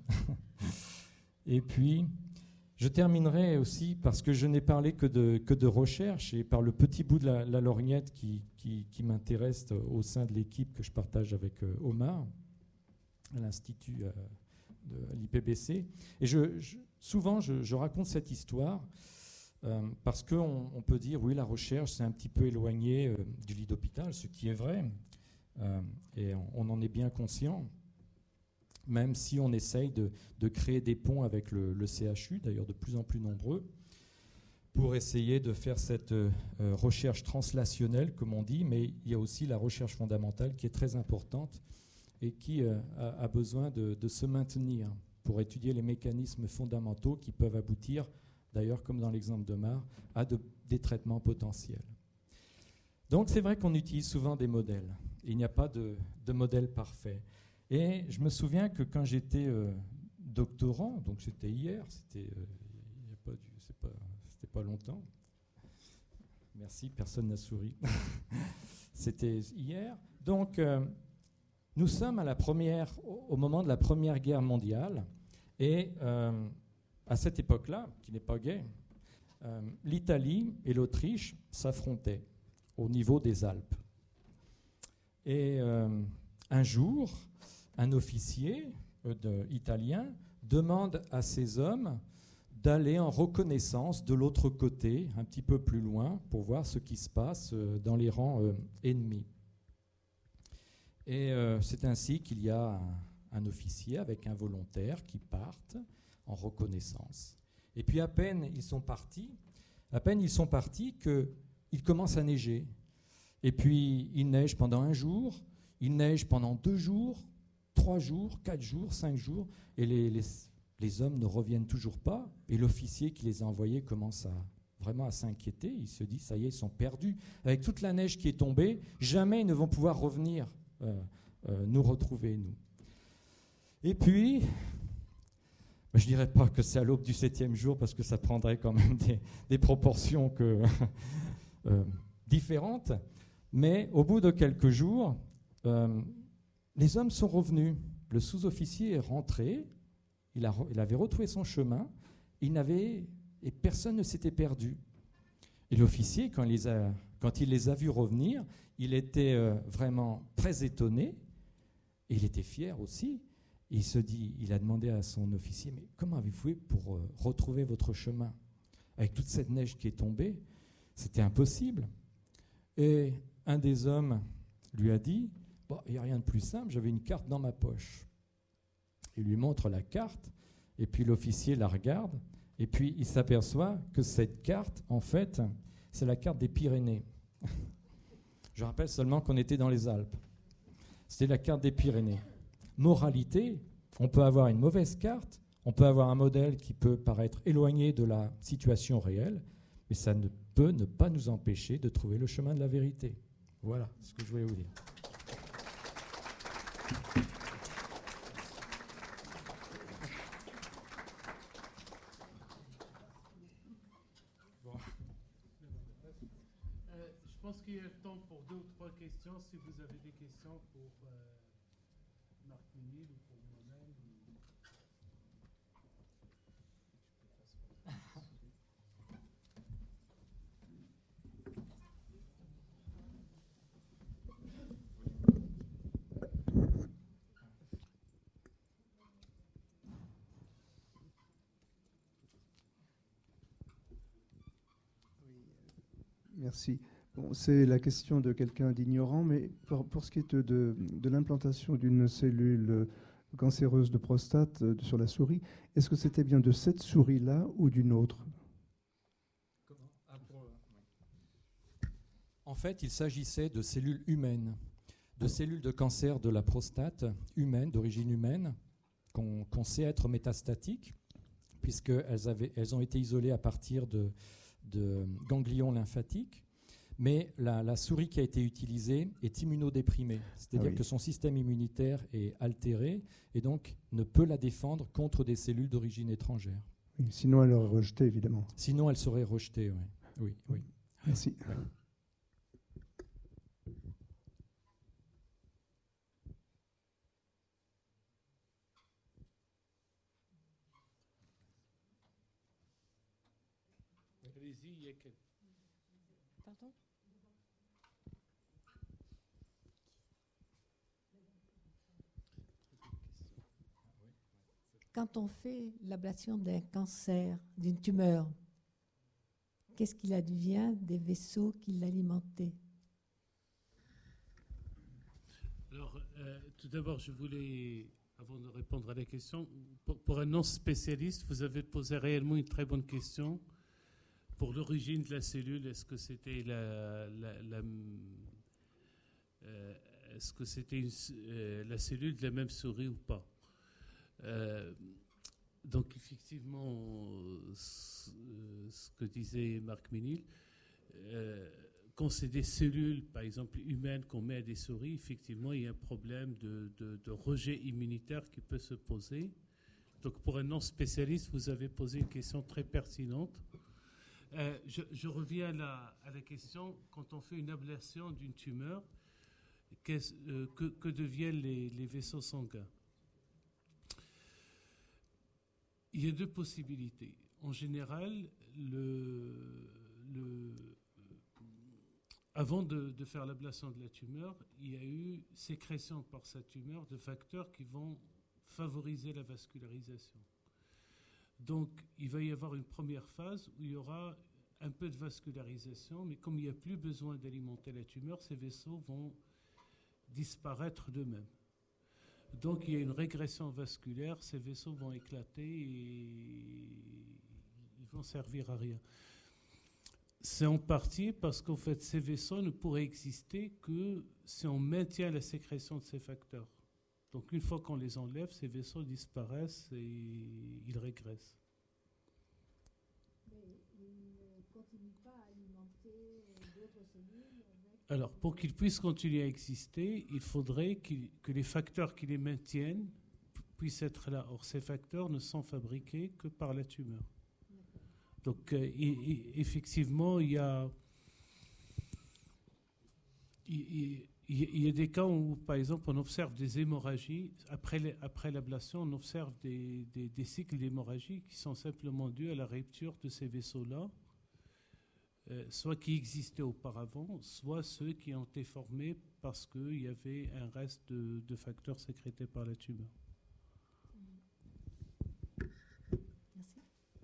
Et puis, je terminerai aussi parce que je n'ai parlé que de, que de recherche et par le petit bout de la, la lorgnette qui, qui, qui m'intéresse au sein de l'équipe que je partage avec euh, Omar, à l'Institut euh, de l'I P B C. Et je, je, souvent, je, je raconte cette histoire euh, parce qu'on on peut dire, oui, la recherche, c'est un petit peu éloigné euh, du lit d'hôpital, ce qui est vrai, euh, et on, on en est bien conscient. Même si on essaye de, de créer des ponts avec le, le C H U, d'ailleurs de plus en plus nombreux, pour essayer de faire cette euh, recherche translationnelle, comme on dit, mais il y a aussi la recherche fondamentale qui est très importante et qui euh, a, a besoin de, de se maintenir pour étudier les mécanismes fondamentaux qui peuvent aboutir, d'ailleurs comme dans l'exemple d'Omar, à de, des traitements potentiels. Donc c'est vrai qu'on utilise souvent des modèles. Il n'y a pas de, de modèle parfait. Et je me souviens que quand j'étais euh, doctorant, donc c'était hier, c'était euh, pas, c'est pas, c'était pas longtemps. Merci, personne n'a souri. C'était hier. Donc, euh, nous sommes à la première, au, au moment de la Première Guerre mondiale, et euh, à cette époque-là, qui n'est pas gay, euh, l'Italie et l'Autriche s'affrontaient au niveau des Alpes. Et euh, un jour, un officier euh, de, italien demande à ses hommes d'aller en reconnaissance de l'autre côté, un petit peu plus loin, pour voir ce qui se passe euh, dans les rangs euh, ennemis. Et euh, c'est ainsi qu'il y a un, un officier avec un volontaire qui partent en reconnaissance. Et puis à peine ils sont partis, à peine ils sont partis qu'il commence à neiger. Et puis il neige pendant un jour, il neige pendant deux jours, trois jours, quatre jours, cinq jours, et les, les, les hommes ne reviennent toujours pas, et l'officier qui les a envoyés commence à, vraiment à s'inquiéter. Il se dit, ça y est, ils sont perdus. Avec toute la neige qui est tombée, jamais ils ne vont pouvoir revenir euh, euh, nous retrouver, nous. Et puis, je ne dirais pas que c'est à l'aube du septième jour, parce que ça prendrait quand même des, des proportions que, euh, différentes, mais au bout de quelques jours, euh, les hommes sont revenus. Le sous-officier est rentré, il, a, il avait retrouvé son chemin, il n'avait, et personne ne s'était perdu. Et l'officier, quand il les a, quand il les a vus revenir, il était euh, vraiment très étonné, et il était fier aussi. Il se dit, il a demandé à son officier, mais comment avez-vous fait pour euh, retrouver votre chemin? Avec toute cette neige qui est tombée, c'était impossible. Et un des hommes lui a dit, bon, il n'y a rien de plus simple, j'avais une carte dans ma poche. Il lui montre la carte, et puis l'officier la regarde, et puis il s'aperçoit que cette carte, en fait, c'est la carte des Pyrénées. Je rappelle seulement qu'on était dans les Alpes. C'était la carte des Pyrénées. Moralité, on peut avoir une mauvaise carte, on peut avoir un modèle qui peut paraître éloigné de la situation réelle, mais ça ne peut ne pas nous empêcher de trouver le chemin de la vérité. Voilà ce que je voulais vous dire. Euh, je pense qu'il y a le temps pour deux ou trois questions, si vous avez des questions pour euh, Marc Ménil ou pour moi-même. Merci. Bon, c'est la question de quelqu'un d'ignorant, mais pour, pour ce qui est de, de, de l'implantation d'une cellule cancéreuse de prostate euh, sur la souris, est-ce que c'était bien de cette souris-là ou d'une autre? En fait, il s'agissait de cellules humaines, de cellules de cancer de la prostate humaine, d'origine humaine, qu'on qu'on sait être métastatiques, puisqu'elles avaient, elles ont été isolées à partir de, de ganglions lymphatiques. Mais la, la souris qui a été utilisée est immunodéprimée, c'est-à-dire ah oui. que son système immunitaire est altéré et donc ne peut la défendre contre des cellules d'origine étrangère. Oui, sinon, elle aurait rejeté, évidemment. Sinon, elle serait rejetée, oui. Oui, oui. Merci. Ouais. Allez-y, il y a quel... Pardon ? Quand on fait l'ablation d'un cancer, d'une tumeur, qu'est-ce qu'il advient des vaisseaux qui l'alimentaient? Alors, euh, tout d'abord, je voulais, avant de répondre à la question, pour, pour un non-spécialiste, vous avez posé réellement une très bonne question. Pour l'origine de la cellule, est-ce que c'était la, la, la, euh, est-ce que c'était une, euh, la cellule de la même souris ou pas? euh, Donc, effectivement, ce, ce que disait Marc Ménil, euh, quand c'est des cellules, par exemple humaines, qu'on met à des souris, effectivement, il y a un problème de, de, de rejet immunitaire qui peut se poser. Donc, pour un non-spécialiste, vous avez posé une question très pertinente. Euh, je, je reviens à la, à la question, quand on fait une ablation d'une tumeur, euh, que, que deviennent les, les vaisseaux sanguins? Il y a deux possibilités. En général, le, le, avant de, de faire l'ablation de la tumeur, il y a eu sécrétion par sa tumeur de facteurs qui vont favoriser la vascularisation. Donc, il va y avoir une première phase où il y aura un peu de vascularisation, mais comme il n'y a plus besoin d'alimenter la tumeur, ces vaisseaux vont disparaître d'eux-mêmes. Donc, il y a une régression vasculaire, ces vaisseaux vont éclater et ils vont servir à rien. C'est en partie parce qu'en fait, ces vaisseaux ne pourraient exister que si on maintient la sécrétion de ces facteurs. Donc, une fois qu'on les enlève, ces vaisseaux disparaissent et ils régressent. Mais ils ne continuent pas à alimenter d'autres cellules avec Alors, pour qu'ils puissent continuer à exister, il faudrait qu'il, que les facteurs qui les maintiennent p- puissent être là. Or, ces facteurs ne sont fabriqués que par la tumeur. Donc, euh, et, et, effectivement, il y a, il, il, il y a des cas où, par exemple, on observe des hémorragies. Après, les, après l'ablation, on observe des, des, des cycles d'hémorragie qui sont simplement dus à la rupture de ces vaisseaux-là, euh, soit qui existaient auparavant, soit ceux qui ont été formés parce qu'il y avait un reste de, de facteurs sécrétés par la tumeur. Merci.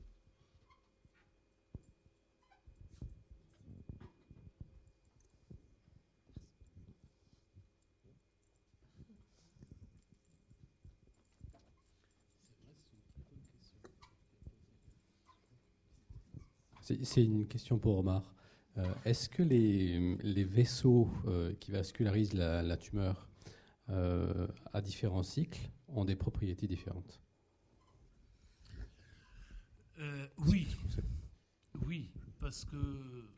C'est c'est une question pour Omar. Euh, Est-ce que les, les vaisseaux euh, qui vascularisent la, la tumeur euh, à différents cycles ont des propriétés différentes? Euh, oui, oui, parce que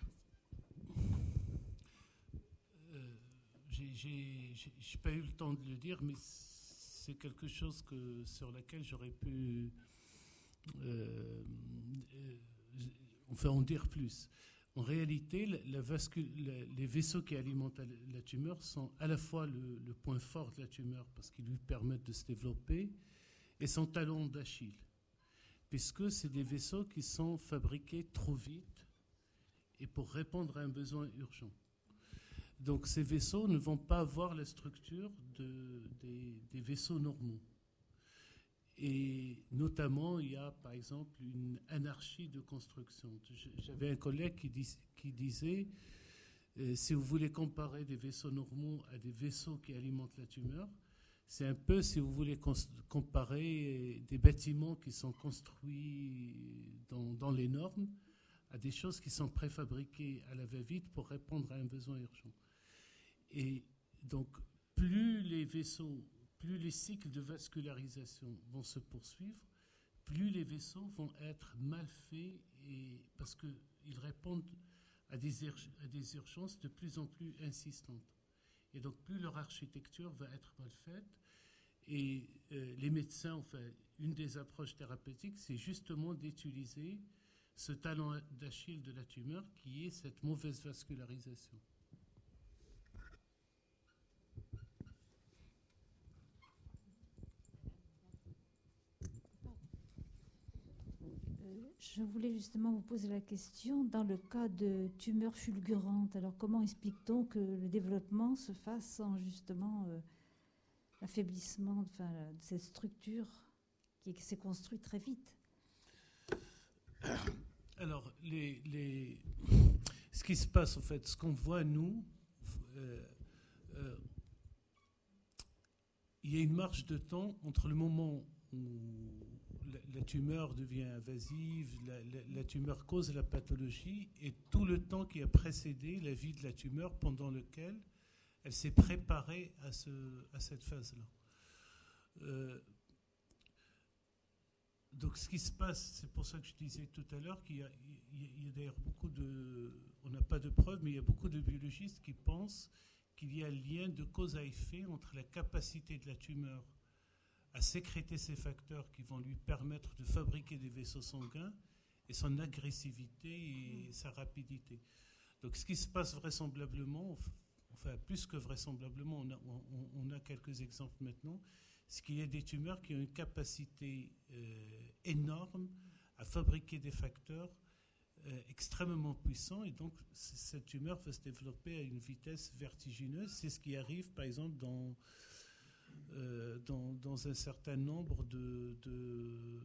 euh, j'ai- j'ai j'ai pas eu le temps de le dire, mais c'est quelque chose que, sur laquelle j'aurais pu euh, euh, enfin en dire plus. En réalité, la, la vascul- la- les vaisseaux qui alimentent la, la tumeur sont à la fois le, le point fort de la tumeur parce qu'ils lui permettent de se développer et son talon d'Achille, puisque c'est des vaisseaux qui sont fabriqués trop vite et pour répondre à un besoin urgent. Donc ces vaisseaux ne vont pas avoir la structure de, des, des vaisseaux normaux. Et notamment, il y a par exemple une anarchie de construction. J'avais un collègue qui, dis, qui disait, euh, si vous voulez comparer des vaisseaux normaux à des vaisseaux qui alimentent la tumeur, c'est un peu, si vous voulez comparer des bâtiments qui sont construits dans, dans les normes à des choses qui sont préfabriquées à la va-vite pour répondre à un besoin urgent. Et donc, plus les vaisseaux, plus les cycles de vascularisation vont se poursuivre, plus les vaisseaux vont être mal faits et, parce qu'ils répondent à des, à des urgences de plus en plus insistantes. Et donc, plus leur architecture va être mal faite. Et euh, les médecins, enfin, une des approches thérapeutiques, c'est justement d'utiliser ce talon d'Achille de la tumeur qui est cette mauvaise vascularisation. Je voulais justement vous poser la question, dans le cas de tumeurs fulgurantes, alors comment explique-t-on que le développement se fasse sans justement euh, l'affaiblissement enfin, de cette structure qui, qui s'est construite très vite? Alors, les, les... ce qui se passe, en fait, ce qu'on voit, nous, euh, euh, il y a une marge de temps entre le moment où la, la tumeur devient invasive, la, la, la tumeur cause la pathologie, et tout le temps qui a précédé la vie de la tumeur pendant lequel elle s'est préparée à, ce, à cette phase-là. Euh, donc ce qui se passe, c'est pour ça que je disais tout à l'heure qu'il y a, il y a, il y a d'ailleurs beaucoup de... On n'a pas de preuves, mais il y a beaucoup de biologistes qui pensent qu'il y a un lien de cause à effet entre la capacité de la tumeur à sécréter ces facteurs qui vont lui permettre de fabriquer des vaisseaux sanguins et son agressivité et sa rapidité. Donc ce qui se passe vraisemblablement, enfin plus que vraisemblablement, on a, on, on a quelques exemples maintenant, c'est qu'il y a des tumeurs qui ont une capacité euh, énorme à fabriquer des facteurs euh, extrêmement puissants, et donc cette tumeur va se développer à une vitesse vertigineuse. C'est ce qui arrive par exemple dans Euh, dans, dans un certain nombre de, de,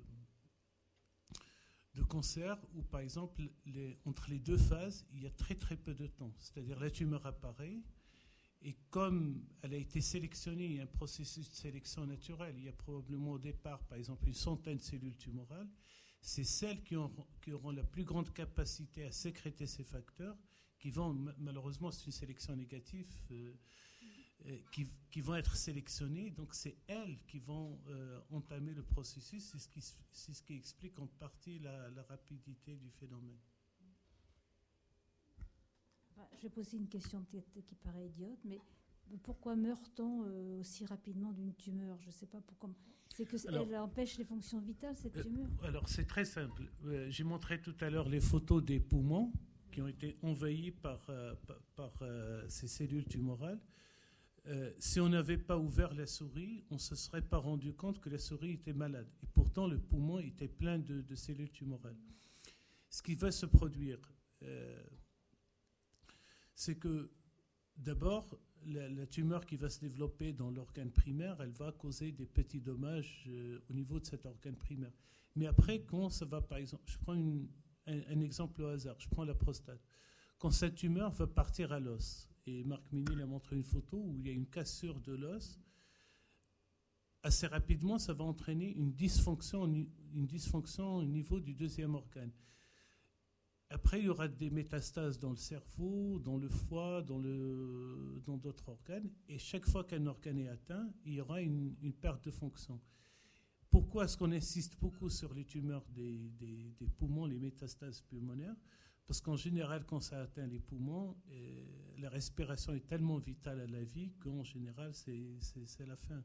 de cancers où, par exemple, les, entre les deux phases, il y a très très peu de temps. C'est-à-dire la tumeur apparaît et comme elle a été sélectionnée, il y a un processus de sélection naturelle, il y a probablement au départ, par exemple, une centaine de cellules tumorales, c'est celles qui, ont, qui auront la plus grande capacité à sécréter ces facteurs qui vont, malheureusement, c'est une sélection négative, euh, Qui, qui vont être sélectionnés, donc c'est elles qui vont euh, entamer le processus, c'est ce qui, c'est ce qui explique en partie la, la rapidité du phénomène. Enfin, je vais poser une question peut-être qui paraît idiote, mais pourquoi meurt-on euh, aussi rapidement d'une tumeur? Je ne sais pas pourquoi. C'est que alors, elle empêche les fonctions vitales, cette tumeur? euh, Alors, c'est très simple. Euh, j'ai montré tout à l'heure les photos des poumons qui ont été envahis par, euh, par, par euh, ces cellules tumorales. Euh, si on n'avait pas ouvert la souris, on ne se serait pas rendu compte que la souris était malade. Et pourtant, le poumon était plein de, de cellules tumorales. Ce qui va se produire, euh, c'est que d'abord, la, la tumeur qui va se développer dans l'organe primaire, elle va causer des petits dommages euh, au niveau de cet organe primaire. Mais après, quand ça va, par exemple, je prends une, un, un exemple au hasard, je prends la prostate. Quand cette tumeur va partir à l'os, et Marc Ménil a montré une photo où il y a une cassure de l'os, assez rapidement, ça va entraîner une dysfonction, une dysfonction au niveau du deuxième organe. Après, il y aura des métastases dans le cerveau, dans le foie, dans, le, dans d'autres organes. Et chaque fois qu'un organe est atteint, il y aura une, une perte de fonction. Pourquoi est-ce qu'on insiste beaucoup sur les tumeurs des, des, des poumons, les métastases pulmonaires? Parce qu'en général, quand ça atteint les poumons, euh, la respiration est tellement vitale à la vie qu'en général, c'est, c'est, c'est la fin.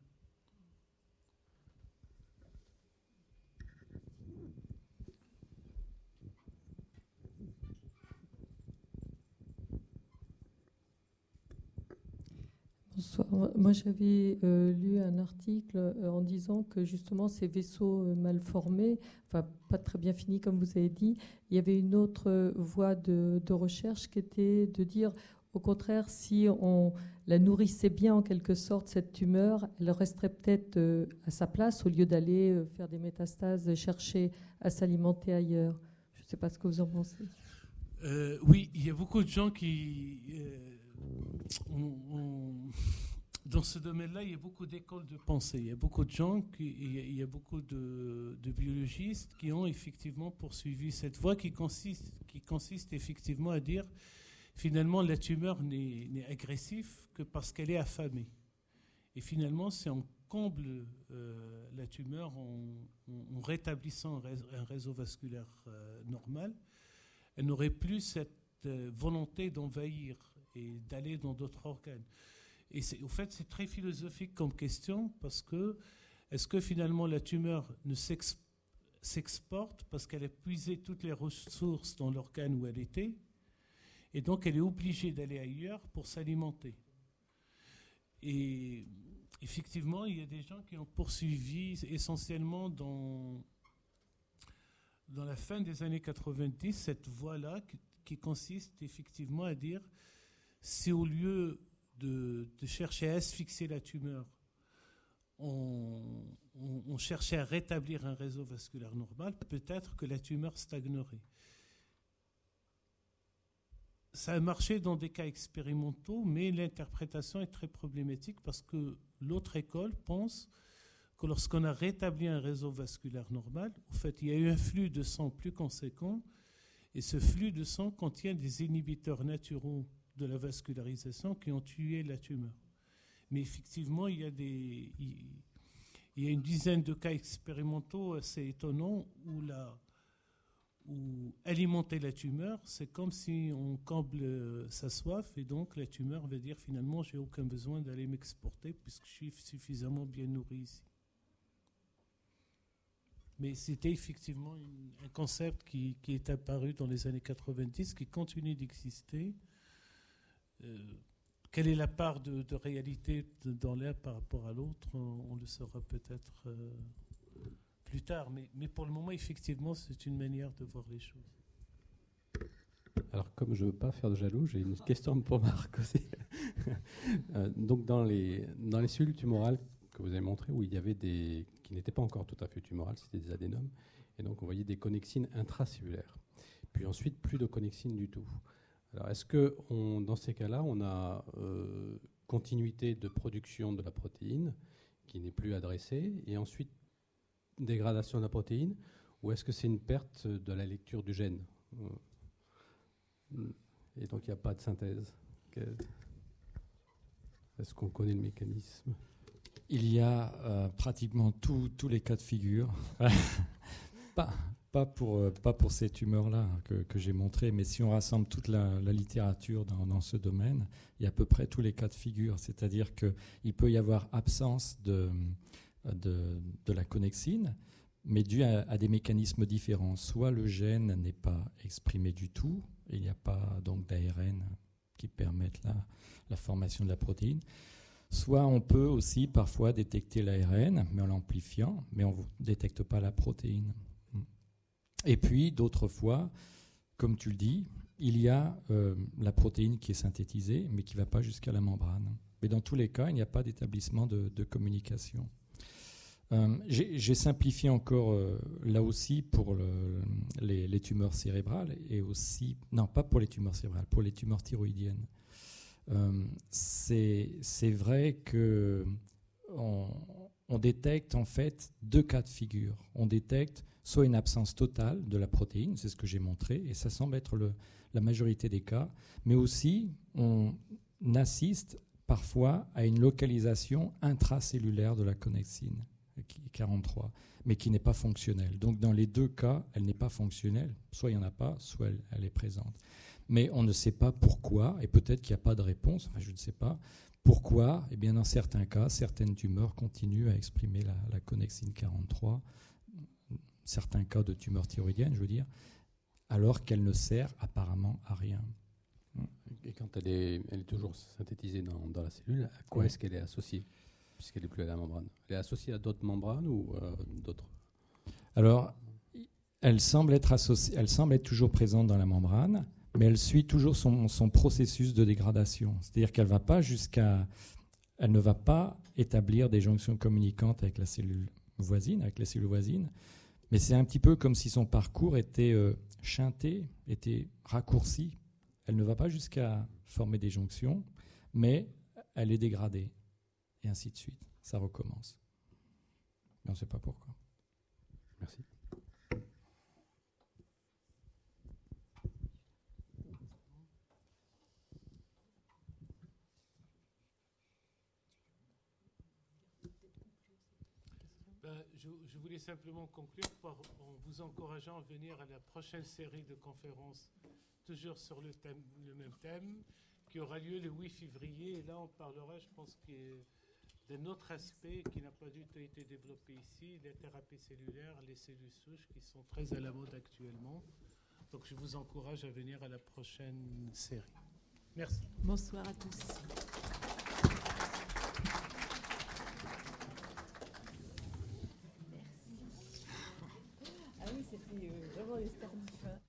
Bonsoir. Moi, j'avais euh, lu un article euh, en disant que justement ces vaisseaux euh, mal formés, enfin pas très bien finis comme vous avez dit, il y avait une autre euh, voie de, de recherche qui était de dire au contraire, si on la nourrissait bien en quelque sorte, cette tumeur, elle resterait peut-être euh, à sa place au lieu d'aller euh, faire des métastases et chercher à s'alimenter ailleurs. Je ne sais pas ce que vous en pensez. Euh, oui, il y a beaucoup de gens qui... Euh, on, on, dans ce domaine-là, il y a beaucoup d'écoles de pensée. Il y a beaucoup de gens, qui, il y a beaucoup de, de biologistes qui ont effectivement poursuivi cette voie qui consiste, qui consiste effectivement à dire finalement la tumeur n'est, n'est agressive que parce qu'elle est affamée. Et finalement, si on comble euh, la tumeur en, en, en rétablissant un réseau, un réseau vasculaire euh, normal, elle n'aurait plus cette euh, volonté d'envahir et d'aller dans d'autres organes. Et c'est, au fait, c'est très philosophique comme question, parce que est-ce que finalement la tumeur ne s'ex, s'exporte parce qu'elle a puisé toutes les ressources dans l'organe où elle était, et donc elle est obligée d'aller ailleurs pour s'alimenter. Et effectivement, il y a des gens qui ont poursuivi essentiellement dans, dans la fin des années quatre-vingt-dix cette voie-là qui, qui consiste effectivement à dire si au lieu de, de chercher à asphyxier la tumeur, on, on, on cherchait à rétablir un réseau vasculaire normal, peut-être que la tumeur stagnerait. Ça a marché dans des cas expérimentaux, mais l'interprétation est très problématique parce que l'autre école pense que lorsqu'on a rétabli un réseau vasculaire normal, en fait, il y a eu un flux de sang plus conséquent, et ce flux de sang contient des inhibiteurs naturels de la vascularisation qui ont tué la tumeur. Mais effectivement, il y a, des, il y a une dizaine de cas expérimentaux assez étonnants où, la, où alimenter la tumeur, c'est comme si on comble sa soif, et donc la tumeur va dire finalement, j'ai aucun besoin d'aller m'exporter puisque je suis suffisamment bien nourri ici. Mais c'était effectivement une, un concept qui, qui est apparu dans les années quatre-vingt-dix, qui continue d'exister. Euh, quelle est la part de, de réalité de, dans l'un par rapport à l'autre, on, on le saura peut-être euh, plus tard. Mais, mais pour le moment, effectivement, c'est une manière de voir les choses. Alors, comme je ne veux pas faire de jaloux, j'ai une question pour Marc aussi. euh, donc, dans les, dans les cellules tumorales que vous avez montrées, où il y avait des qui n'étaient pas encore tout à fait tumorales, c'était des adénomes, et donc on voyait des connexines intracellulaires. Puis ensuite, plus de connexines du tout. Alors, est-ce que on, dans ces cas-là, on a euh, continuité de production de la protéine qui n'est plus adressée, et ensuite dégradation de la protéine, ou est-ce que c'est une perte de la lecture du gène? Et donc il n'y a pas de synthèse. Est-ce qu'on connaît le mécanisme? Il y a euh, pratiquement tous les cas de figure. pas, pas pour, euh, pas pour ces tumeurs-là que, que j'ai montrées, mais si on rassemble toute la, la littérature dans, dans ce domaine, il y a à peu près tous les cas de figure. C'est-à-dire qu'il peut y avoir absence de, de, de la connexine, mais dû à, à des mécanismes différents. Soit le gène n'est pas exprimé du tout, et il n'y a pas donc d'A R N qui permettent la, la formation de la protéine. Soit on peut aussi parfois détecter l'A R N, mais en l'amplifiant, mais on ne détecte pas la protéine. Et puis, d'autres fois, comme tu le dis, il y a euh, la protéine qui est synthétisée, mais qui ne va pas jusqu'à la membrane. Mais dans tous les cas, il n'y a pas d'établissement de, de communication. Euh, j'ai, j'ai simplifié encore euh, là aussi pour le, les, les tumeurs cérébrales, et aussi, non, pas pour les tumeurs cérébrales, pour les tumeurs thyroïdiennes. Euh, c'est, c'est vrai que on, on détecte en fait deux cas de figure. On détecte soit une absence totale de la protéine, c'est ce que j'ai montré, et ça semble être le, la majorité des cas, mais aussi on assiste parfois à une localisation intracellulaire de la connexine quarante-trois, mais qui n'est pas fonctionnelle. Donc dans les deux cas, elle n'est pas fonctionnelle, soit il n'y en a pas, soit elle, elle est présente. Mais on ne sait pas pourquoi, et peut-être qu'il n'y a pas de réponse, enfin je ne sais pas, pourquoi, eh bien dans certains cas, certaines tumeurs continuent à exprimer la, la connexine quarante-trois, certains cas de tumeurs thyroïdiennes, je veux dire, alors qu'elle ne sert apparemment à rien. Et quand elle est, elle est toujours synthétisée dans, dans la cellule, à quoi Oui. est-ce qu'elle est associée, puisqu'elle n'est plus à la membrane? Elle est associée à d'autres membranes ou euh, d'autres? Alors, elle semble être associée, elle semble être toujours présente dans la membrane, mais elle suit toujours son, son processus de dégradation. C'est-à-dire qu'elle va pas jusqu'à, elle ne va pas établir des jonctions communicantes avec la cellule voisine, avec les cellules voisines, mais c'est un petit peu comme si son parcours était euh, shunté, était raccourci. Elle ne va pas jusqu'à former des jonctions, mais elle est dégradée, et ainsi de suite. Ça recommence. Mais on ne sait pas pourquoi. Merci. Ben, je, je voulais simplement conclure par, en vous encourageant à venir à la prochaine série de conférences, toujours sur le, thème, le même thème, qui aura lieu le huit février. Et là, on parlera, je pense, d'un autre aspect qui n'a pas du tout été développé ici, les thérapies cellulaires, les cellules souches, qui sont très à la mode actuellement. Donc, je vous encourage à venir à la prochaine série. Merci. Bonsoir à tous. Ah oui, c'était vraiment les stars du fin.